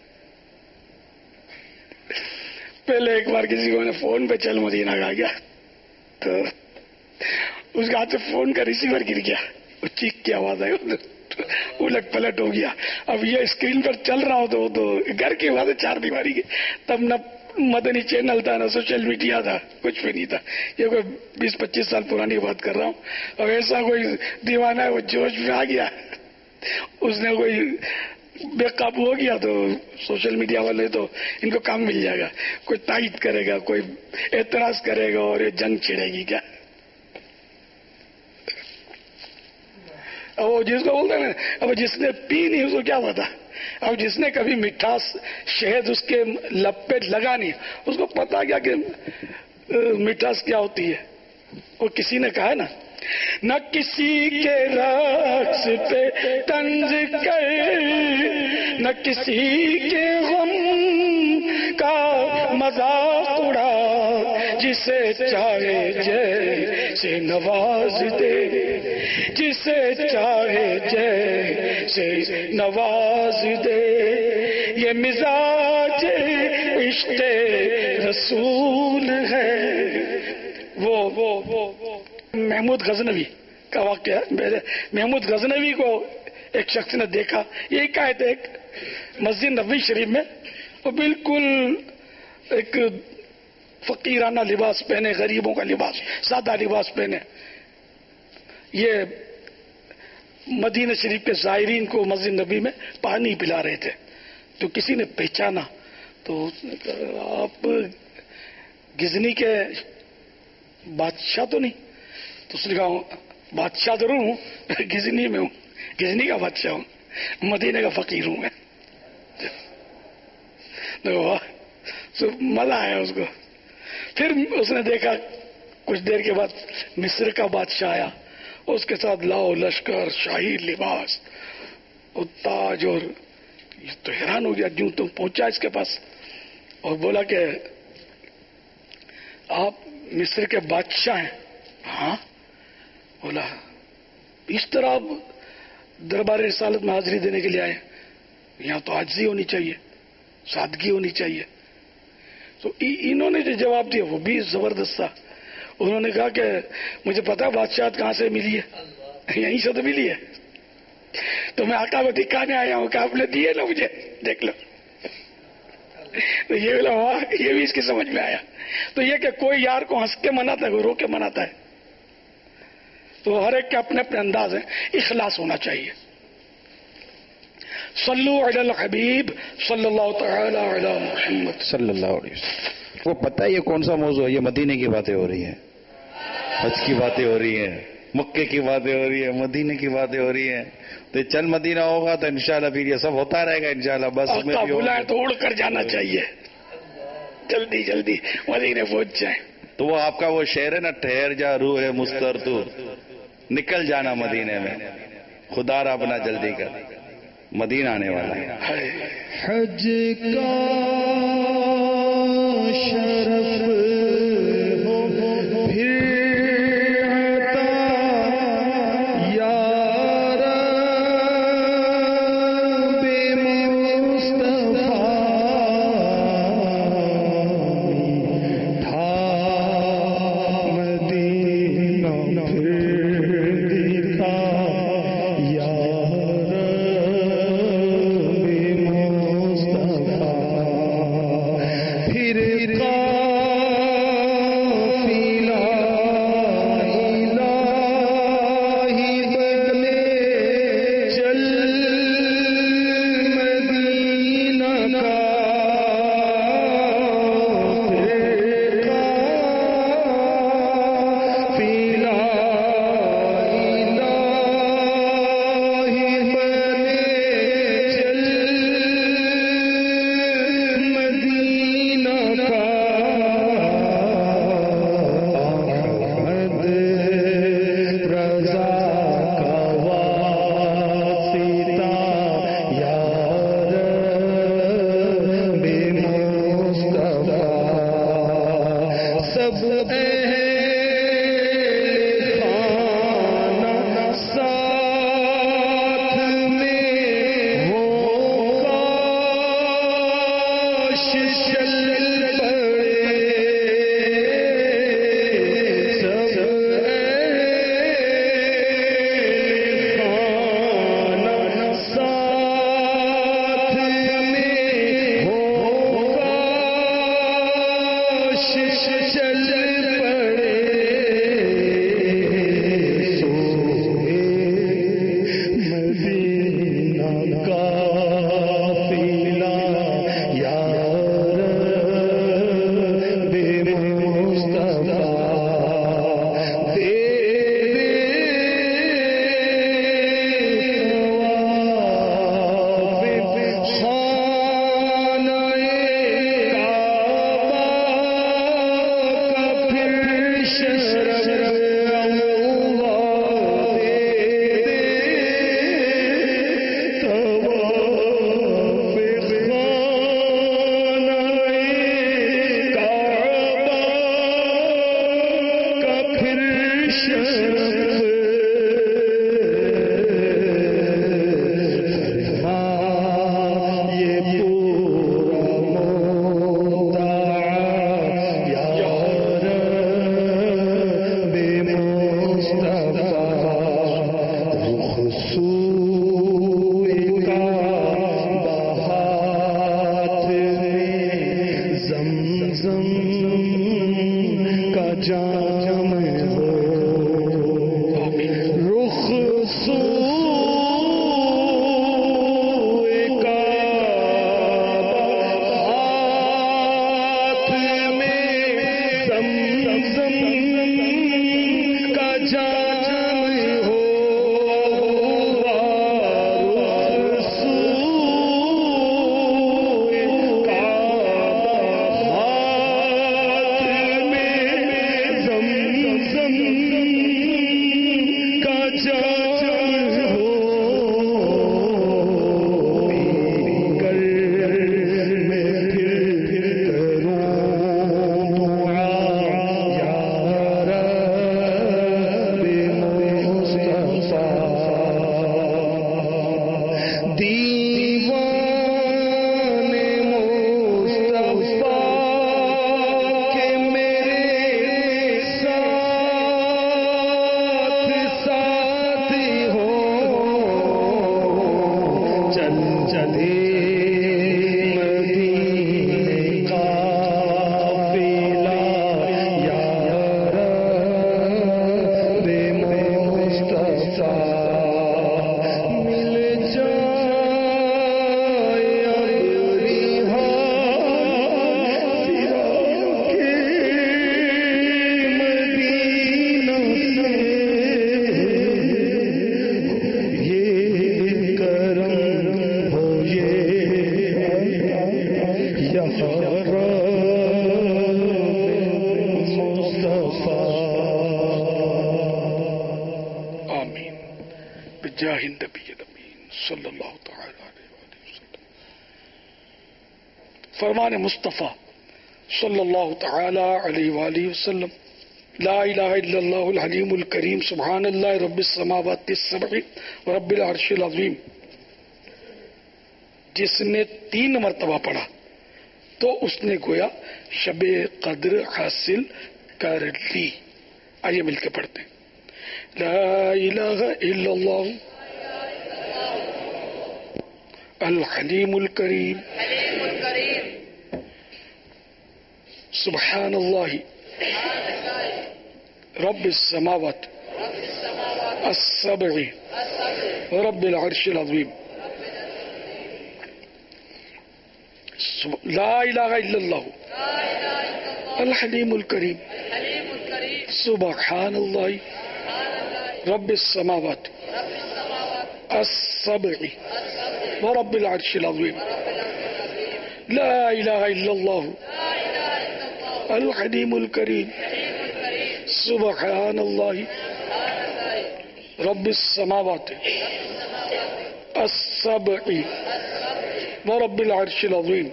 پہلے ایک بار کسی کو نے فون پہ چل مدینہ کہا گیا تو اس کے ہاتھ سے فون کا ریسیور گر گیا، وہ چیخ کی آواز آئی، الٹ پلٹ ہو گیا. اب یہ اسکرین پر چل رہا ہو تو تو گھر کی آواز چار دیواری کی، تب نہ مدنی چینل تھا نہ سوشل میڈیا تھا، کچھ بھی نہیں تھا. یہ کوئی بیس پچیس سال پرانی بات کر رہا ہوں. اب ایسا کوئی دیوانہ ہے وہ جوش میں آ گیا، اس نے کوئی بے قابو ہو گیا تو سوشل میڈیا والے تو ان کو کام مل جائے گا. کوئی تائید کرے گا، کوئی اعتراض کرے گا اور یہ جنگ چھڑے گی. کیا اب وہ جس کو بولتے ہیں نا، اب جس نے پی نہیں اس کو کیا پتا. اب جس نے کبھی مٹھاس شہد اس کے لب پہ لگا نہیں اس کو پتا کیا کہ مٹھاس کیا ہوتی ہے. وہ کسی نے کہا ہے نا، نہ کسی کے رقص پہ طنز کر، نہ کسی کے غم کا مذاق اڑا، جسے چاہے جیسے نواز دے، جسے چاہے جیسے نواز دے. یہ مزاج عشق رسول ہے. وہ وہ وہ محمود غزنوی کا واقعہ، محمود غزنوی کو ایک شخص نے دیکھا، یہی کہا تھا ایک مسجد نبوی شریف میں، وہ بالکل ایک فقیرانہ لباس پہنے، غریبوں کا لباس، سادہ لباس پہنے. یہ مدینہ شریف کے زائرین کو مسجد نبی میں پانی پلا رہے تھے. تو کسی نے پہچانا تو اس نے کہا آپ غزنی کے بادشاہ تو نہیں؟ تو اس نے کہا بادشاہ ضرور ہوں، غزنی میں ہوں، غزنی کا بادشاہ ہوں، مدینے کا فقیر ہوں میں. مزہ آیا اس کو. پھر اس نے دیکھا کچھ دیر کے بعد مصر کا بادشاہ آیا، اس کے ساتھ لاؤ لشکر، شاہی لباس اور تاج، اور یہ تو حیران ہو گیا جو تم پہنچا اس کے پاس اور بولا کہ آپ مصر کے بادشاہ ہیں؟ ہاں. بولا اس طرح آپ دربار رسالت میں حاضری دینے کے لیے آئے؟ یہاں تو عاجزی ہونی چاہیے، سادگی ہونی چاہیے. تو انہوں نے جو جواب دیا وہ بھی زبردست تھا. انہوں نے کہا کہ مجھے پتا بادشاہت کہاں سے ملی ہے، یہیں سے تو ملی ہے، تو میں آقا کو دکھانے آیا ہوں کہ آپ نے دیے نا مجھے، دیکھ لو. تو یہ یہ بھی اس کی سمجھ میں آیا. تو یہ کہ کوئی یار کو ہنس کے مناتا ہے، کوئی رو کے مناتا ہے. تو ہر ایک کے اپنے اپنے انداز ہیں. اخلاص ہونا چاہیے. صلو علی الحبیب صلی اللہ تعالی علی محمد
صلی اللہ علیہ وسلم. وہ پتہ ہے یہ کون سا موضوع ہے؟ یہ مدینے کی باتیں ہو رہی ہیں، حج کی باتیں ہو رہی ہیں، مکے کی باتیں ہو رہی ہیں، مدینے کی باتیں ہو رہی ہیں. تو چل مدینہ ہوگا تو انشاءاللہ پھر یہ سب ہوتا رہے گا انشاءاللہ. بس میں بھی
بلائے تو اڑ کر جانا چاہیے، جلدی جلدی مدینے پہنچ جائیں.
تو وہ آپ کا وہ شعر ہے نا، ٹھہر جا روح ہے مستر تو، نکل جانا مدینے میں، خدا را اپنا جلدی کر، مدینہ آنے والا ہے.
حج کا شرف ہو پھر کا
فرمان مصطفیٰ صلی اللہ تعالی علیہ وآلہ وسلم، لا الہ الا اللہ الحلیم الکریم سبحان اللہ رب السماوات السبع ورب العرش العظیم، جس نے تین مرتبہ پڑھا تو اس نے گویا شب قدر حاصل کر لی۔ آئیے مل کے پڑھتے ہیں، لا الہ الا اللہ الحلیم الکریم سبحان اللہ رب السماوات السبع ورب العرش العظیم، لا الہ الا اللہ الحلیم الکریم سبحان اللہ رب السماوات السبع ورب العرش العظیم، لا الہ الا اللہ الحلیم الکریم سبحان اللہ رب السماوات السبع ورب العرش العظیم۔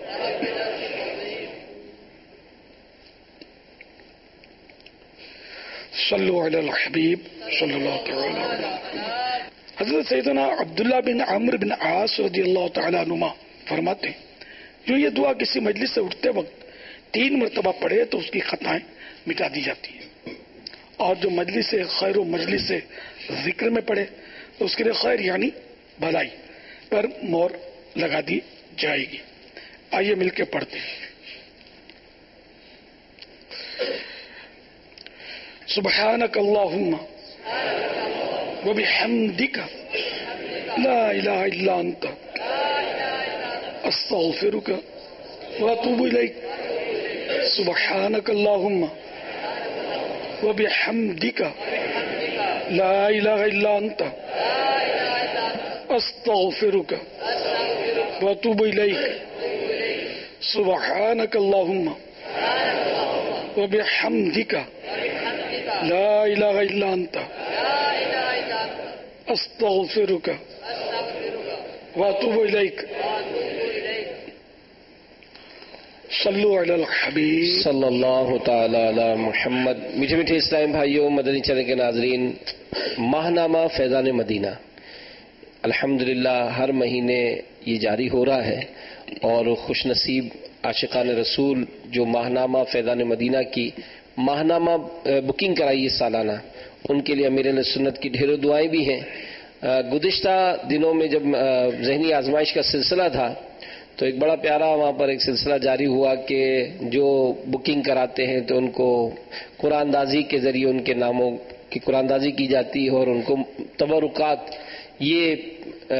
صلو علی الحبیب صلی اللہ تعالی علیہ۔ حضرت سیدنا عبداللہ بن عمرو بن عاص رضی اللہ تعالی عنہما فرماتے ہیں، جو یہ دعا کسی مجلس سے اٹھتے وقت تین مرتبہ پڑھے تو اس کی خطائیں مٹا دی جاتی ہیں، اور جو مجلس خیر و مجلس ذکر میں پڑھے تو اس کے لیے خیر یعنی بھلائی پر مور لگا دی جائے گی۔ آئیے مل کے پڑھتے ہیں، سبحانک اللہم وبحمدک لا الہ الا انت استغفرک واتوب الیک، سبحانک اللہم وبحمدک لا الہ الا انت استغفرک واتوب الیک، سبحانک اللہم وبحمدک لا الہ الا انت استغفرک واتوب الیک صلو علی الحبیب
صلی اللہ تعالی علی محمد. میٹھے میٹھے اسلام بھائیوں، مدنی چینل کے ناظرین، ماہنامہ فیضان مدینہ الحمدللہ ہر مہینے یہ جاری ہو رہا ہے، اور خوش نصیب عاشقان رسول جو ماہنامہ فیضان مدینہ کی ماہنامہ بکنگ کرائی ہے سالانہ، ان کے لیے امیر اہل سنت کی ڈھیروں دعائیں بھی ہیں. گزشتہ دنوں میں جب ذہنی آزمائش کا سلسلہ تھا تو ایک بڑا پیارا وہاں پر ایک سلسلہ جاری ہوا کہ جو بکنگ کراتے ہیں تو ان کو قرآن اندازی کے ذریعے ان کے ناموں کی قرآن اندازی کی جاتی ہے، اور ان کو تبرکات یہ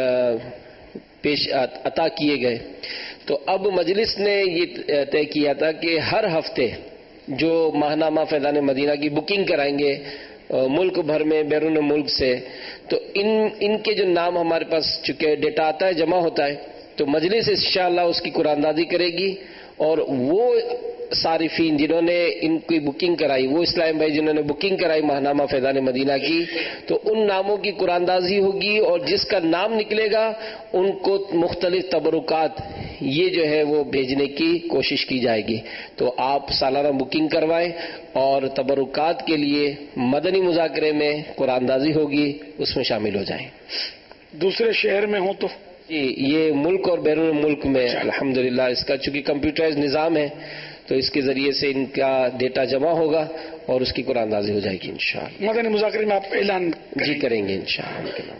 پیش عطا کیے گئے. تو اب مجلس نے یہ طے کیا تھا کہ ہر ہفتے جو ماہنامہ فیضان مدینہ کی بکنگ کرائیں گے ملک بھر میں بیرون ملک سے، تو ان ان کے جو نام ہمارے پاس چونکہ ڈیٹا آتا ہے، جمع ہوتا ہے، تو مجلس انشاءاللہ اس کی قرآن اندازی کرے گی، اور وہ صارفین جنہوں نے ان کی بکنگ کرائی، وہ اسلام بھائی جنہوں نے بکنگ کرائی ماہنامہ فیضان مدینہ کی، تو ان ناموں کی قرآن اندازی ہوگی، اور جس کا نام نکلے گا ان کو مختلف تبرکات یہ جو ہے وہ بھیجنے کی کوشش کی جائے گی. تو آپ سالانہ بکنگ کروائیں، اور تبرکات کے لیے مدنی مذاکرے میں قرآن اندازی ہوگی، اس میں شامل ہو جائیں.
دوسرے شہر میں ہوں تو
جی یہ ملک اور بیرون ملک میں الحمدللہ اس کا چونکہ کمپیوٹرائز نظام ہے تو اس کے ذریعے سے ان کا ڈیٹا جمع ہوگا اور اس کی قرآن اندازی ہو جائے گی انشاءاللہ.
مدنی مذاکرے میں آپ اعلان
جی کریں گے انشاءاللہ.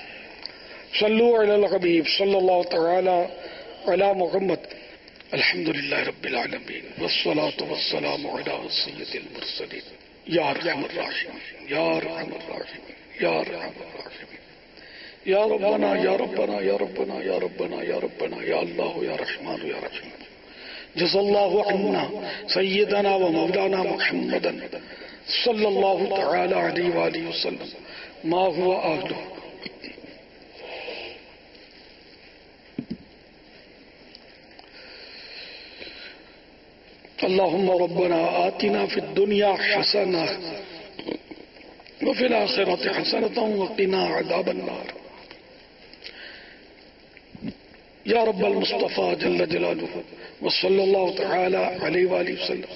صلو علی الحبیب صلی اللہ تعالی علی محمد. الحمدللہ رب العالمین والصلاة والسلام علی سید المرسلین. یا ارحم الراحمین یا ارحم الراحمین یا ارحم الراحمین یا ربنا یا ربنا یا ربنا یا ربنا یا ربنا یا اللہ یا رحمان یا رحیم. جزا اللہ عنا سیدنا و مولانا محمدا صلی اللہ تعالی علیہ وآلہ وسلم ما هو آہلہ. اللہم ربنا آتنا فی الدنیا حسنہ وفی الآخرۃ حسنۃ وقنا عذاب النار. یا رب المصطفیٰ جل جلالہ وصلی اللہ تعالی علیہ وآلہ وسلم.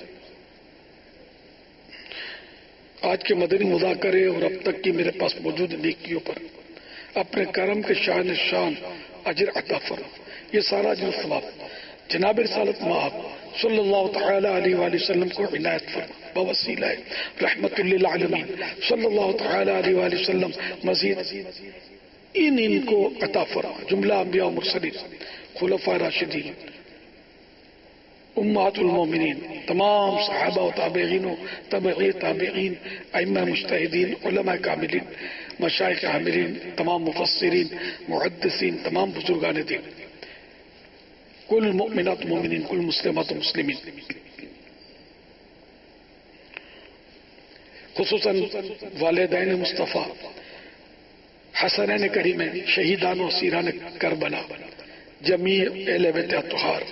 آج کے مدنی مذاکرے اور اب تک کی میرے پاس موجود نیکیوں پر اپنے کرم کے شان شان اجر عطا فرما. یہ سارا جو ثواب جناب رسالت مآب صلی اللہ تعالی علیہ وآلہ وسلم کو عنایت فرما بوسیلہ رحمت للعالمین صلی اللہ تعالی علیہ وآلہ وسلم. مزید ان ان کو عطا فرما. جملہ انبیاء و مرسلین، خلفاء راشدین، امہات المومنین، تمام صحابہ و تابعین و تابعی تابعین، ائمہ مجتہدین، علماء کاملین، مشائخ عاملین، تمام مفسرین، محدثین، تمام بزرگان دین، کل مؤمنات مومنین، کل مسلمات و مسلمین، خصوصاً والدین مصطفیٰ، حسنین کریمین، شہیدان و اسیران کربلا، جمیع اہل بیت اطہار،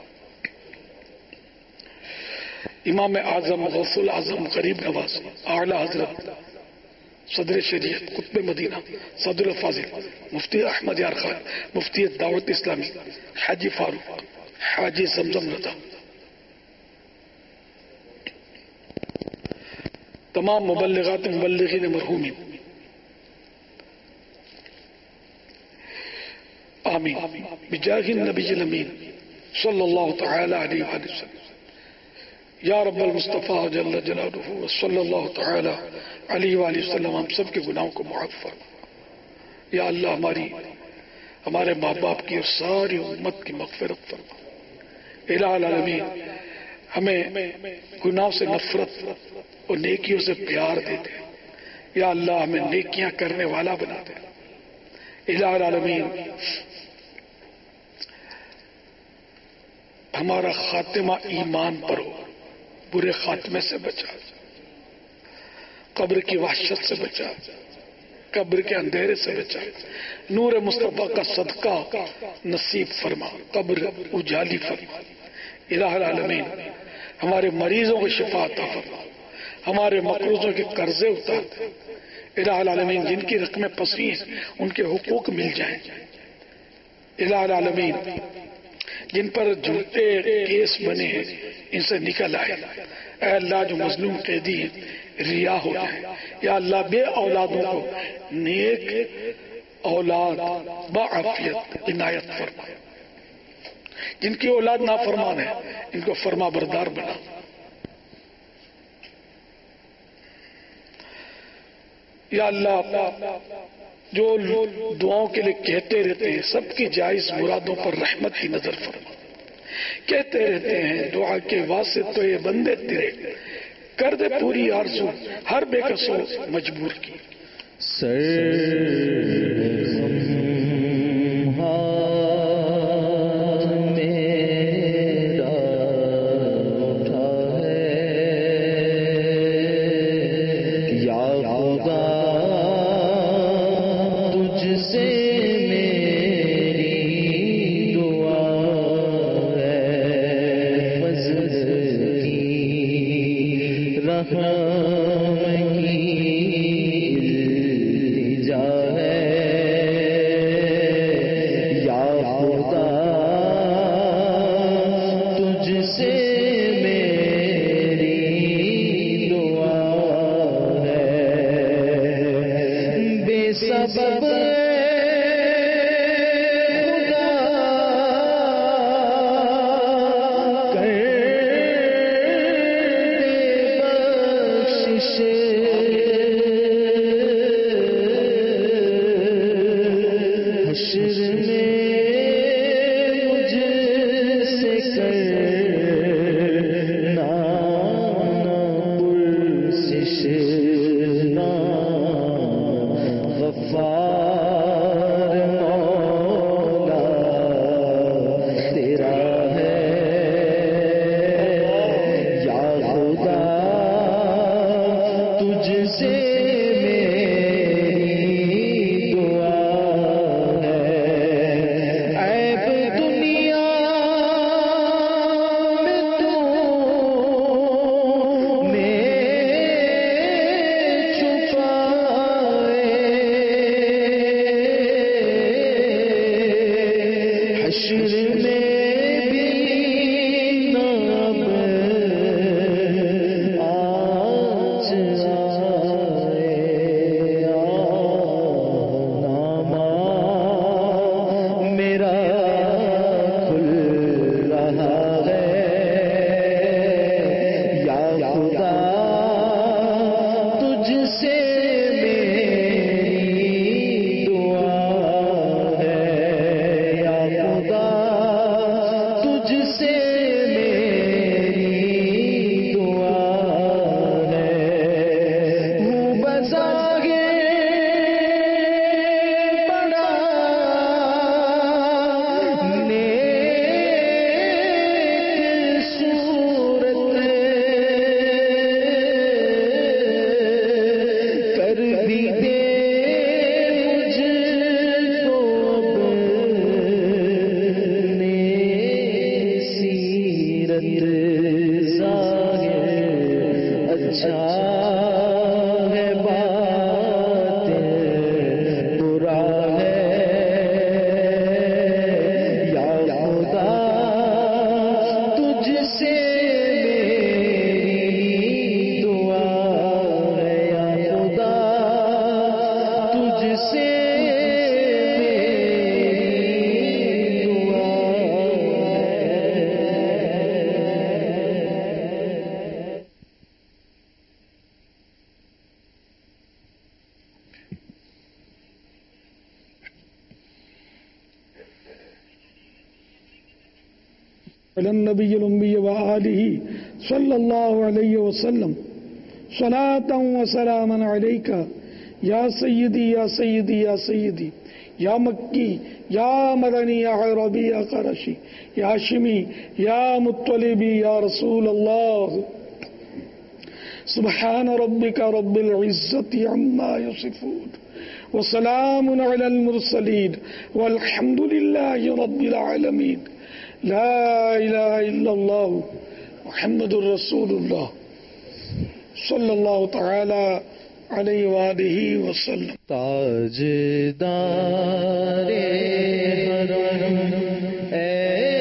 امام اعظم غوث العظم غریب نواز، اعلی حضرت صدر شریعت قطب مدینہ صدر الفاضل مفتی احمد یار خان مفتی دعوت اسلامی حاجی فاروق حاجی زمزم رضا، تمام مبلغات مبلغین مرحومین، آمین بجاہ النبی الامین صلی اللہ تعالی علیہ وآلہ وسلم. یا رب المصطفیٰ جل جلالہ صلی اللہ تعالی علیہ وآلہ وسلم ہم سب کے گناہوں کو معاف فرما. یا اللہ ہماری ہمارے ماں باپ کی اور ساری امت کی مغفرت فرما. الہ العالمین ہمیں گناہوں سے نفرت اور نیکیوں سے پیار دے دے. یا اللہ ہمیں نیکیاں کرنے والا بنا دے. الہ العالمین ہمارا خاتمہ ایمان پر ہو، برے خاتمے سے بچا، قبر کی وحشت سے بچا، قبر کے اندھیرے سے بچا، نور مصطفیٰ کا صدقہ نصیب فرما، قبر اجالی فرما. الہ العالمین ہمارے مریضوں کو شفا عطا فرما، ہمارے مقروضوں کے قرضے اتار دے، الہ العالمین جن کی رقمیں پھنسی ہیں ان کے حقوق مل جائیں، الہ العالمین جن پر جھوٹے کیس بنے ہیں ان سے نکل آئے، اے اللہ جو مظلوم قیدی ہیں رہا ہو جائے، یا اللہ بے اولادوں کو نیک اولاد بعافیت عنایت فرما، جن کی اولاد نافرمان ہے ان کو فرما بردار بنا، یا اللہ جو دعاؤں کے لیے کہتے رہتے ہیں سب کی جائز مرادوں پر رحمت کی نظر فرما، کہتے رہتے ہیں دعا کے واسطے یہ بندے تیرے، کر دے پوری آرزو ہر بے کسو مجبور کی۔ النبی الأمی وآلہ صلی اللہ علیہ وسلم صلاة و سلاما علیکہ یا سیدی یا سیدی یا سیدی یا مکی یا مدنی یا عربی یا قرشی یا ہاشمی یا مطلبی یا رسول اللہ سبحان ربک رب العزت عما یصفون وسلام علی المرسلین والحمد للہ رب العالمین لا الہ الا اللہ محمد الرسول اللہ۔ صلی اللہ تعالی علیہ وآلہ وسلم.
تاجدار حرم اے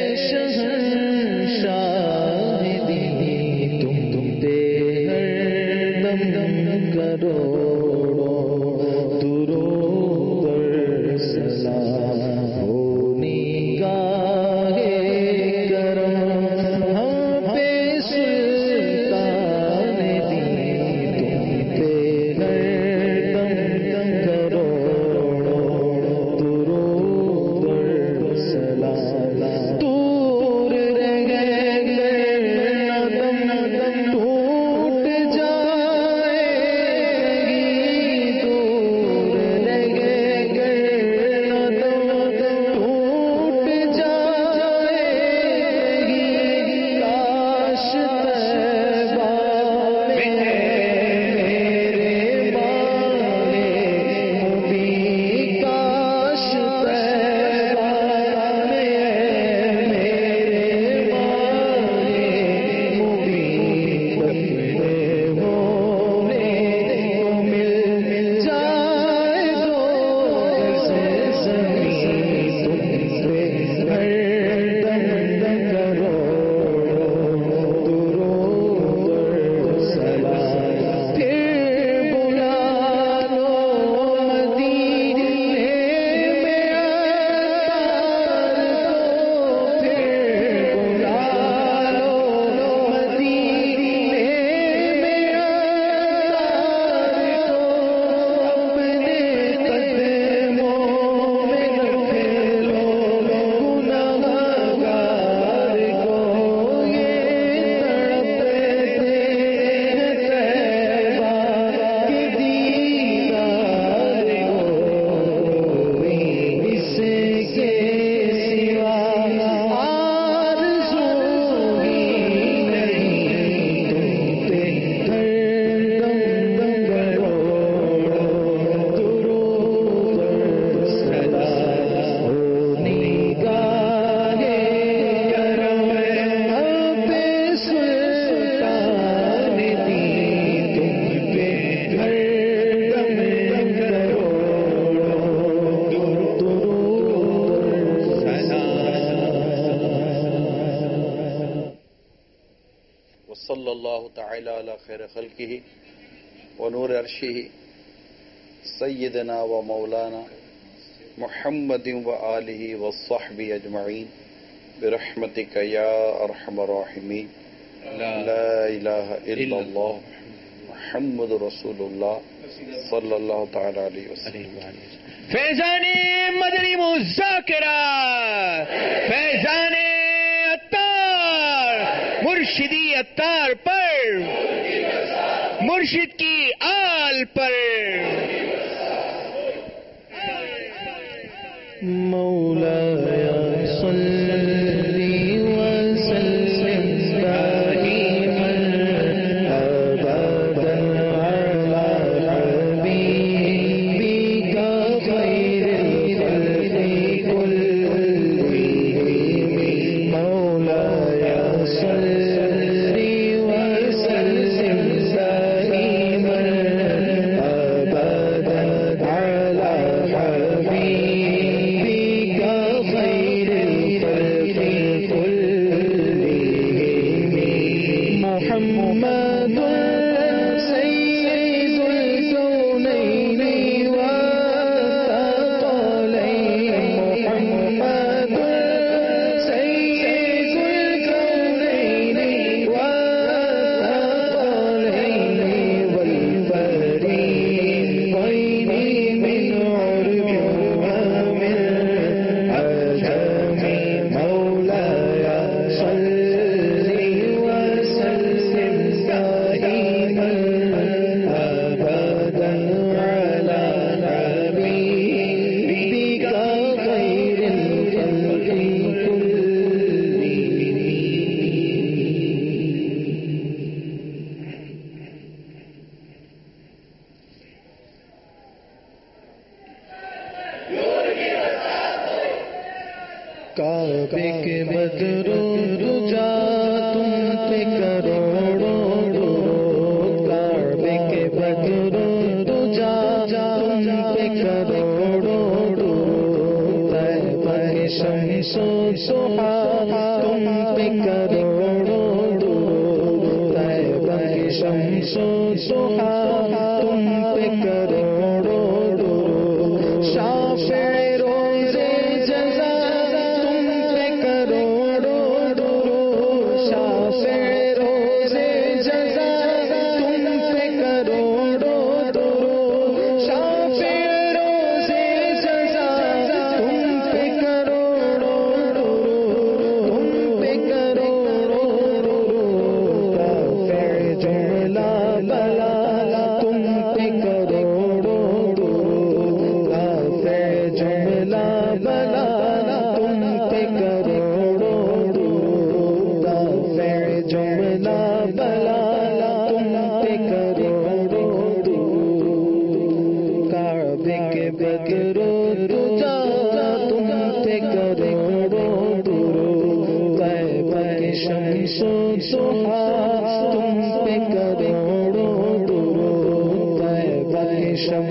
شہنشاہ دی تم پہ ہر دم دم کرو درود و سلام ہو نگاہ کرم ہم پہ سلطان دی تم پہ ہر دم دم کرو درود و سلام. دور رہ گئے دم دم ٹوٹ جائے گی دور رہ گئے دم دم ٹوٹ جائے گی کاش طیبہ میں میرے والے مبین کاش طیبہ میں میرے والے مبین بندے ہونے کو مل جائے تو سے زمین تم پہ ہر دم دم کرو درود و سلام. پھر بلا لو مدینے میں اتار کو پھر بلا لو مدینے میں اتار کو اپنے قدموں میں رکھ لو گنہگار کو یہ تڑپتے ہیں طیبہ کے دیدار کو اس کے سوا آرزو ہی نہیں تم پہ ہر دم دم کرو درود و سلام ہو نگاہ کرم ہم پہ سلطان دی تم پہ ہر دم دم کرو درود و سلام.
وصلی اللہ تعالی علی خیر خلقہ ونور عرشہ سیدنا و مولانا محمد و آلہ وصحبہ اجمعین برحمتک یا ارحم الراحمین. لا الہ الا اللہ محمد رسول اللہ صلی اللہ تعالی علیہ وسلم.
فیضان مدنی مذاکرہ فیضان عطار مرشدی عطار پر مرشد کی آل پر
مولایا صلی وسلم دائما ابدا علی حبیبک خیر الخلق كلهم مولایا صلی وسلم دائما ابدا علی حبیبک خیر الخلق كلهم محمد سید الكونین والثقلین محمد سید الكونین والثقلین والفریقین من عرب ومن عجم مولایا صلی وسلم دائما ابدا علی حبیبک خیر الخلق كلهم کعبے کے بدرو رجا تم پہ کروڑوں درود.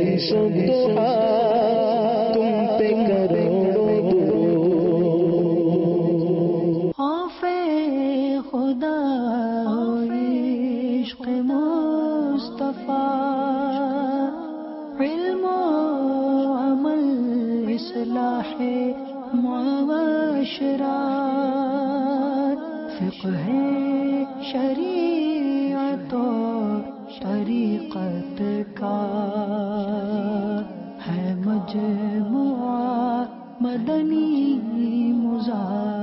صبح دہا تم پہ کروڑوں درود.
خوف خدا عشق مصطفیٰ علم و عمل اصلاح معاشرات فقہ شریعت و طریقت کا ہے مجموعہ مدنی مزار.